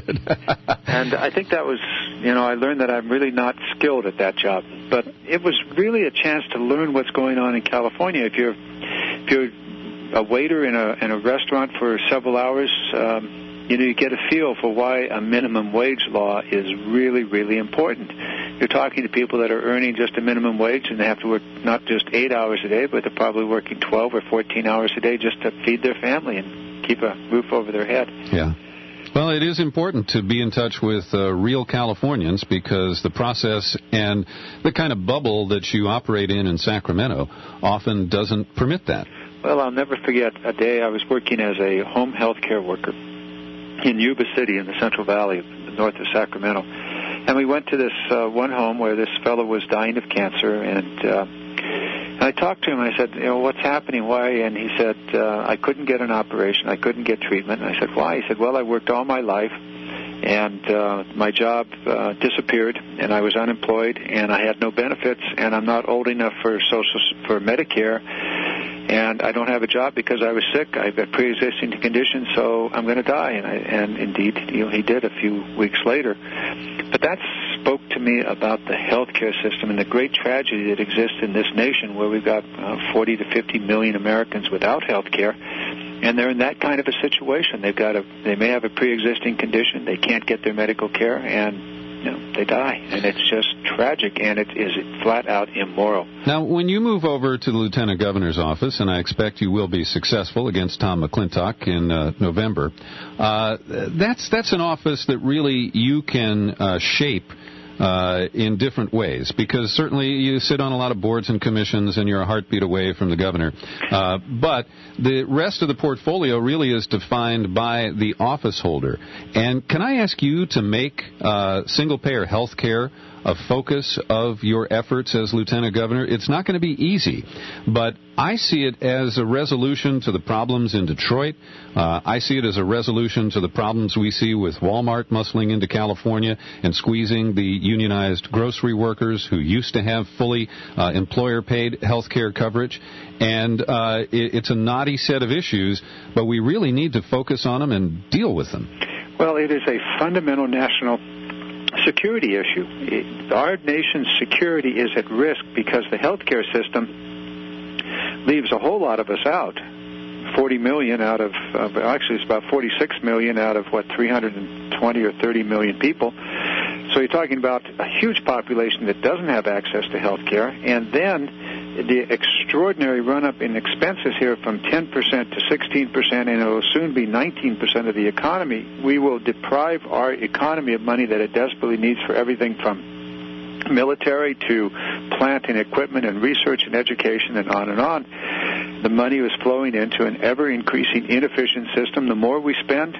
And I think that was, you know, I learned that I'm really not skilled at that job. But it was really a chance to learn what's going on in California. If you're, if you're a waiter in a in a restaurant for several hours, um, you know, you get a feel for why a minimum wage law is really, really important. You're talking to people that are earning just a minimum wage, and they have to work not just eight hours a day, but they're probably working twelve or fourteen hours a day just to feed their family and keep a roof over their head. Yeah. Well, it is important to be in touch with uh, real Californians because the process and the kind of bubble that you operate in in Sacramento often doesn't permit that. Well, I'll never forget a day I was working as a home health care worker in Yuba City in the Central Valley, north of Sacramento. And we went to this uh, one home where this fellow was dying of cancer, and, uh, and I talked to him, and I said, you know, what's happening, why? And he said, uh, I couldn't get an operation, I couldn't get treatment. And I said, why? He said, well, I worked all my life, and uh, my job uh, disappeared, and I was unemployed, and I had no benefits, and I'm not old enough for social for Medicare, and I don't have a job because I was sick. I've got pre-existing conditions, so I'm going to die. And, I, and indeed, you know, he did a few weeks later. But that spoke to me about the healthcare system and the great tragedy that exists in this nation where we've got uh, forty to fifty million Americans without health care. And they're in that kind of a situation. They've got a, they may have a pre-existing condition. They can't get their medical care, and you know, they die. And it's just tragic, and it is flat out immoral. Now, when you move over to the Lieutenant Governor's office, and I expect you will be successful against Tom McClintock in uh, November, uh, that's that's an office that really you can uh, shape uh, in different ways, because certainly you sit on a lot of boards and commissions and you're a heartbeat away from the governor. Uh, but the rest of the portfolio really is defined by the office holder. And can I ask you to make uh, single-payer health care a focus of your efforts as Lieutenant Governor? It's not going to be easy, but I see it as a resolution to the problems in Detroit. Uh, I see it as a resolution to the problems we see with Walmart muscling into California and squeezing the unionized grocery workers who used to have fully uh, employer-paid health care coverage. And uh, it, it's a knotty set of issues, but we really need to focus on them and deal with them. Well, it is a fundamental national security issue. It, our nation's security is at risk because the healthcare system leaves a whole lot of us out. forty million out of, uh, actually it's about forty-six million out of, what, three hundred twenty or thirty million people. So you're talking about a huge population that doesn't have access to health care. And then the extraordinary run-up in expenses here from ten percent to sixteen percent, and it will soon be nineteen percent of the economy. We will deprive our economy of money that it desperately needs for everything from military to plant and equipment and research and education and on and on. The money is flowing into an ever-increasing inefficient system. The more we spend,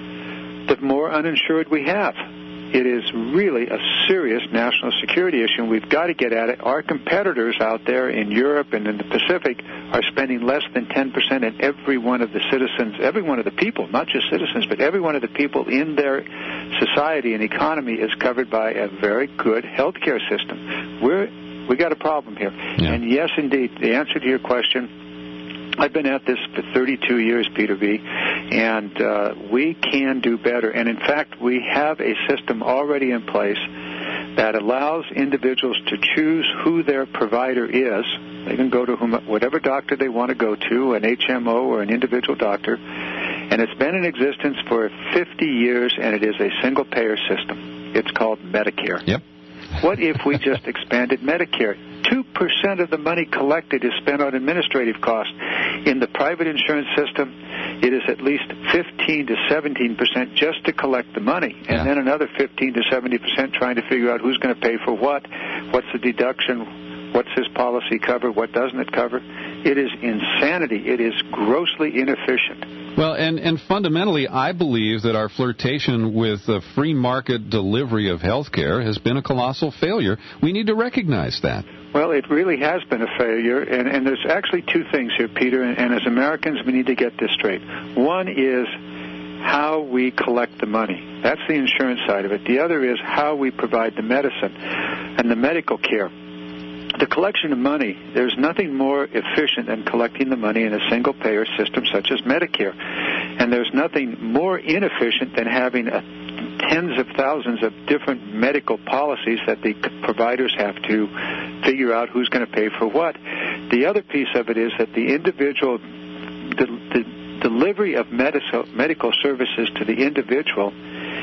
the more uninsured we have. It is really a serious national security issue, and we've got to get at it. Our competitors out there in Europe and in the Pacific are spending less than ten percent, and every one of the citizens, every one of the people, not just citizens, but every one of the people in their society and economy is covered by a very good health care system. We're, we got a problem here. Yeah. And yes, indeed, the answer to your question, I've been at this for thirty-two years, Peter V., and uh, we can do better. And, in fact, we have a system already in place that allows individuals to choose who their provider is. They can go to whom, whatever doctor they want to go to, an H M O or an individual doctor. And it's been in existence for fifty years, and it is a single-payer system. It's called Medicare. Yep. What if we just expanded Medicare? two percent of the money collected is spent on administrative costs. In the private insurance system, it is at least fifteen to seventeen percent just to collect the money, and yeah. then another fifteen to seventy percent trying to figure out who's going to pay for what, what's the deduction, what's this policy cover, what doesn't it cover. It is insanity. It is grossly inefficient. Well, and, and fundamentally, I believe that our flirtation with the free market delivery of health care has been a colossal failure. We need to recognize that. Well, it really has been a failure, and, and there's actually two things here, Peter, and, and as Americans, we need to get this straight. One is how we collect the money. That's the insurance side of it. The other is how we provide the medicine and the medical care. The collection of money, there's nothing more efficient than collecting the money in a single-payer system such as Medicare. And there's nothing more inefficient than having a, tens of thousands of different medical policies that the providers have to figure out who's going to pay for what. The other piece of it is that the individual, the, the delivery of medical, medical services to the individual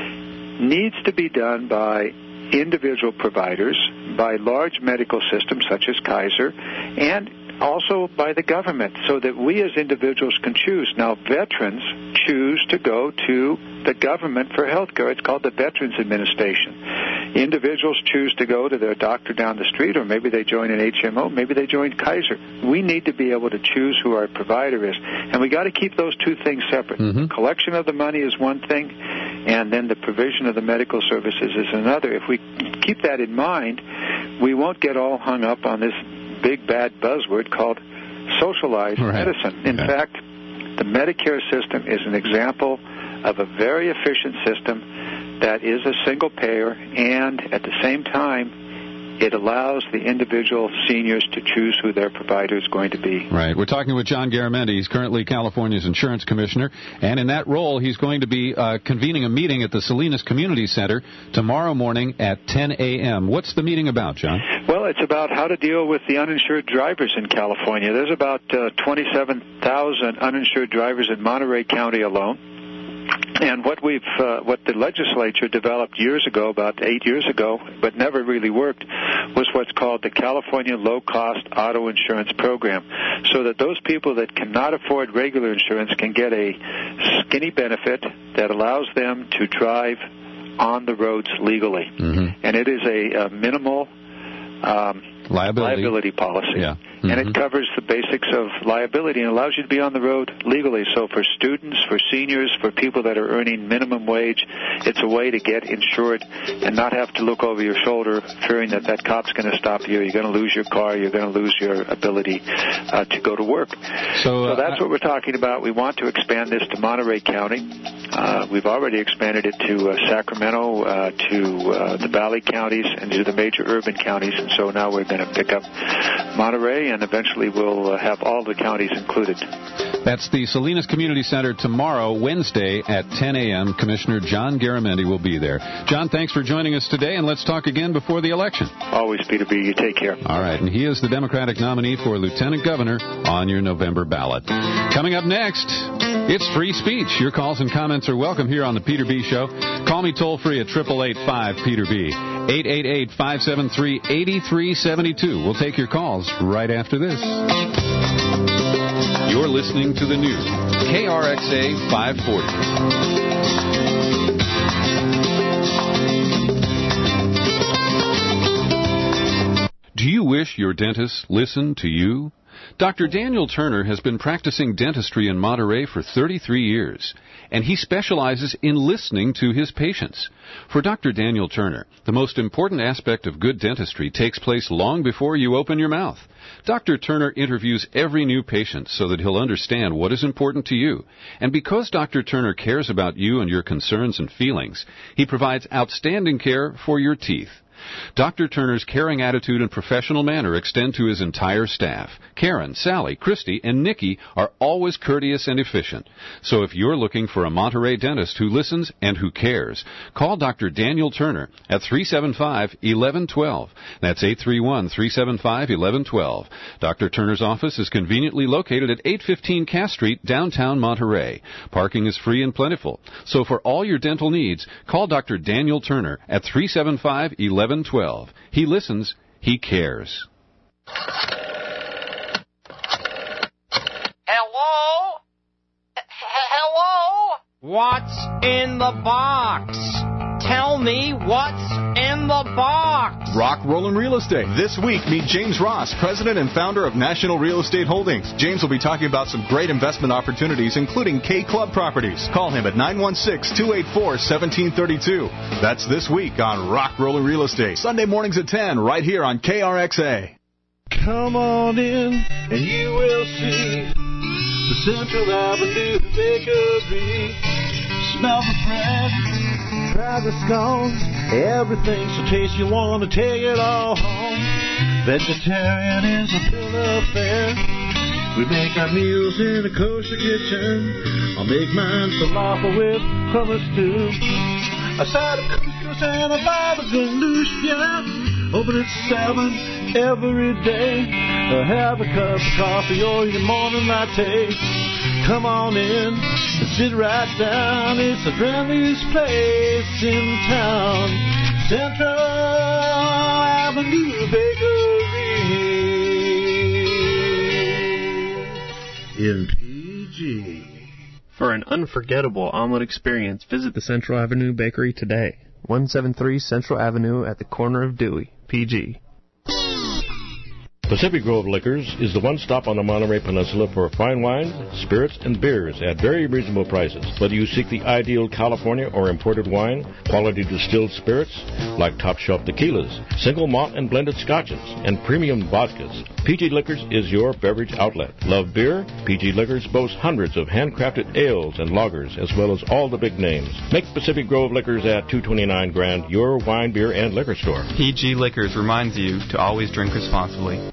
needs to be done by individual providers, by large medical systems such as Kaiser, and also by the government, so that we as individuals can choose. Now, veterans choose to go to the government for health care. It's called the Veterans Administration. Individuals choose to go to their doctor down the street, or maybe they join an H M O, maybe they join Kaiser. We need to be able to choose who our provider is, and we got to keep those two things separate. Mm-hmm. Collection of the money is one thing, and then the provision of the medical services is another. If we keep that in mind, we won't get all hung up on this big bad buzzword called socialized right. medicine. In yeah. fact, the Medicare system is an example of a very efficient system that is a single payer, and at the same time, it allows the individual seniors to choose who their provider is going to be. Right. We're talking with John Garamendi. He's currently California's insurance commissioner, and in that role, he's going to be uh, convening a meeting at the Salinas Community Center tomorrow morning at ten a.m. What's the meeting about, John? Well, it's about how to deal with the uninsured drivers in California. There's about uh, twenty-seven thousand uninsured drivers in Monterey County alone. And what we've, uh, what the legislature developed years ago, about eight years ago, but never really worked, was what's called the California Low-Cost Auto Insurance Program, so that those people that cannot afford regular insurance can get a skinny benefit that allows them to drive on the roads legally. Mm-hmm. And it is a, a minimal um, liability. liability policy. Yeah. And Mm-hmm. it covers the basics of liability and allows you to be on the road legally. So for students, for seniors, for people that are earning minimum wage, it's a way to get insured and not have to look over your shoulder fearing that that cop's going to stop you, you're going to lose your car, you're going to lose your ability uh, to go to work. So, uh, so that's what we're talking about. We want to expand this to Monterey County. Uh, we've already expanded it to uh, Sacramento, uh, to uh, the Valley counties, and to the major urban counties. And so now we're going to pick up Monterey, and eventually we'll uh, have all the counties included. That's the Salinas Community Center tomorrow, Wednesday at ten a.m. Commissioner John Garamendi will be there. John, thanks for joining us today, and let's talk again before the election. Always, Peter B. You take care. All right, and he is the Democratic nominee for Lieutenant Governor on your November ballot. Coming up next, it's free speech. Your calls and comments are welcome here on the Peter B. Show. Call me toll-free at eight eight eight, five, Peter B. eight eight eight, five seven three, eight three seven two. We'll take your calls right after this. You're listening to the new K R X A five forty. Do you wish your dentist listened to you? Doctor Daniel Turner has been practicing dentistry in Monterey for thirty-three years, and he specializes in listening to his patients. For Doctor Daniel Turner, the most important aspect of good dentistry takes place long before you open your mouth. Doctor Turner interviews every new patient so that he'll understand what is important to you. And because Doctor Turner cares about you and your concerns and feelings, he provides outstanding care for your teeth. Doctor Turner's caring attitude and professional manner extend to his entire staff. Karen, Sally, Christy, and Nikki are always courteous and efficient. So if you're looking for a Monterey dentist who listens and who cares, call Doctor Daniel Turner at three seven five, one one one two. That's eight three one, three seven five, one one one two. Doctor Turner's office is conveniently located at eight fifteen Cass Street, downtown Monterey. Parking is free and plentiful. So for all your dental needs, call Doctor Daniel Turner at three seven five, one one one two. He listens. He cares. Hello? H- hello? What's in the box? Tell me what's in the box. Rock Rollin' Real Estate. This week, meet James Ross, president and founder of National Real Estate Holdings. James will be talking about some great investment opportunities, including K Club Properties. Call him at nine one six, two eight four, one seven three two. That's this week on Rock Rollin' Real Estate. Sunday mornings at ten, right here on K R X A. Come on in, and you will see the Central Avenue Bakery. Smell the bread, try the scones, everything's so tasty you want to take it all home. Vegetarian is a bill of fare. We make our meals in a kosher kitchen. I'll make mine falafel with hummus too. A side of couscous and a baba ganoush, yeah. Open at seven every day. Or have a cup of coffee or your morning latte. Come on in and sit right down. It's the friendliest place in town. Central Avenue Bakery in P G. For an unforgettable omelet experience, visit the Central Avenue Bakery today. one seventy-three Central Avenue at the corner of Dewey, P G. Pacific Grove Liquors is the one stop on the Monterey Peninsula for fine wines, spirits, and beers at very reasonable prices. Whether you seek the ideal California or imported wine, quality distilled spirits like top shelf tequilas, single malt and blended scotches, and premium vodkas, P G Liquors is your beverage outlet. Love beer? P G Liquors boasts hundreds of handcrafted ales and lagers, as well as all the big names. Make Pacific Grove Liquors at two twenty-nine Grand your wine, beer, and liquor store. P G Liquors reminds you to always drink responsibly.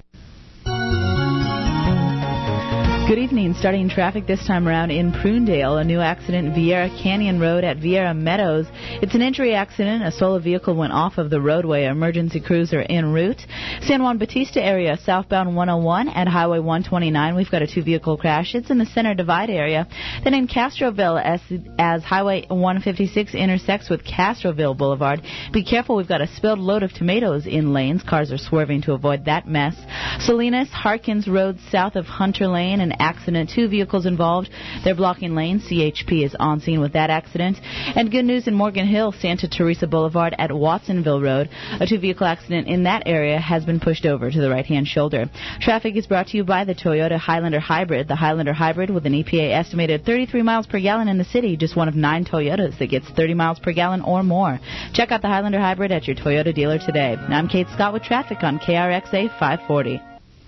Good evening. Starting traffic this time around in Prunedale. A new accident, Vieira Canyon Road at Vieira Meadows. It's an entry accident. A solo vehicle went off of the roadway. Emergency crews are en route. San Juan Bautista area, southbound one oh one at Highway one twenty-nine. We've got a two-vehicle crash. It's in the Center Divide area. Then in Castroville, as, as Highway one fifty-six intersects with Castroville Boulevard, be careful. We've got a spilled load of tomatoes in lanes. Cars are swerving to avoid that mess. Salinas, Harkins Road south of Hunter Lane. An accident. Two vehicles involved. They're blocking lanes. C H P is on scene with that accident. And good news in Morgan Hill, Santa Teresa Boulevard at Watsonville Road. A two-vehicle accident in that area has been pushed over to the right-hand shoulder. Traffic is brought to you by the Toyota Highlander Hybrid. The Highlander Hybrid with an E P A estimated thirty-three miles per gallon in the city, just one of nine Toyotas that gets thirty miles per gallon or more. Check out the Highlander Hybrid at your Toyota dealer today. I'm Kate Scott with traffic on K R X A five forty.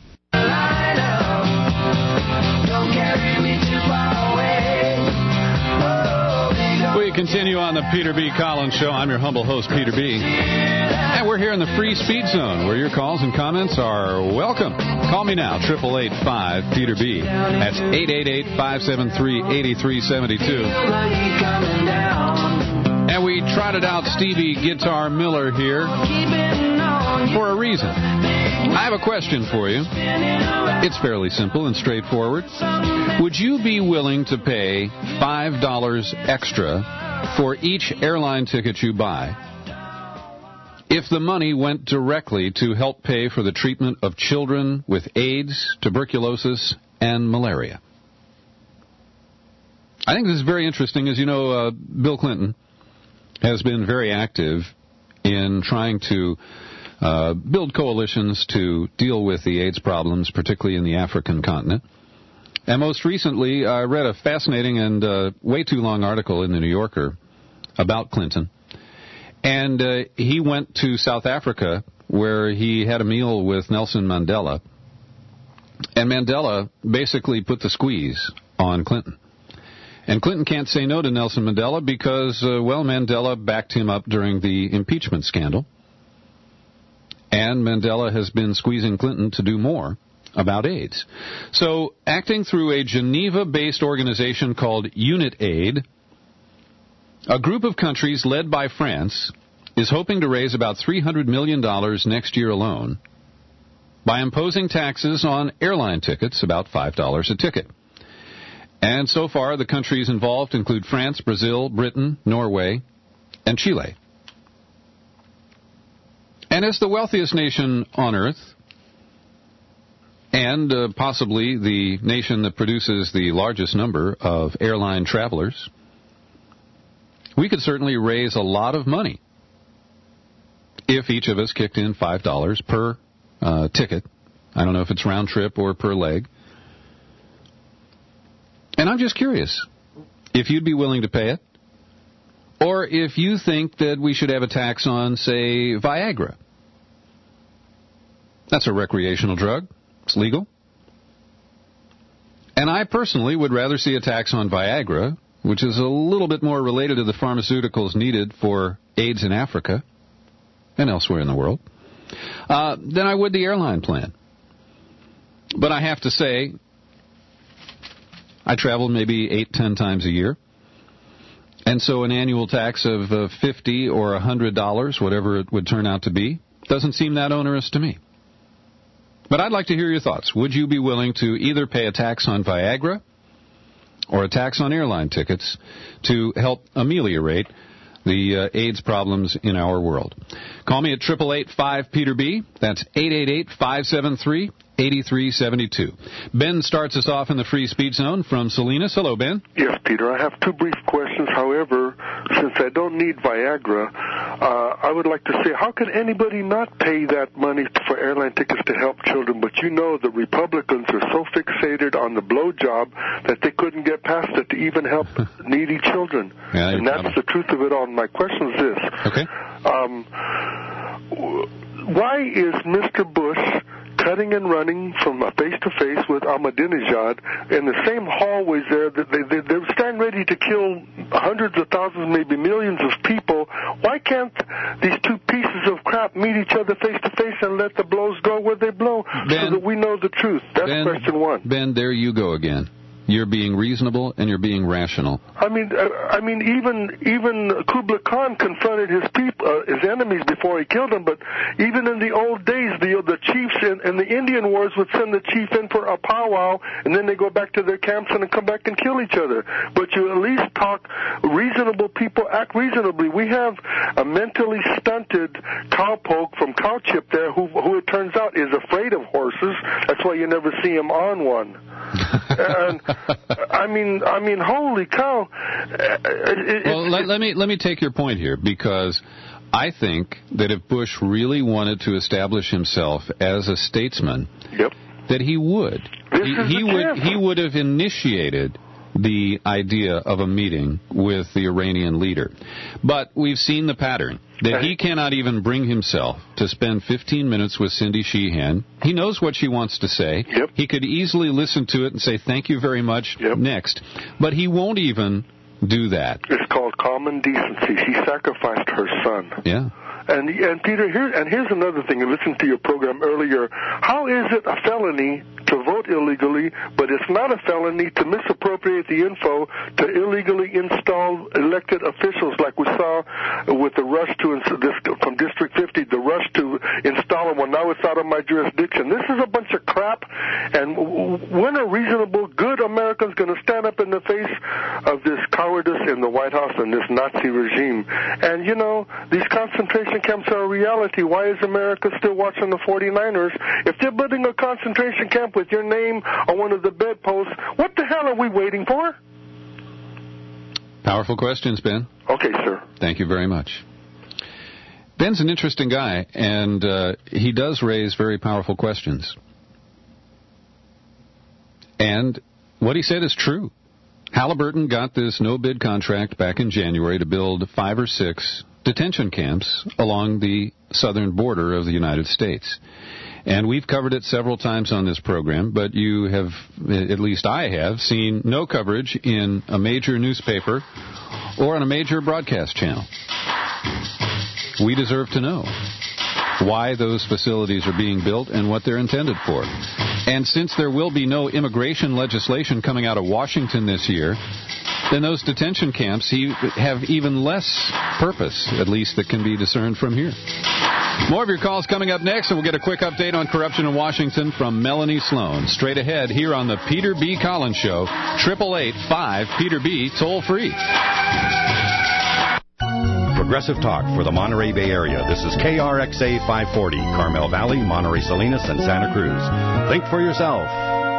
We continue on the Peter B. Collins Show. I'm your humble host, Peter B. And we're here in the free speed zone where your calls and comments are welcome. Call me now, eight eight eight, five, Peter B. That's eight eight eight, five seven three, eight three seven two. And we trotted out Stevie Guitar Miller here for a reason. I have a question for you. It's fairly simple and straightforward. Would you be willing to pay five dollars extra for each airline ticket you buy if the money went directly to help pay for the treatment of children with AIDS, tuberculosis, and malaria? I think this is very interesting. As you know, uh, Bill Clinton has been very active in trying to uh, build coalitions to deal with the AIDS problems, particularly in the African continent. And most recently, I read a fascinating and uh, way too long article in the New Yorker about Clinton. And uh, he went to South Africa, where he had a meal with Nelson Mandela. And Mandela basically put the squeeze on Clinton. And Clinton can't say no to Nelson Mandela because, uh, well, Mandela backed him up during the impeachment scandal. And Mandela has been squeezing Clinton to do more about AIDS. So, acting through a Geneva-based organization called UNITAID, a group of countries led by France is hoping to raise about three hundred million dollars next year alone by imposing taxes on airline tickets, about five dollars a ticket. And so far, the countries involved include France, Brazil, Britain, Norway, and Chile. And as the wealthiest nation on Earth, and uh, possibly the nation that produces the largest number of airline travelers, we could certainly raise a lot of money if each of us kicked in five dollars per uh, ticket. I don't know if it's round trip or per leg. And I'm just curious if you'd be willing to pay it, or if you think that we should have a tax on, say, Viagra. That's a recreational drug. It's legal. And I personally would rather see a tax on Viagra, which is a little bit more related to the pharmaceuticals needed for AIDS in Africa and elsewhere in the world, uh, than I would the airline plan. But I have to say, I travel maybe eight, ten times a year. And so an annual tax of uh, fifty dollars or one hundred dollars, whatever it would turn out to be, doesn't seem that onerous to me. But I'd like to hear your thoughts. Would you be willing to either pay a tax on Viagra or a tax on airline tickets to help ameliorate the uh, AIDS problems in our world? Call me at eight eight eight, five, Peter B. That's eight eight eight, five seven three, eight three seven two. Ben starts us off in the free speed zone from Salinas. Hello, Ben. Yes, Peter. I have two brief questions. However, since I don't need Viagra, uh, I would like to say, how can anybody not pay that money for airline tickets to help children? But you know the Republicans are so fixated on the blowjob that they couldn't get past it to even help needy children. Yeah, and that's problem. the truth of it all. And my question is this. Okay. Um, why is Mister Bush cutting and running from a face-to-face with Ahmadinejad in the same hallways there? That they, they, they stand ready to kill hundreds of thousands, maybe millions of people. Why can't these two pieces of crap meet each other face-to-face and let the blows go where they blow, Ben, so that we know the truth? That's Ben, question one. Ben, there you go again. you're being reasonable and you're being rational. I mean, uh, I mean, even even Kublai Khan confronted his people, uh, his enemies before he killed them. But even in the old days, the the chiefs in, in the Indian wars would send the chief in for a powwow, and then they go back to their camps and come back and kill each other. But you at least talk reasonable people, act reasonably. We have a mentally stunted cowpoke from Cowchip there, who who it turns out is afraid of horses. That's why you never see him on one. And I mean, I mean, holy cow! It, well, it, let, let me let me take your point here, because I think that if Bush really wanted to establish himself as a statesman, yep. that he would. This he, is he the would chance. he would have initiated the idea of a meeting with the Iranian leader. But we've seen the pattern, that he cannot even bring himself to spend fifteen minutes with Cindy Sheehan. He knows what she wants to say. Yep. He could easily listen to it and say, thank you very much, yep. next. But he won't even do that. It's called common decency. She sacrificed her son. Yeah. And and Peter, here and here's another thing. I listened to your program earlier. How is it a felony to vote illegally, but it's not a felony to misappropriate the info to illegally install elected officials, like we saw with the rush to ins- this from District fifty, the rush to install them? Well, now it's out of my jurisdiction. This is a bunch of crap. And when are reasonable, good Americans going to stand up in the face of this cowardice in the White House and this Nazi regime? And you know, these concentration camps are a reality. Why is America still watching the forty-niners? If they're building a concentration camp with your name on one of the bedposts, what the hell are we waiting for? Powerful questions, Ben. Okay, sir. Thank you very much. Ben's an interesting guy, and uh, he does raise very powerful questions. And what he said is true. Halliburton got this no-bid contract back in January to build five or six detention camps along the southern border of the United States. And we've covered it several times on this program, but you have, at least I have, seen no coverage in a major newspaper or on a major broadcast channel. We deserve to know why those facilities are being built and what they're intended for. And since there will be no immigration legislation coming out of Washington this year, then those detention camps have even less purpose, at least that can be discerned from here. More of your calls coming up next, and we'll get a quick update on corruption in Washington from Melanie Sloan. Straight ahead here on the Peter B. Collins Show, eight eight eight, five, Peter B, toll free. Progressive Talk for the Monterey Bay Area. This is K R X A five forty, Carmel Valley, Monterey Salinas, and Santa Cruz. Think for yourself.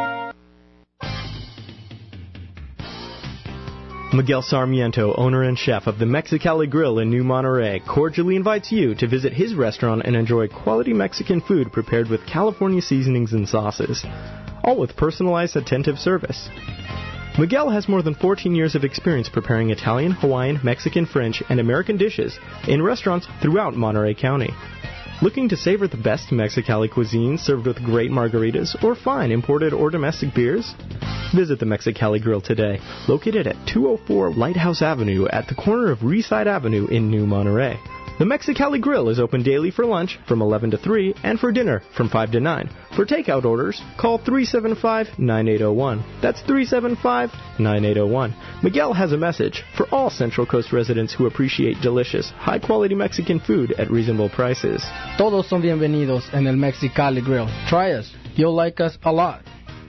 Miguel Sarmiento, owner and chef of the Mexicali Grill in New Monterey, cordially invites you to visit his restaurant and enjoy quality Mexican food prepared with California seasonings and sauces, all with personalized, attentive service. Miguel has more than fourteen years of experience preparing Italian, Hawaiian, Mexican, French, and American dishes in restaurants throughout Monterey County. Looking to savor the best Mexicali cuisine served with great margaritas or fine imported or domestic beers? Visit the Mexicali Grill today, located at two oh four Lighthouse Avenue at the corner of Reeside Avenue in New Monterey. The Mexicali Grill is open daily for lunch from eleven to three and for dinner from five to nine. For takeout orders, call three seven five, nine eight zero one. That's three seven five, nine eight zero one. Miguel has a message for all Central Coast residents who appreciate delicious, high-quality Mexican food at reasonable prices. Todos son bienvenidos en el Mexicali Grill. Try us. You'll like us a lot.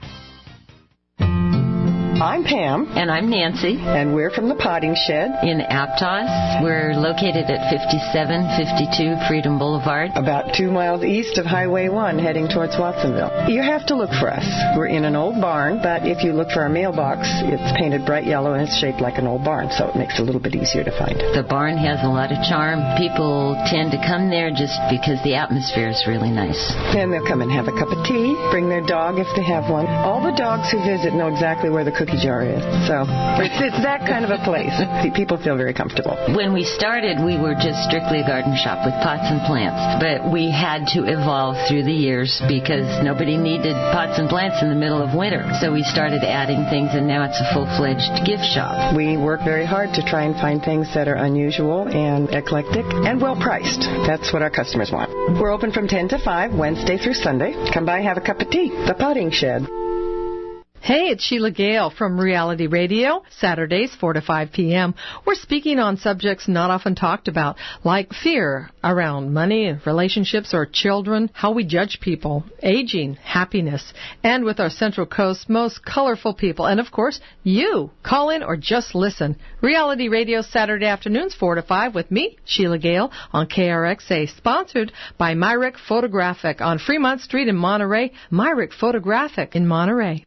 I'm Pam. And I'm Nancy. And we're from the Potting Shed. In Aptos. We're located at fifty-seven fifty-two Freedom Boulevard. About two miles east of Highway one, heading towards Watsonville. You have to look for us. We're in an old barn, but if you look for our mailbox, it's painted bright yellow and it's shaped like an old barn, so it makes it a little bit easier to find. The barn has a lot of charm. People tend to come there just because the atmosphere is really nice. And they'll come and have a cup of tea, bring their dog if they have one. All the dogs who visit know exactly where the cookie jar is. So it's, it's that kind of a place. People feel very comfortable. When we started, we were just strictly a garden shop with pots and plants. But we had to evolve through the years because nobody needed pots and plants in the middle of winter. So we started adding things, and now it's a full-fledged gift shop. We work very hard to try and find things that are unusual and eclectic and well-priced. That's what our customers want. We're open from ten to five, Wednesday through Sunday. Come by and have a cup of tea. The Potting Shed. Hey, it's Sheila Gale from Reality Radio, Saturdays four to five p.m. We're speaking on subjects not often talked about, like fear around money, relationships, or children, how we judge people, aging, happiness, and with our Central Coast's most colorful people, and of course, you. Call in or just listen. Reality Radio, Saturday afternoons four to five with me, Sheila Gale, on K R X A, sponsored by Myrick Photographic on Fremont Street in Monterey. Myrick Photographic in Monterey.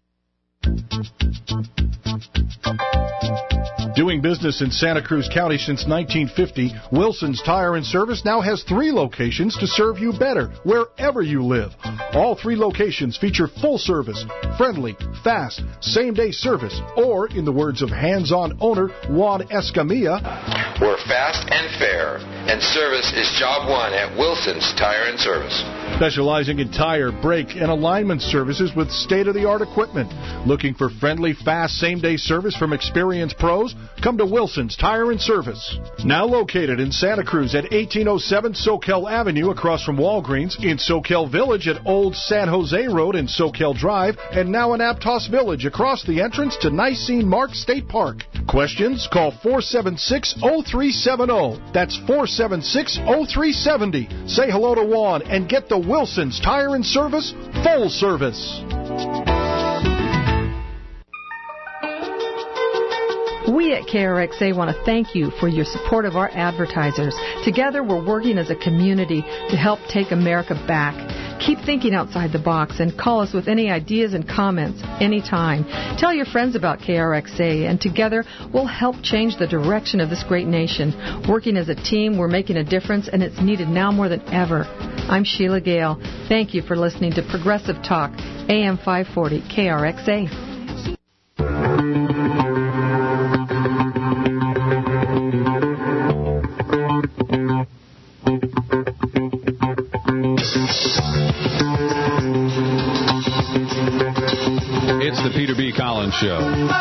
Doing business in Santa Cruz County since nineteen fifty, Wilson's Tire and Service now has three locations to serve you better wherever you live. All three locations feature full service, friendly, fast, same-day service, or, in the words of hands-on owner Juan Escamilla, we're fast and fair, and service is job one at Wilson's Tire and Service. Specializing in tire, brake, and alignment services with state-of-the-art equipment. Looking for friendly, fast, same-day service from experienced pros? Come to Wilson's Tire and Service. Now located in Santa Cruz at eighteen oh seven Soquel Avenue across from Walgreens, in Soquel Village at Old San Jose Road and Soquel Drive, and now in Aptos Village across the entrance to Nicene Mark State Park. Questions? Call four seven six, oh three seven oh. That's four seven six, oh three seven oh. Say hello to Juan and get the Wilson's Tire and Service full service. We at K R X A want to thank you for your support of our advertisers. Together, we're working as a community to help take America back. Keep thinking outside the box and call us with any ideas and comments anytime. Tell your friends about K R X A, and together we'll help change the direction of this great nation. Working as a team, we're making a difference, and it's needed now more than ever. I'm Sheila Gale. Thank you for listening to Progressive Talk, A M five forty, K R X A. It's the Peter B. Collins Show.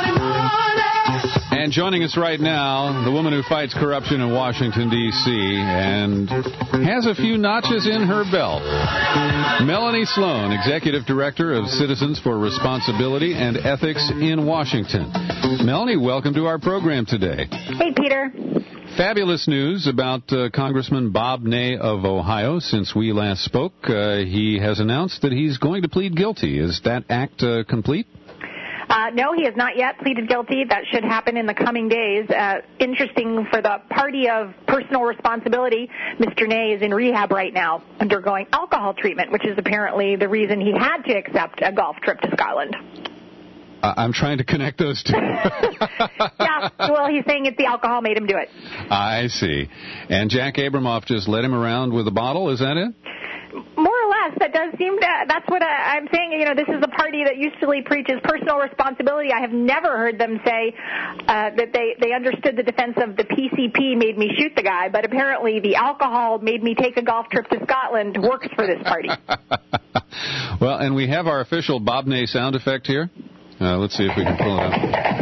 And joining us right now, the woman who fights corruption in Washington, D C and has a few notches in her belt. Melanie Sloan, Executive Director of Citizens for Responsibility and Ethics in Washington. Melanie, welcome to our program today. Hey, Peter. Fabulous news about uh, Congressman Bob Ney of Ohio. Since we last spoke, uh, he has announced that he's going to plead guilty. Is that act uh, complete? Uh, no, he has not yet pleaded guilty. That should happen in the coming days. Uh, interesting for the party of personal responsibility, Mister Ney is in rehab right now, undergoing alcohol treatment, which is apparently the reason he had to accept a golf trip to Scotland. I'm trying to connect those two. Yeah, well, he's saying it's the alcohol made him do it. I see. And Jack Abramoff just led him around with a bottle, is that it? More or less, that does seem to, that's what I, I'm saying. You know, this is the party that usually preaches personal responsibility. I have never heard them say uh, that they, they understood the defense of the P C P made me shoot the guy, but apparently the alcohol made me take a golf trip to Scotland works for this party. Well, and we have our official Bob Ney sound effect here. Uh, let's see if we can pull it up.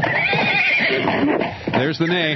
There's the Ney.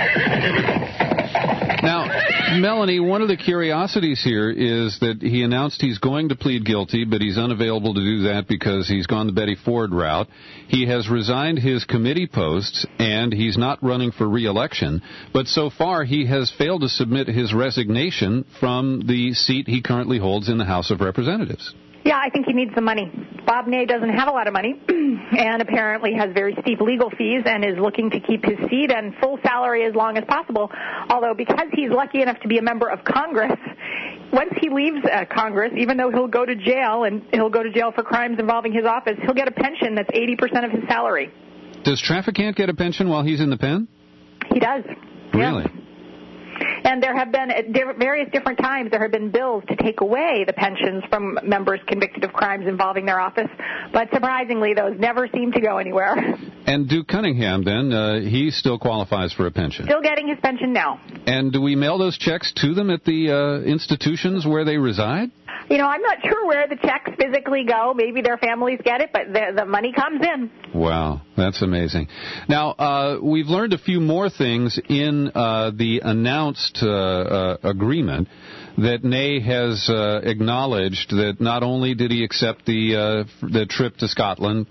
Now, Melanie, one of the curiosities here is that he announced he's going to plead guilty, but he's unavailable to do that because he's gone the Betty Ford route. He has resigned his committee posts, and he's not running for re-election. But so far, he has failed to submit his resignation from the seat he currently holds in the House of Representatives. Yeah, I think he needs the money. Bob Ney doesn't have a lot of money and apparently has very steep legal fees and is looking to keep his seat and full salary as long as possible. Although because he's lucky enough to be a member of Congress, once he leaves uh, Congress, even though he'll go to jail and he'll go to jail for crimes involving his office, he'll get a pension that's eighty percent of his salary. Does Trafficant get a pension while he's in the pen? He does. Really? Yeah. And there have been, at various different times, there have been bills to take away the pensions from members convicted of crimes involving their office. But surprisingly, those never seem to go anywhere. And Duke Cunningham, then, uh, he still qualifies for a pension? Still getting his pension now. And do we mail those checks to them at the uh, institutions where they reside? You know, I'm not sure where the checks physically go. Maybe their families get it, but the, the money comes in. Wow, that's amazing. Now, uh, we've learned a few more things in uh, the announced uh, uh, agreement. that Ney has uh, acknowledged that not only did he accept the uh, the trip to Scotland,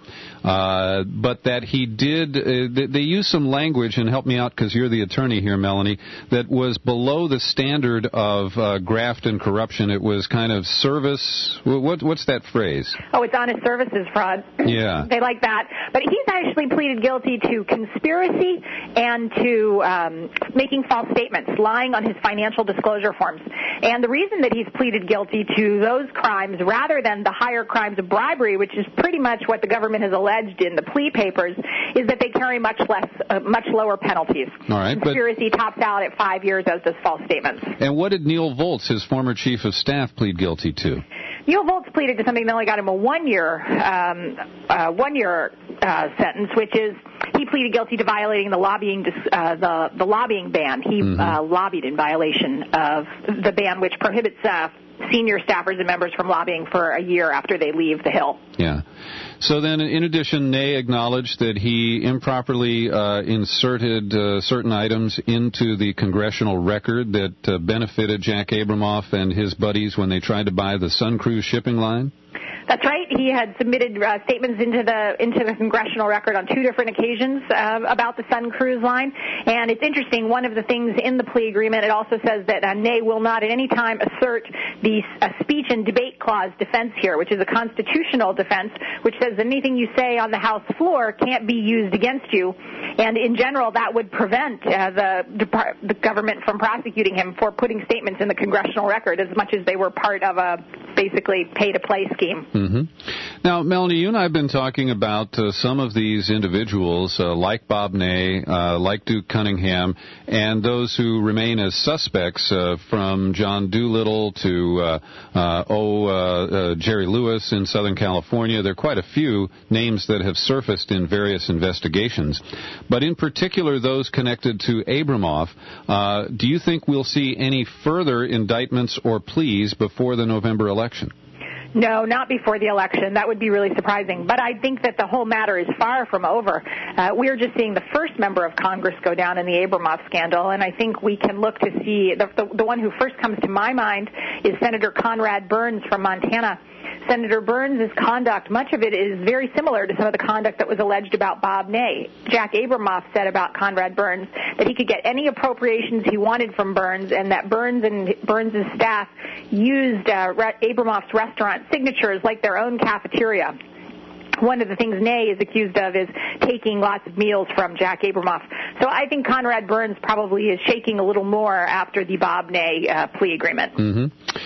uh, but that he did. Uh, they used some language, and help me out because you're the attorney here, Melanie, that was below the standard of uh, graft and corruption. It was kind of service. What, what's that phrase? Oh, it's honest services fraud. Yeah. They like that. But he's actually pleaded guilty to conspiracy and to um, making false statements, lying on his financial disclosure forms. And the reason that he's pleaded guilty to those crimes rather than the higher crimes of bribery, which is pretty much what the government has alleged in the plea papers, is that they carry much less, uh, much lower penalties. All right, conspiracy but, tops out at five years, as does false statements. And what did Neil Volz, his former chief of staff, plead guilty to? Neil Volz pleaded to something that only got him a one-year, um, uh, one-year uh, sentence, which is he pleaded guilty to violating the lobbying, uh, the the lobbying ban. He mm-hmm. uh, lobbied in violation of the ban, which prohibits uh, senior staffers and members from lobbying for a year after they leave the Hill. Yeah. So then, in addition, Ney acknowledged that he improperly uh, inserted uh, certain items into the congressional record that uh, benefited Jack Abramoff and his buddies when they tried to buy the Sun Cruise shipping line. That's right. He had submitted uh, statements into the into the congressional record on two different occasions uh, about the Sun Cruise line. And it's interesting, one of the things in the plea agreement, it also says that uh, Ney will not at any time assert the uh, speech and debate clause defense here, which is a constitutional defense, which says that anything you say on the House floor can't be used against you. And in general, that would prevent uh, the, Depart- the government from prosecuting him for putting statements in the congressional record as much as they were part of a basically pay-to-play scheme. Mm-hmm. Now, Melanie, you and I have been talking about uh, some of these individuals, uh, like Bob Ney, uh, like Duke Cunningham, and those who remain as suspects, uh, from John Doolittle to uh, uh, oh, uh, uh, Jerry Lewis in Southern California. There are quite a few names that have surfaced in various investigations. But in particular, those connected to Abramoff, uh, do you think we'll see any further indictments or pleas before the November election? No, not before the election. That would be really surprising. But I think that the whole matter is far from over. Uh, we're just seeing the first member of Congress go down in the Abramoff scandal, and I think we can look to see the, the, the one who first comes to my mind is Senator Conrad Burns from Montana. Senator Burns' conduct, much of it is very similar to some of the conduct that was alleged about Bob Ney. Jack Abramoff said about Conrad Burns that he could get any appropriations he wanted from Burns, and that Burns and Burns' staff used uh, Abramoff's restaurant signatures like their own cafeteria. One of the things Ney is accused of is taking lots of meals from Jack Abramoff. So I think Conrad Burns probably is shaking a little more after the Bob Ney uh, plea agreement. Mm-hmm.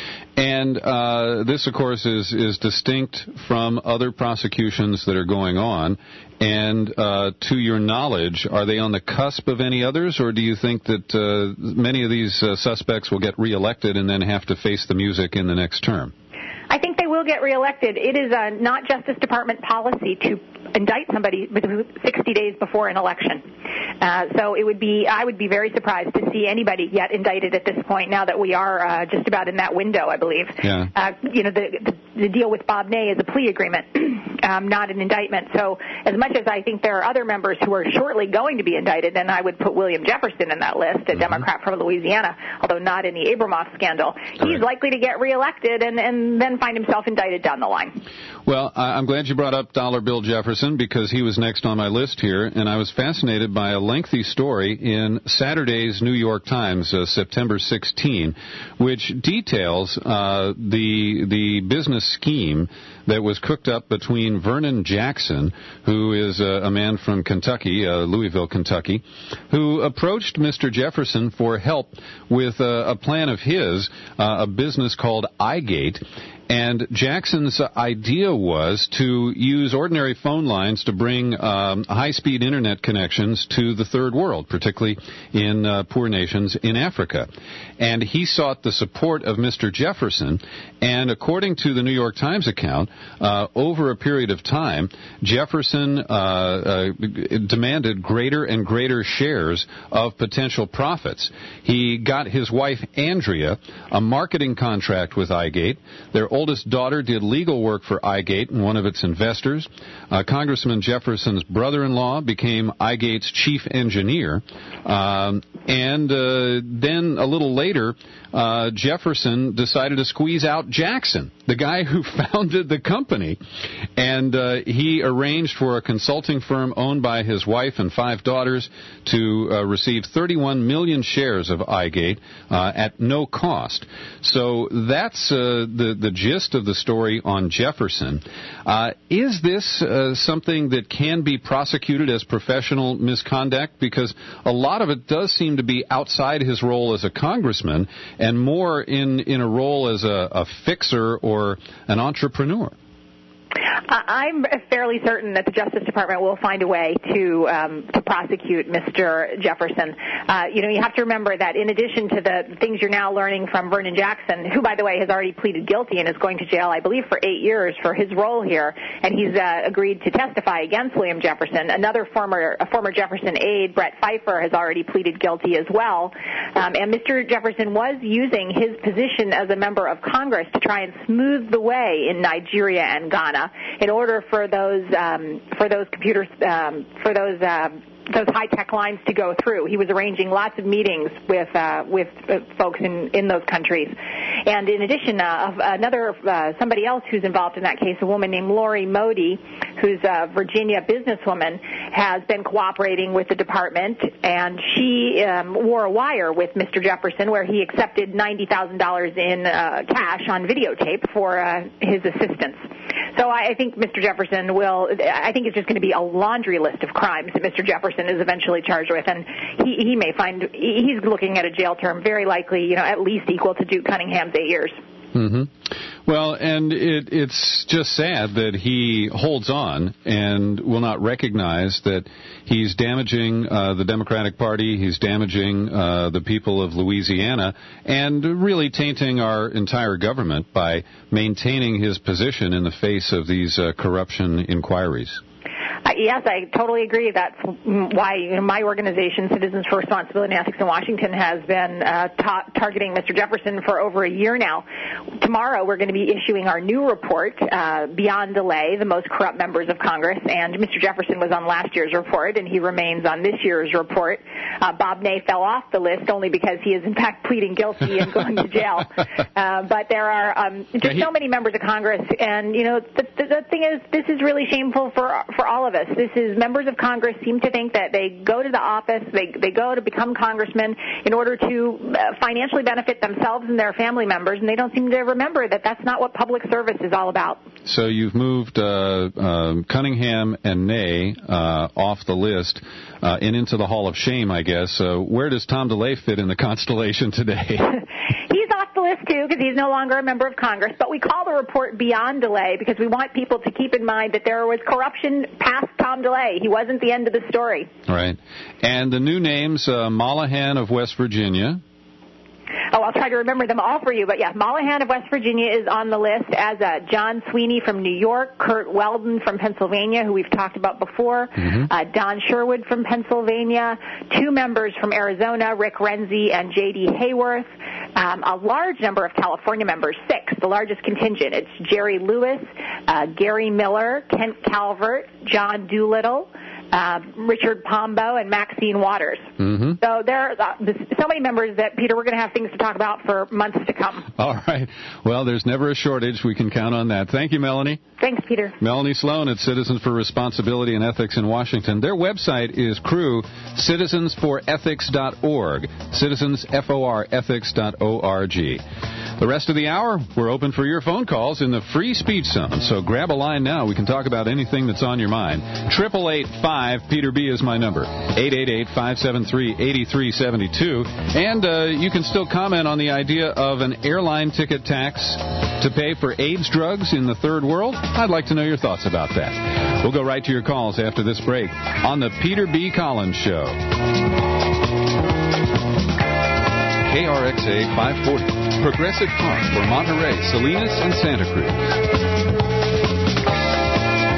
And uh, this, of course, is, is distinct from other prosecutions that are going on. And uh, to your knowledge, are they on the cusp of any others, or do you think that uh, many of these uh, suspects will get reelected and then have to face the music in the next term? I think they will get reelected. It is uh, not Justice Department policy to indict somebody sixty days before an election. Uh, so it would be, I would be very surprised to see anybody yet indicted at this point, now that we are uh, just about in that window, I believe. Yeah. Uh, you know, the, the, the deal with Bob Ney is a plea agreement, um, not an indictment. So as much as I think there are other members who are shortly going to be indicted, and I would put William Jefferson in that list, a mm-hmm. Democrat from Louisiana, although not in the Abramoff scandal, Correct. He's likely to get reelected and, and then find himself indicted down the line. Well, I'm glad you brought up Dollar Bill Jefferson, because he was next on my list here, and I was fascinated by a lengthy story in Saturday's New York Times, uh, September sixteenth, which details uh, the the business scheme that was cooked up between Vernon Jackson, who is a, a man from Kentucky, uh, Louisville, Kentucky, who approached Mister Jefferson for help with a, a plan of his, uh, a business called iGate. And Jackson's idea was to use ordinary phone lines to bring um, high-speed internet connections to the third world, particularly in uh, poor nations in Africa. And he sought the support of Mister Jefferson, and according to the New York Times account, uh, over a period period of time, Jefferson uh, uh, demanded greater and greater shares of potential profits. He got his wife, Andrea, a marketing contract with Igate. Their oldest daughter did legal work for Igate and one of its investors. Uh, Congressman Jefferson's brother-in-law became Igate's chief engineer. Um, and uh, then a little later, uh, Jefferson decided to squeeze out Jackson, the guy who founded the company. And uh, he arranged for a consulting firm owned by his wife and five daughters to uh, receive thirty-one million shares of Igate uh, at no cost. So that's uh, the, the gist of the story on Jefferson. Uh, is this uh, something that can be prosecuted as professional misconduct? Because a lot of it does seem to be outside his role as a congressman and more in, in a role as a, a fixer or an entrepreneur. I'm fairly certain that the Justice Department will find a way to um, to prosecute Mister Jefferson. Uh, you know, you have to remember that in addition to the things you're now learning from Vernon Jackson, who, by the way, has already pleaded guilty and is going to jail, I believe, for eight years for his role here, and he's uh, agreed to testify against William Jefferson. Another former a former Jefferson aide, Brett Pfeiffer, has already pleaded guilty as well. Um, and Mister Jefferson was using his position as a member of Congress to try and smooth the way in Nigeria and Ghana in order for those um, for those computers um, for those um, those high-tech lines to go through. He was arranging lots of meetings with uh, with uh, folks in, in those countries. And in addition, uh, another uh, somebody else who's involved in that case, a woman named Lori Modi, who's a Virginia businesswoman, has been cooperating with the department, and she um, wore a wire with Mister Jefferson where he accepted ninety thousand dollars in uh, cash on videotape for uh, his assistance. So I think Mister Jefferson will, I think it's just going to be a laundry list of crimes that Mister Jefferson is eventually charged with, and he, he may find, he's looking at a jail term very likely, you know, at least equal to Duke Cunningham's eight years. Mm-hmm. Well, and it, it's just sad that he holds on and will not recognize that he's damaging uh, the Democratic Party, he's damaging uh, the people of Louisiana, and really tainting our entire government by maintaining his position in the face of these uh, corruption inquiries. Uh, yes, I totally agree. That's why you know, my organization, Citizens for Responsibility and Ethics in Washington, has been uh, ta- targeting Mister Jefferson for over a year now. Tomorrow we're going to be issuing our new report, uh, Beyond Delay, the most corrupt members of Congress, and Mister Jefferson was on last year's report, and he remains on this year's report. Uh, Bob Ney fell off the list only because he is, in fact, pleading guilty and going to jail. Uh, but there are um, just so many members of Congress, and, you know, the, the, the thing is, this is really shameful for for all of us. This is members of Congress seem to think that they go to the office, they they go to become congressmen in order to uh, financially benefit themselves and their family members, and they don't seem to remember that that's not what public service is all about. So you've moved uh, uh, Cunningham and Ney uh, off the list uh, and into the Hall of Shame, I guess. Uh, where does Tom DeLay fit in the constellation today? He's off the list, too, because he's no longer a member of Congress. But we call the report Beyond Delay because we want people to keep in mind that there was corruption past Tom DeLay. He wasn't the end of the story. Right. And the new names, uh, Mollahan of West Virginia. Oh, I'll try to remember them all for you. But, yeah, Mollahan of West Virginia is on the list, as uh, John Sweeney from New York, Kurt Weldon from Pennsylvania, who we've talked about before, mm-hmm. uh, Don Sherwood from Pennsylvania, two members from Arizona, Rick Renzi and J D. Hayworth, um, a large number of California members, six, the largest contingent. It's Jerry Lewis, uh, Gary Miller, Kent Calvert, John Doolittle, Uh, Richard Pombo, and Maxine Waters. Mm-hmm. So there are uh, so many members that, Peter, we're going to have things to talk about for months to come. All right. Well, there's never a shortage. We can count on that. Thank you, Melanie. Thanks, Peter. Melanie Sloan at Citizens for Responsibility and Ethics in Washington. Their website is crew citizens for ethics dot org. Citizens, F O R, ethics dot org. The rest of the hour, we're open for your phone calls in the free speech zone. So grab a line now. We can talk about anything that's on your mind. eight eight eight five, Peter B is my number. eight eight eight, five seven three, eight three seven two. And uh, you can still comment on the idea of an airline ticket tax to pay for AIDS drugs in the third world. I'd like to know your thoughts about that. We'll go right to your calls after this break on the Peter B. Collins Show. K R X A five forty, Progressive Talk for Monterey, Salinas, and Santa Cruz.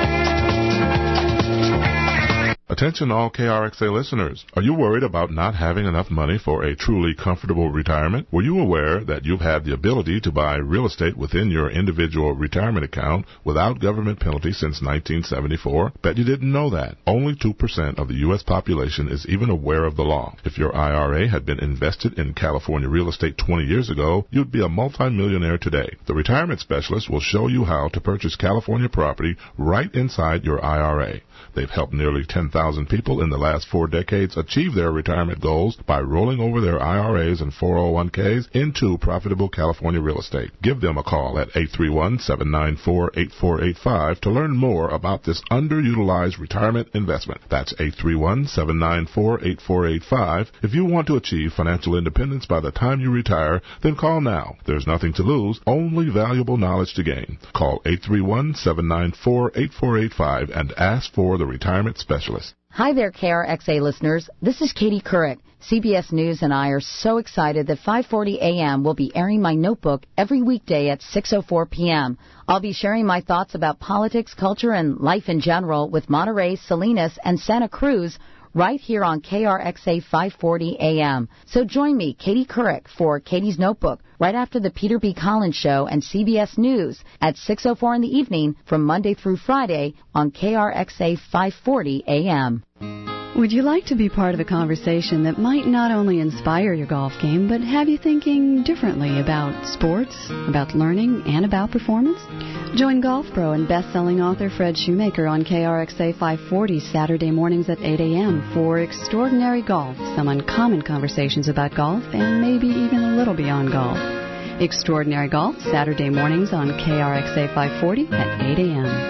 Attention all K R X A listeners. Are you worried about not having enough money for a truly comfortable retirement? Were you aware that you've had the ability to buy real estate within your individual retirement account without government penalty since nineteen seventy-four? Bet you didn't know that. Only two percent of the U S population is even aware of the law. If your I R A had been invested in California real estate twenty years ago, you'd be a multimillionaire today. The retirement specialist will show you how to purchase California property right inside your I R A. They've helped nearly ten thousand people in the last four decades achieve their retirement goals by rolling over their I R As and four oh one k's into profitable California real estate. Give them a call at eight three one, seven nine four, eight four eight five to learn more about this underutilized retirement investment. That's eight three one, seven nine four, eight four eight five. If you want to achieve financial independence by the time you retire, then call now. There's nothing to lose, only valuable knowledge to gain. Call eight three one, seven nine four, eight four eight five and ask for the retirement specialist. Hi there, K R X A listeners. This is Katie Couric. C B S News and I are so excited that five forty a.m. will be airing my notebook every weekday at six oh four p.m. I'll be sharing my thoughts about politics, culture, and life in general with Monterey, Salinas, and Santa Cruz right here on K R X A five forty a.m. So join me, Katie Couric, for Katie's Notebook right after the Peter B. Collins Show and C B S News at six oh four in the evening from Monday through Friday on K R X A five forty a.m. Would you like to be part of a conversation that might not only inspire your golf game, but have you thinking differently about sports, about learning, and about performance? Join Golf Pro and best-selling author Fred Shoemaker on K R X A five forty Saturday mornings at eight a.m. for Extraordinary Golf, some uncommon conversations about golf, and maybe even a little beyond golf. Extraordinary Golf, Saturday mornings on K R X A five forty at eight a.m.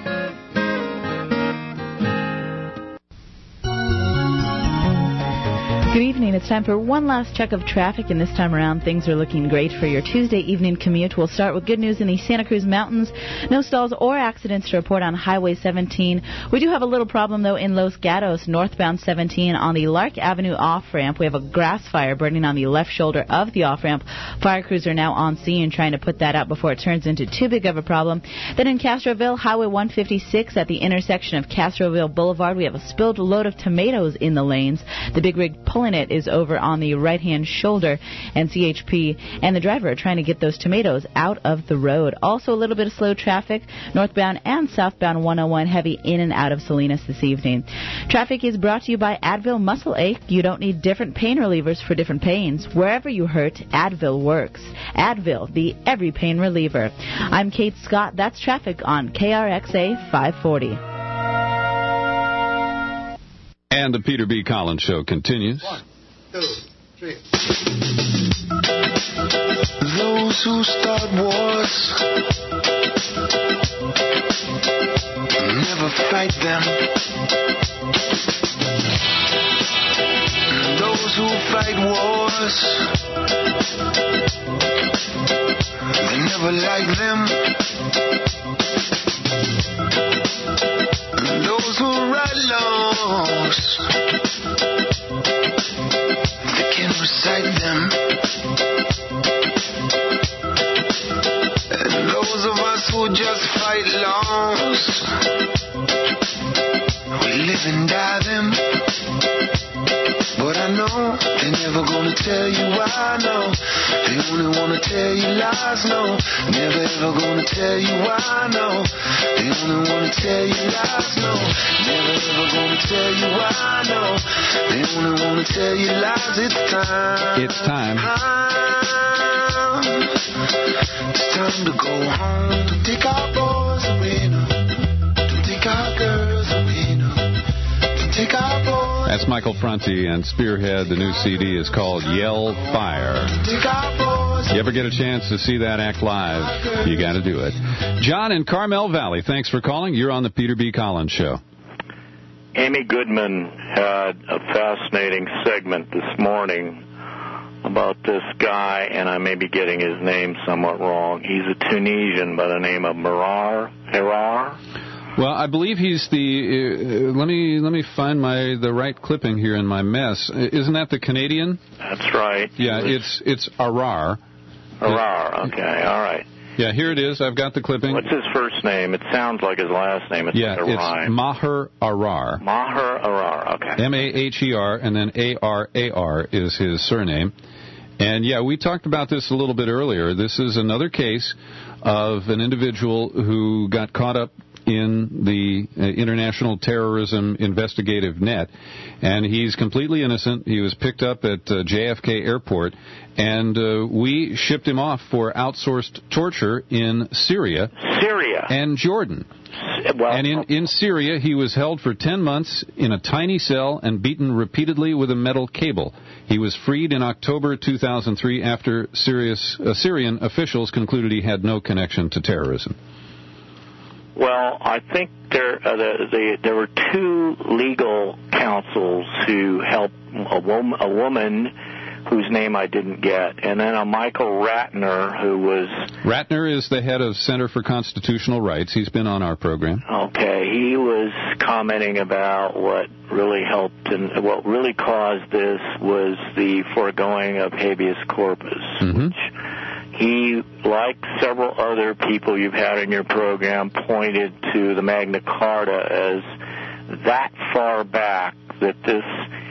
Good evening. It's time for one last check of traffic, and this time around things are looking great for your Tuesday evening commute. We'll start with good news in the Santa Cruz Mountains. No stalls or accidents to report on Highway seventeen. We do have a little problem, though, in Los Gatos, northbound seventeen on the Lark Avenue off-ramp. We have a grass fire burning on the left shoulder of the off-ramp. Fire crews are now on scene trying to put that out before it turns into too big of a problem. Then in Castroville, Highway one fifty-six at the intersection of Castroville Boulevard, we have a spilled load of tomatoes in the lanes. The big rig pulling it is over on the right-hand shoulder, and C H P and the driver are trying to get those tomatoes out of the road. Also a little bit of slow traffic, northbound and southbound one oh one, heavy in and out of Salinas this evening. Traffic is brought to you by Advil Muscle Ache. You don't need different pain relievers for different pains. Wherever you hurt, Advil works. Advil, the every pain reliever. I'm Kate Scott. That's traffic on K R X A five forty. And the Peter B. Collins Show continues. One, two, three. Those who start wars never fight them. And those who fight wars, they never like them. And those who write laws, they can recite them. And those of us who just fight laws, we live and die them. But I know they're never gonna tell you why, no. They only wanna tell you lies, no. Never ever gonna tell you why, no. They only wanna tell you lies, no. Never ever gonna tell you why, no. They only wanna tell you lies. It's time. It's time. It's time to go home. To take our boys away now. To take our girls away now. To take our boys. That's Michael Franti and Spearhead. The new C D is called Yell Fire. You ever get a chance to see that act live, you got to do it. John in Carmel Valley, thanks for calling. You're on the Peter B. Collins Show. Amy Goodman had a fascinating segment this morning about this guy, and I may be getting his name somewhat wrong. He's a Tunisian by the name of Marar Herar. Well, I believe he's the. Uh, let me let me find my the right clipping here in my mess. Isn't that the Canadian? That's right. Yeah, it's it's Arar. Arar. Okay, all right. Yeah, here it is. I've got the clipping. What's his first name? It sounds like his last name. It's yeah, like a it's rhyme. Maher Arar. Maher Arar. Okay. M A H E R, and then A R A R is his surname. And, yeah, we talked about this a little bit earlier. This is another case of an individual who got caught up in the uh, international terrorism investigative net, and he's completely innocent. He was picked up at uh, J F K Airport, and uh, we shipped him off for outsourced torture in Syria, Syria, and Jordan. Well, and in, in Syria, he was held for ten months in a tiny cell and beaten repeatedly with a metal cable. He was freed in October two thousand three after Syria's, uh, Syrian officials concluded he had no connection to terrorism. Well, I think there uh, the, the, there were two legal counsels who helped a, wom- a woman whose name I didn't get, and then a Michael Ratner who was... Ratner is the head of Center for Constitutional Rights. He's been on our program. Okay, he was commenting about what really helped and what really caused this was the foregoing of habeas corpus, mm-hmm. which... He, like several other people you've had in your program, pointed to the Magna Carta as that far back that this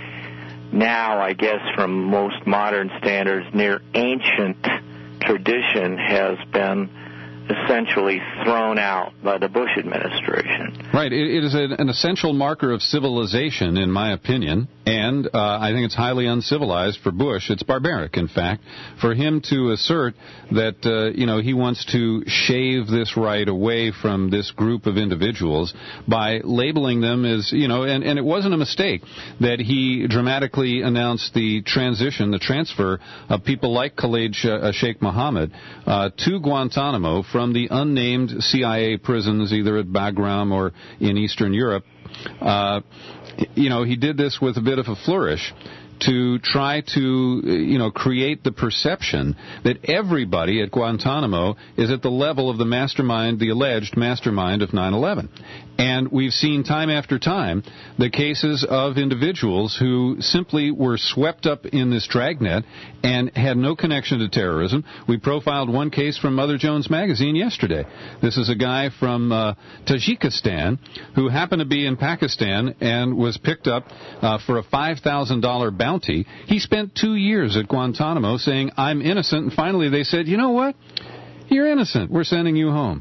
now, I guess, from most modern standards, near ancient tradition has been essentially thrown out by the Bush administration. Right. It, it is an, an essential marker of civilization, in my opinion, and uh, I think it's highly uncivilized for Bush. It's barbaric, in fact, for him to assert that, uh, you know, he wants to shave this right away from this group of individuals by labeling them as, you know, and, and it wasn't a mistake that he dramatically announced the transition, the transfer of people like Khalid Sheikh Mohammed uh, to Guantanamo from the unnamed C I A prisons, either at Bagram or in Eastern Europe. Uh, you know, he did this with a bit of a flourish to try to, you know, create the perception that everybody at Guantanamo is at the level of the mastermind, the alleged mastermind of nine eleven. And we've seen time after time the cases of individuals who simply were swept up in this dragnet and had no connection to terrorism. We profiled one case from Mother Jones Magazine yesterday. This is a guy from uh, Tajikistan who happened to be in Pakistan and was picked up uh, for a five thousand dollars bounty. He spent two years at Guantanamo saying, I'm innocent, and finally they said, you know what? You're innocent. We're sending you home.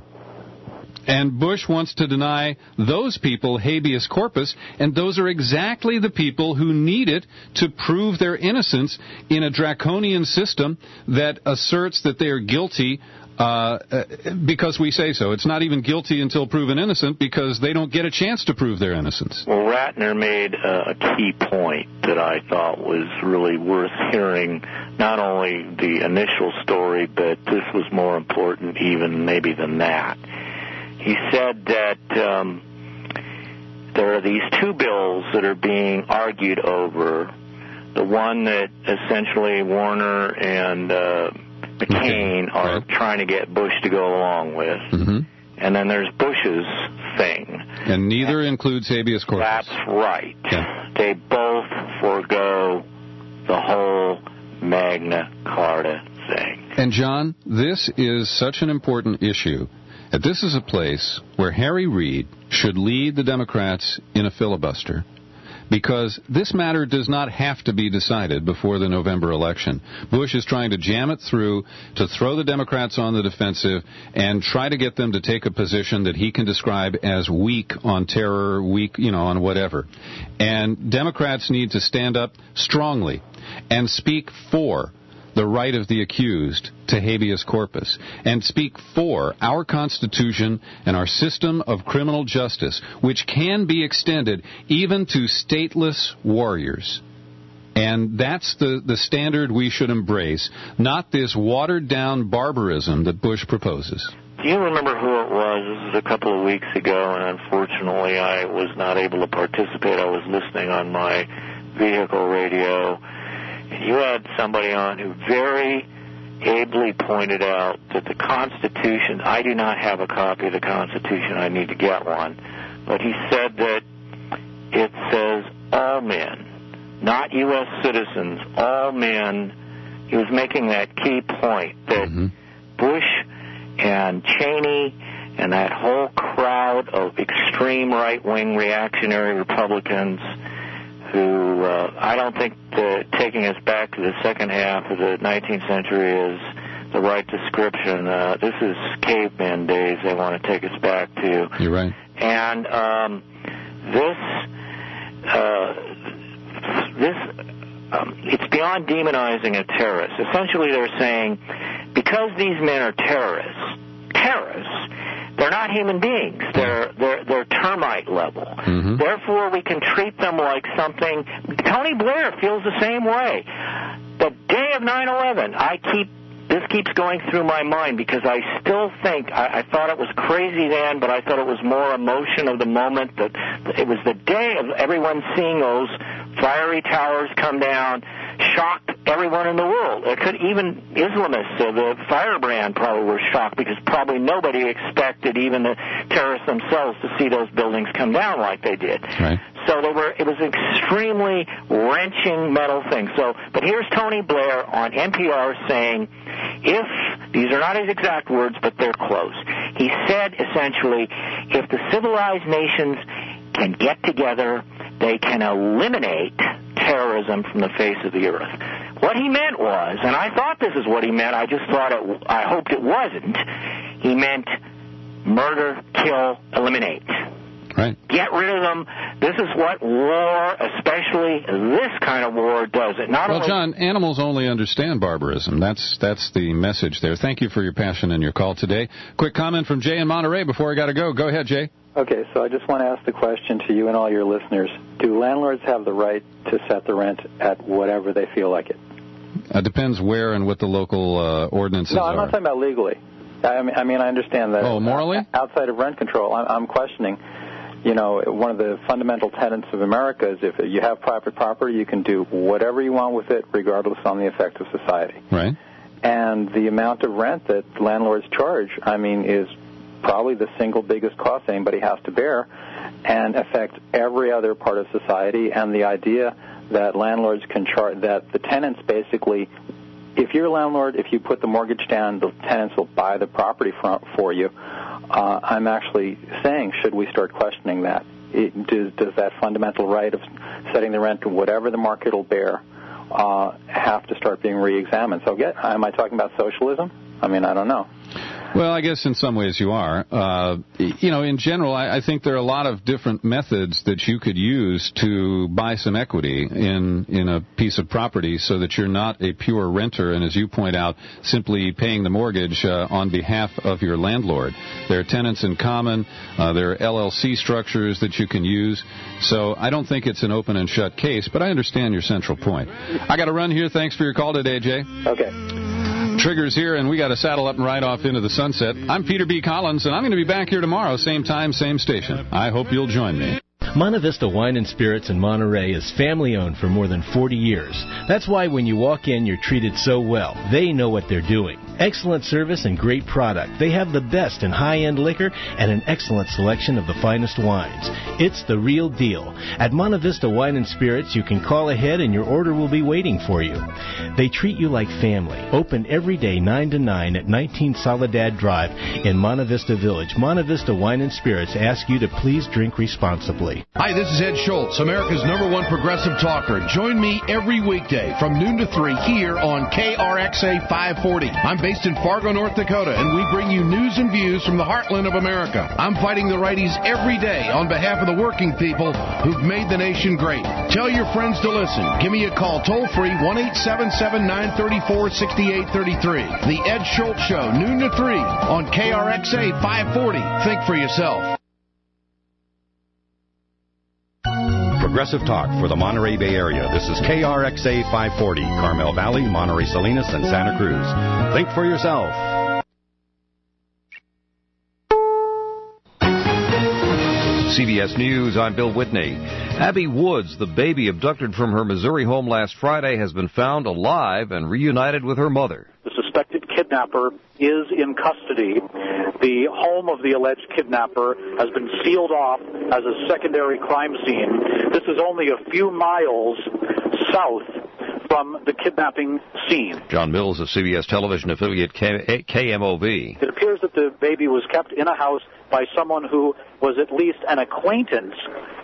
And Bush wants to deny those people habeas corpus, and those are exactly the people who need it to prove their innocence in a draconian system that asserts that they are guilty uh, because we say so. It's not even guilty until proven innocent because they don't get a chance to prove their innocence. Well, Ratner made a key point that I thought was really worth hearing, not only the initial story, but this was more important even maybe than that. He said that um, there are these two bills that are being argued over. The one that essentially Warner and uh, McCain are right. trying to get Bush to go along with. Mm-hmm. And then there's Bush's thing. And neither and includes habeas corpus. That's right. Yeah. They both forego the whole Magna Carta thing. And, John, this is such an important issue. This is a place where Harry Reid should lead the Democrats in a filibuster, because this matter does not have to be decided before the November election. Bush is trying to jam it through to throw the Democrats on the defensive and try to get them to take a position that he can describe as weak on terror, weak, you know, on whatever. And Democrats need to stand up strongly and speak for the right of the accused to habeas corpus, and speak for our Constitution and our system of criminal justice, which can be extended even to stateless warriors. And that's the, the standard we should embrace, not this watered-down barbarism that Bush proposes. Do you remember who it was? This is a couple of weeks ago, and unfortunately I was not able to participate. I was listening on my vehicle radio. You had somebody on who very ably pointed out that the Constitution, I do not have a copy of the Constitution, I need to get one, but he said that it says all men, not U S citizens, all men. He was making that key point that mm-hmm. Bush and Cheney and that whole crowd of extreme right-wing reactionary Republicans, who, uh, I don't think the, taking us back to the second half of the nineteenth century is the right description. Uh, this is caveman days they want to take us back to. You're right. And um, this, uh, this, um, it's beyond demonizing a terrorist. Essentially, they're saying, because these men are terrorists, terrorists, they're not human beings. They're they're they're termite level. Mm-hmm. Therefore, we can treat them like something. Tony Blair feels the same way. The day of nine eleven, I keep. This keeps going through my mind because I still think, I, I thought it was crazy then, but I thought it was more emotion of the moment. That it was the day of everyone seeing those fiery towers come down, shocked everyone in the world. It could even Islamists, uh, the firebrand probably were shocked because probably nobody expected, even the terrorists themselves, to see those buildings come down like they did. Right. So they were. It was an extremely wrenching metal thing. So, but here's Tony Blair on N P R saying, if, these are not his exact words, but they're close. He said, essentially, if the civilized nations can get together, they can eliminate terrorism from the face of the earth. What he meant was, and I thought this is what he meant, I just thought it, I hoped it wasn't, he meant murder, kill, eliminate. Right. Get rid of them. This is what war, especially this kind of war, does. It not well, only... John, animals only understand barbarism. That's that's the message there. Thank you for your passion and your call today. Quick comment from Jay in Monterey before I got to go. Go ahead, Jay. Okay, so I just want to ask the question to you and all your listeners. Do landlords have the right to set the rent at whatever they feel like it? It uh, depends where and what the local uh, ordinances No, I'm are. not talking about legally. I mean, I mean, I understand that. Oh, morally? Outside of rent control, I'm, I'm questioning. You know, one of the fundamental tenets of America is if you have private property, you can do whatever you want with it, regardless on the effect of society. Right. And the amount of rent that landlords charge, I mean, is probably the single biggest cost anybody has to bear and affects every other part of society. And the idea that landlords can charge, that the tenants basically, if you're a landlord, if you put the mortgage down, the tenants will buy the property for, for you. Uh, I'm actually saying, should we start questioning that? It, does, does that fundamental right of setting the rent to whatever the market will bear uh, have to start being re-examined? So get, am I talking about socialism? I mean, I don't know. Well, I guess in some ways you are. Uh, you know, in general, I, I think there are a lot of different methods that you could use to buy some equity in, in a piece of property so that you're not a pure renter and, as you point out, simply paying the mortgage uh, on behalf of your landlord. There are tenants in common. Uh, there are L L C structures that you can use. So I don't think it's an open and shut case, but I understand your central point. I got to run here. Thanks for your call today, Jay. Okay. Trigger's here, and we got to saddle up and ride off into the sunset. I'm Peter B. Collins, and I'm going to be back here tomorrow, same time, same station. I hope you'll join me. Monte Vista Wine and Spirits in Monterey is family-owned for more than forty years. That's why when you walk in, you're treated so well. They know what they're doing. Excellent service and great product. They have the best in high-end liquor and an excellent selection of the finest wines. It's the real deal. At Monte Vista Wine and Spirits, you can call ahead and your order will be waiting for you. They treat you like family. Open every day nine to nine at nineteen Soledad Drive in Monte Vista Village. Monte Vista Wine and Spirits ask you to please drink responsibly. Hi, this is Ed Schultz, America's number one progressive talker. Join me every weekday from noon to three here on K R X A five forty. I'm based in Fargo, North Dakota, and we bring you news and views from the heartland of America. I'm fighting the righties every day on behalf of the working people who've made the nation great. Tell your friends to listen. Give me a call toll-free, one eight seven seven, nine three four, six eight three three. The Ed Schultz Show, noon to three on K R X A five forty. Think for yourself. Progressive Talk for the Monterey Bay Area. This is K R X A five forty, Carmel Valley, Monterey Salinas, and Santa Cruz. Think for yourself. C B S News, I'm Bill Whitney. Abby Woods, the baby abducted from her Missouri home last Friday, has been found alive and reunited with her mother. The suspected kidnapper is in custody. The home of the alleged kidnapper has been sealed off as a secondary crime scene. This is only a few miles south from the kidnapping scene. John Mills of C B S television affiliate K M O V. It appears that the baby was kept in a house by someone who was at least an acquaintance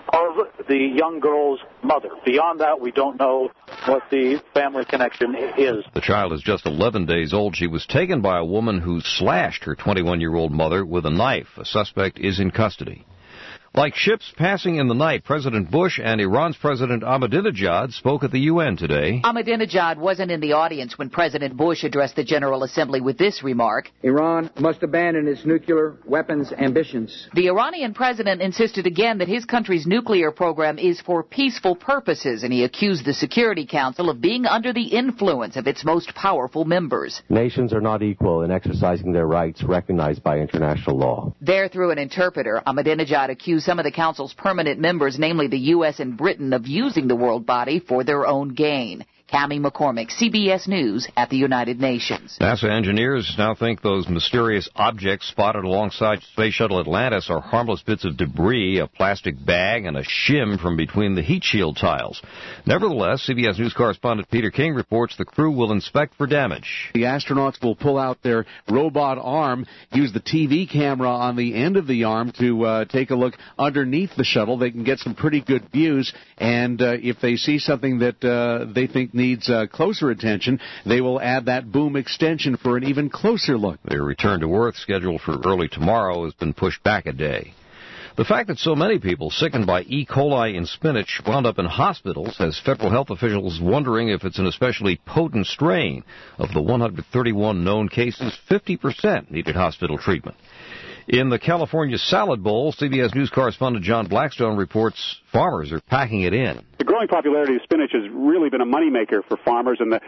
of the young girl's mother. Beyond that, we don't know what the family connection is. The child is just eleven days old. She was taken by a woman who slashed her twenty-one-year-old mother with a knife. A suspect is in custody. Like ships passing in the night, President Bush and Iran's President Ahmadinejad spoke at the U N today. Ahmadinejad wasn't in the audience when President Bush addressed the General Assembly with this remark. Iran must abandon its nuclear weapons ambitions. The Iranian president insisted again that his country's nuclear program is for peaceful purposes, and he accused the Security Council of being under the influence of its most powerful members. Nations are not equal in exercising their rights recognized by international law. There, through an interpreter, Ahmadinejad accused some of the Council's permanent members, namely the U S and Britain, of using the world body for their own gain. Cammie McCormick, C B S News at the United Nations. NASA engineers now think those mysterious objects spotted alongside Space Shuttle Atlantis are harmless bits of debris, a plastic bag, and a shim from between the heat shield tiles. Nevertheless, C B S News correspondent Peter King reports the crew will inspect for damage. The astronauts will pull out their robot arm, use the T V camera on the end of the arm to uh, take a look underneath the shuttle. They can get some pretty good views, and uh, if they see something that uh, they think needs uh, closer attention, they will add that boom extension for an even closer look. Their return to Earth, scheduled for early tomorrow, has been pushed back a day. The fact that so many people sickened by E. coli in spinach wound up in hospitals has federal health officials wondering if it's an especially potent strain. Of the one hundred thirty-one known cases, fifty percent needed hospital treatment. In the California Salad Bowl, C B S News correspondent John Blackstone reports farmers are packing it in. The growing popularity of spinach has really been a moneymaker for farmers, and the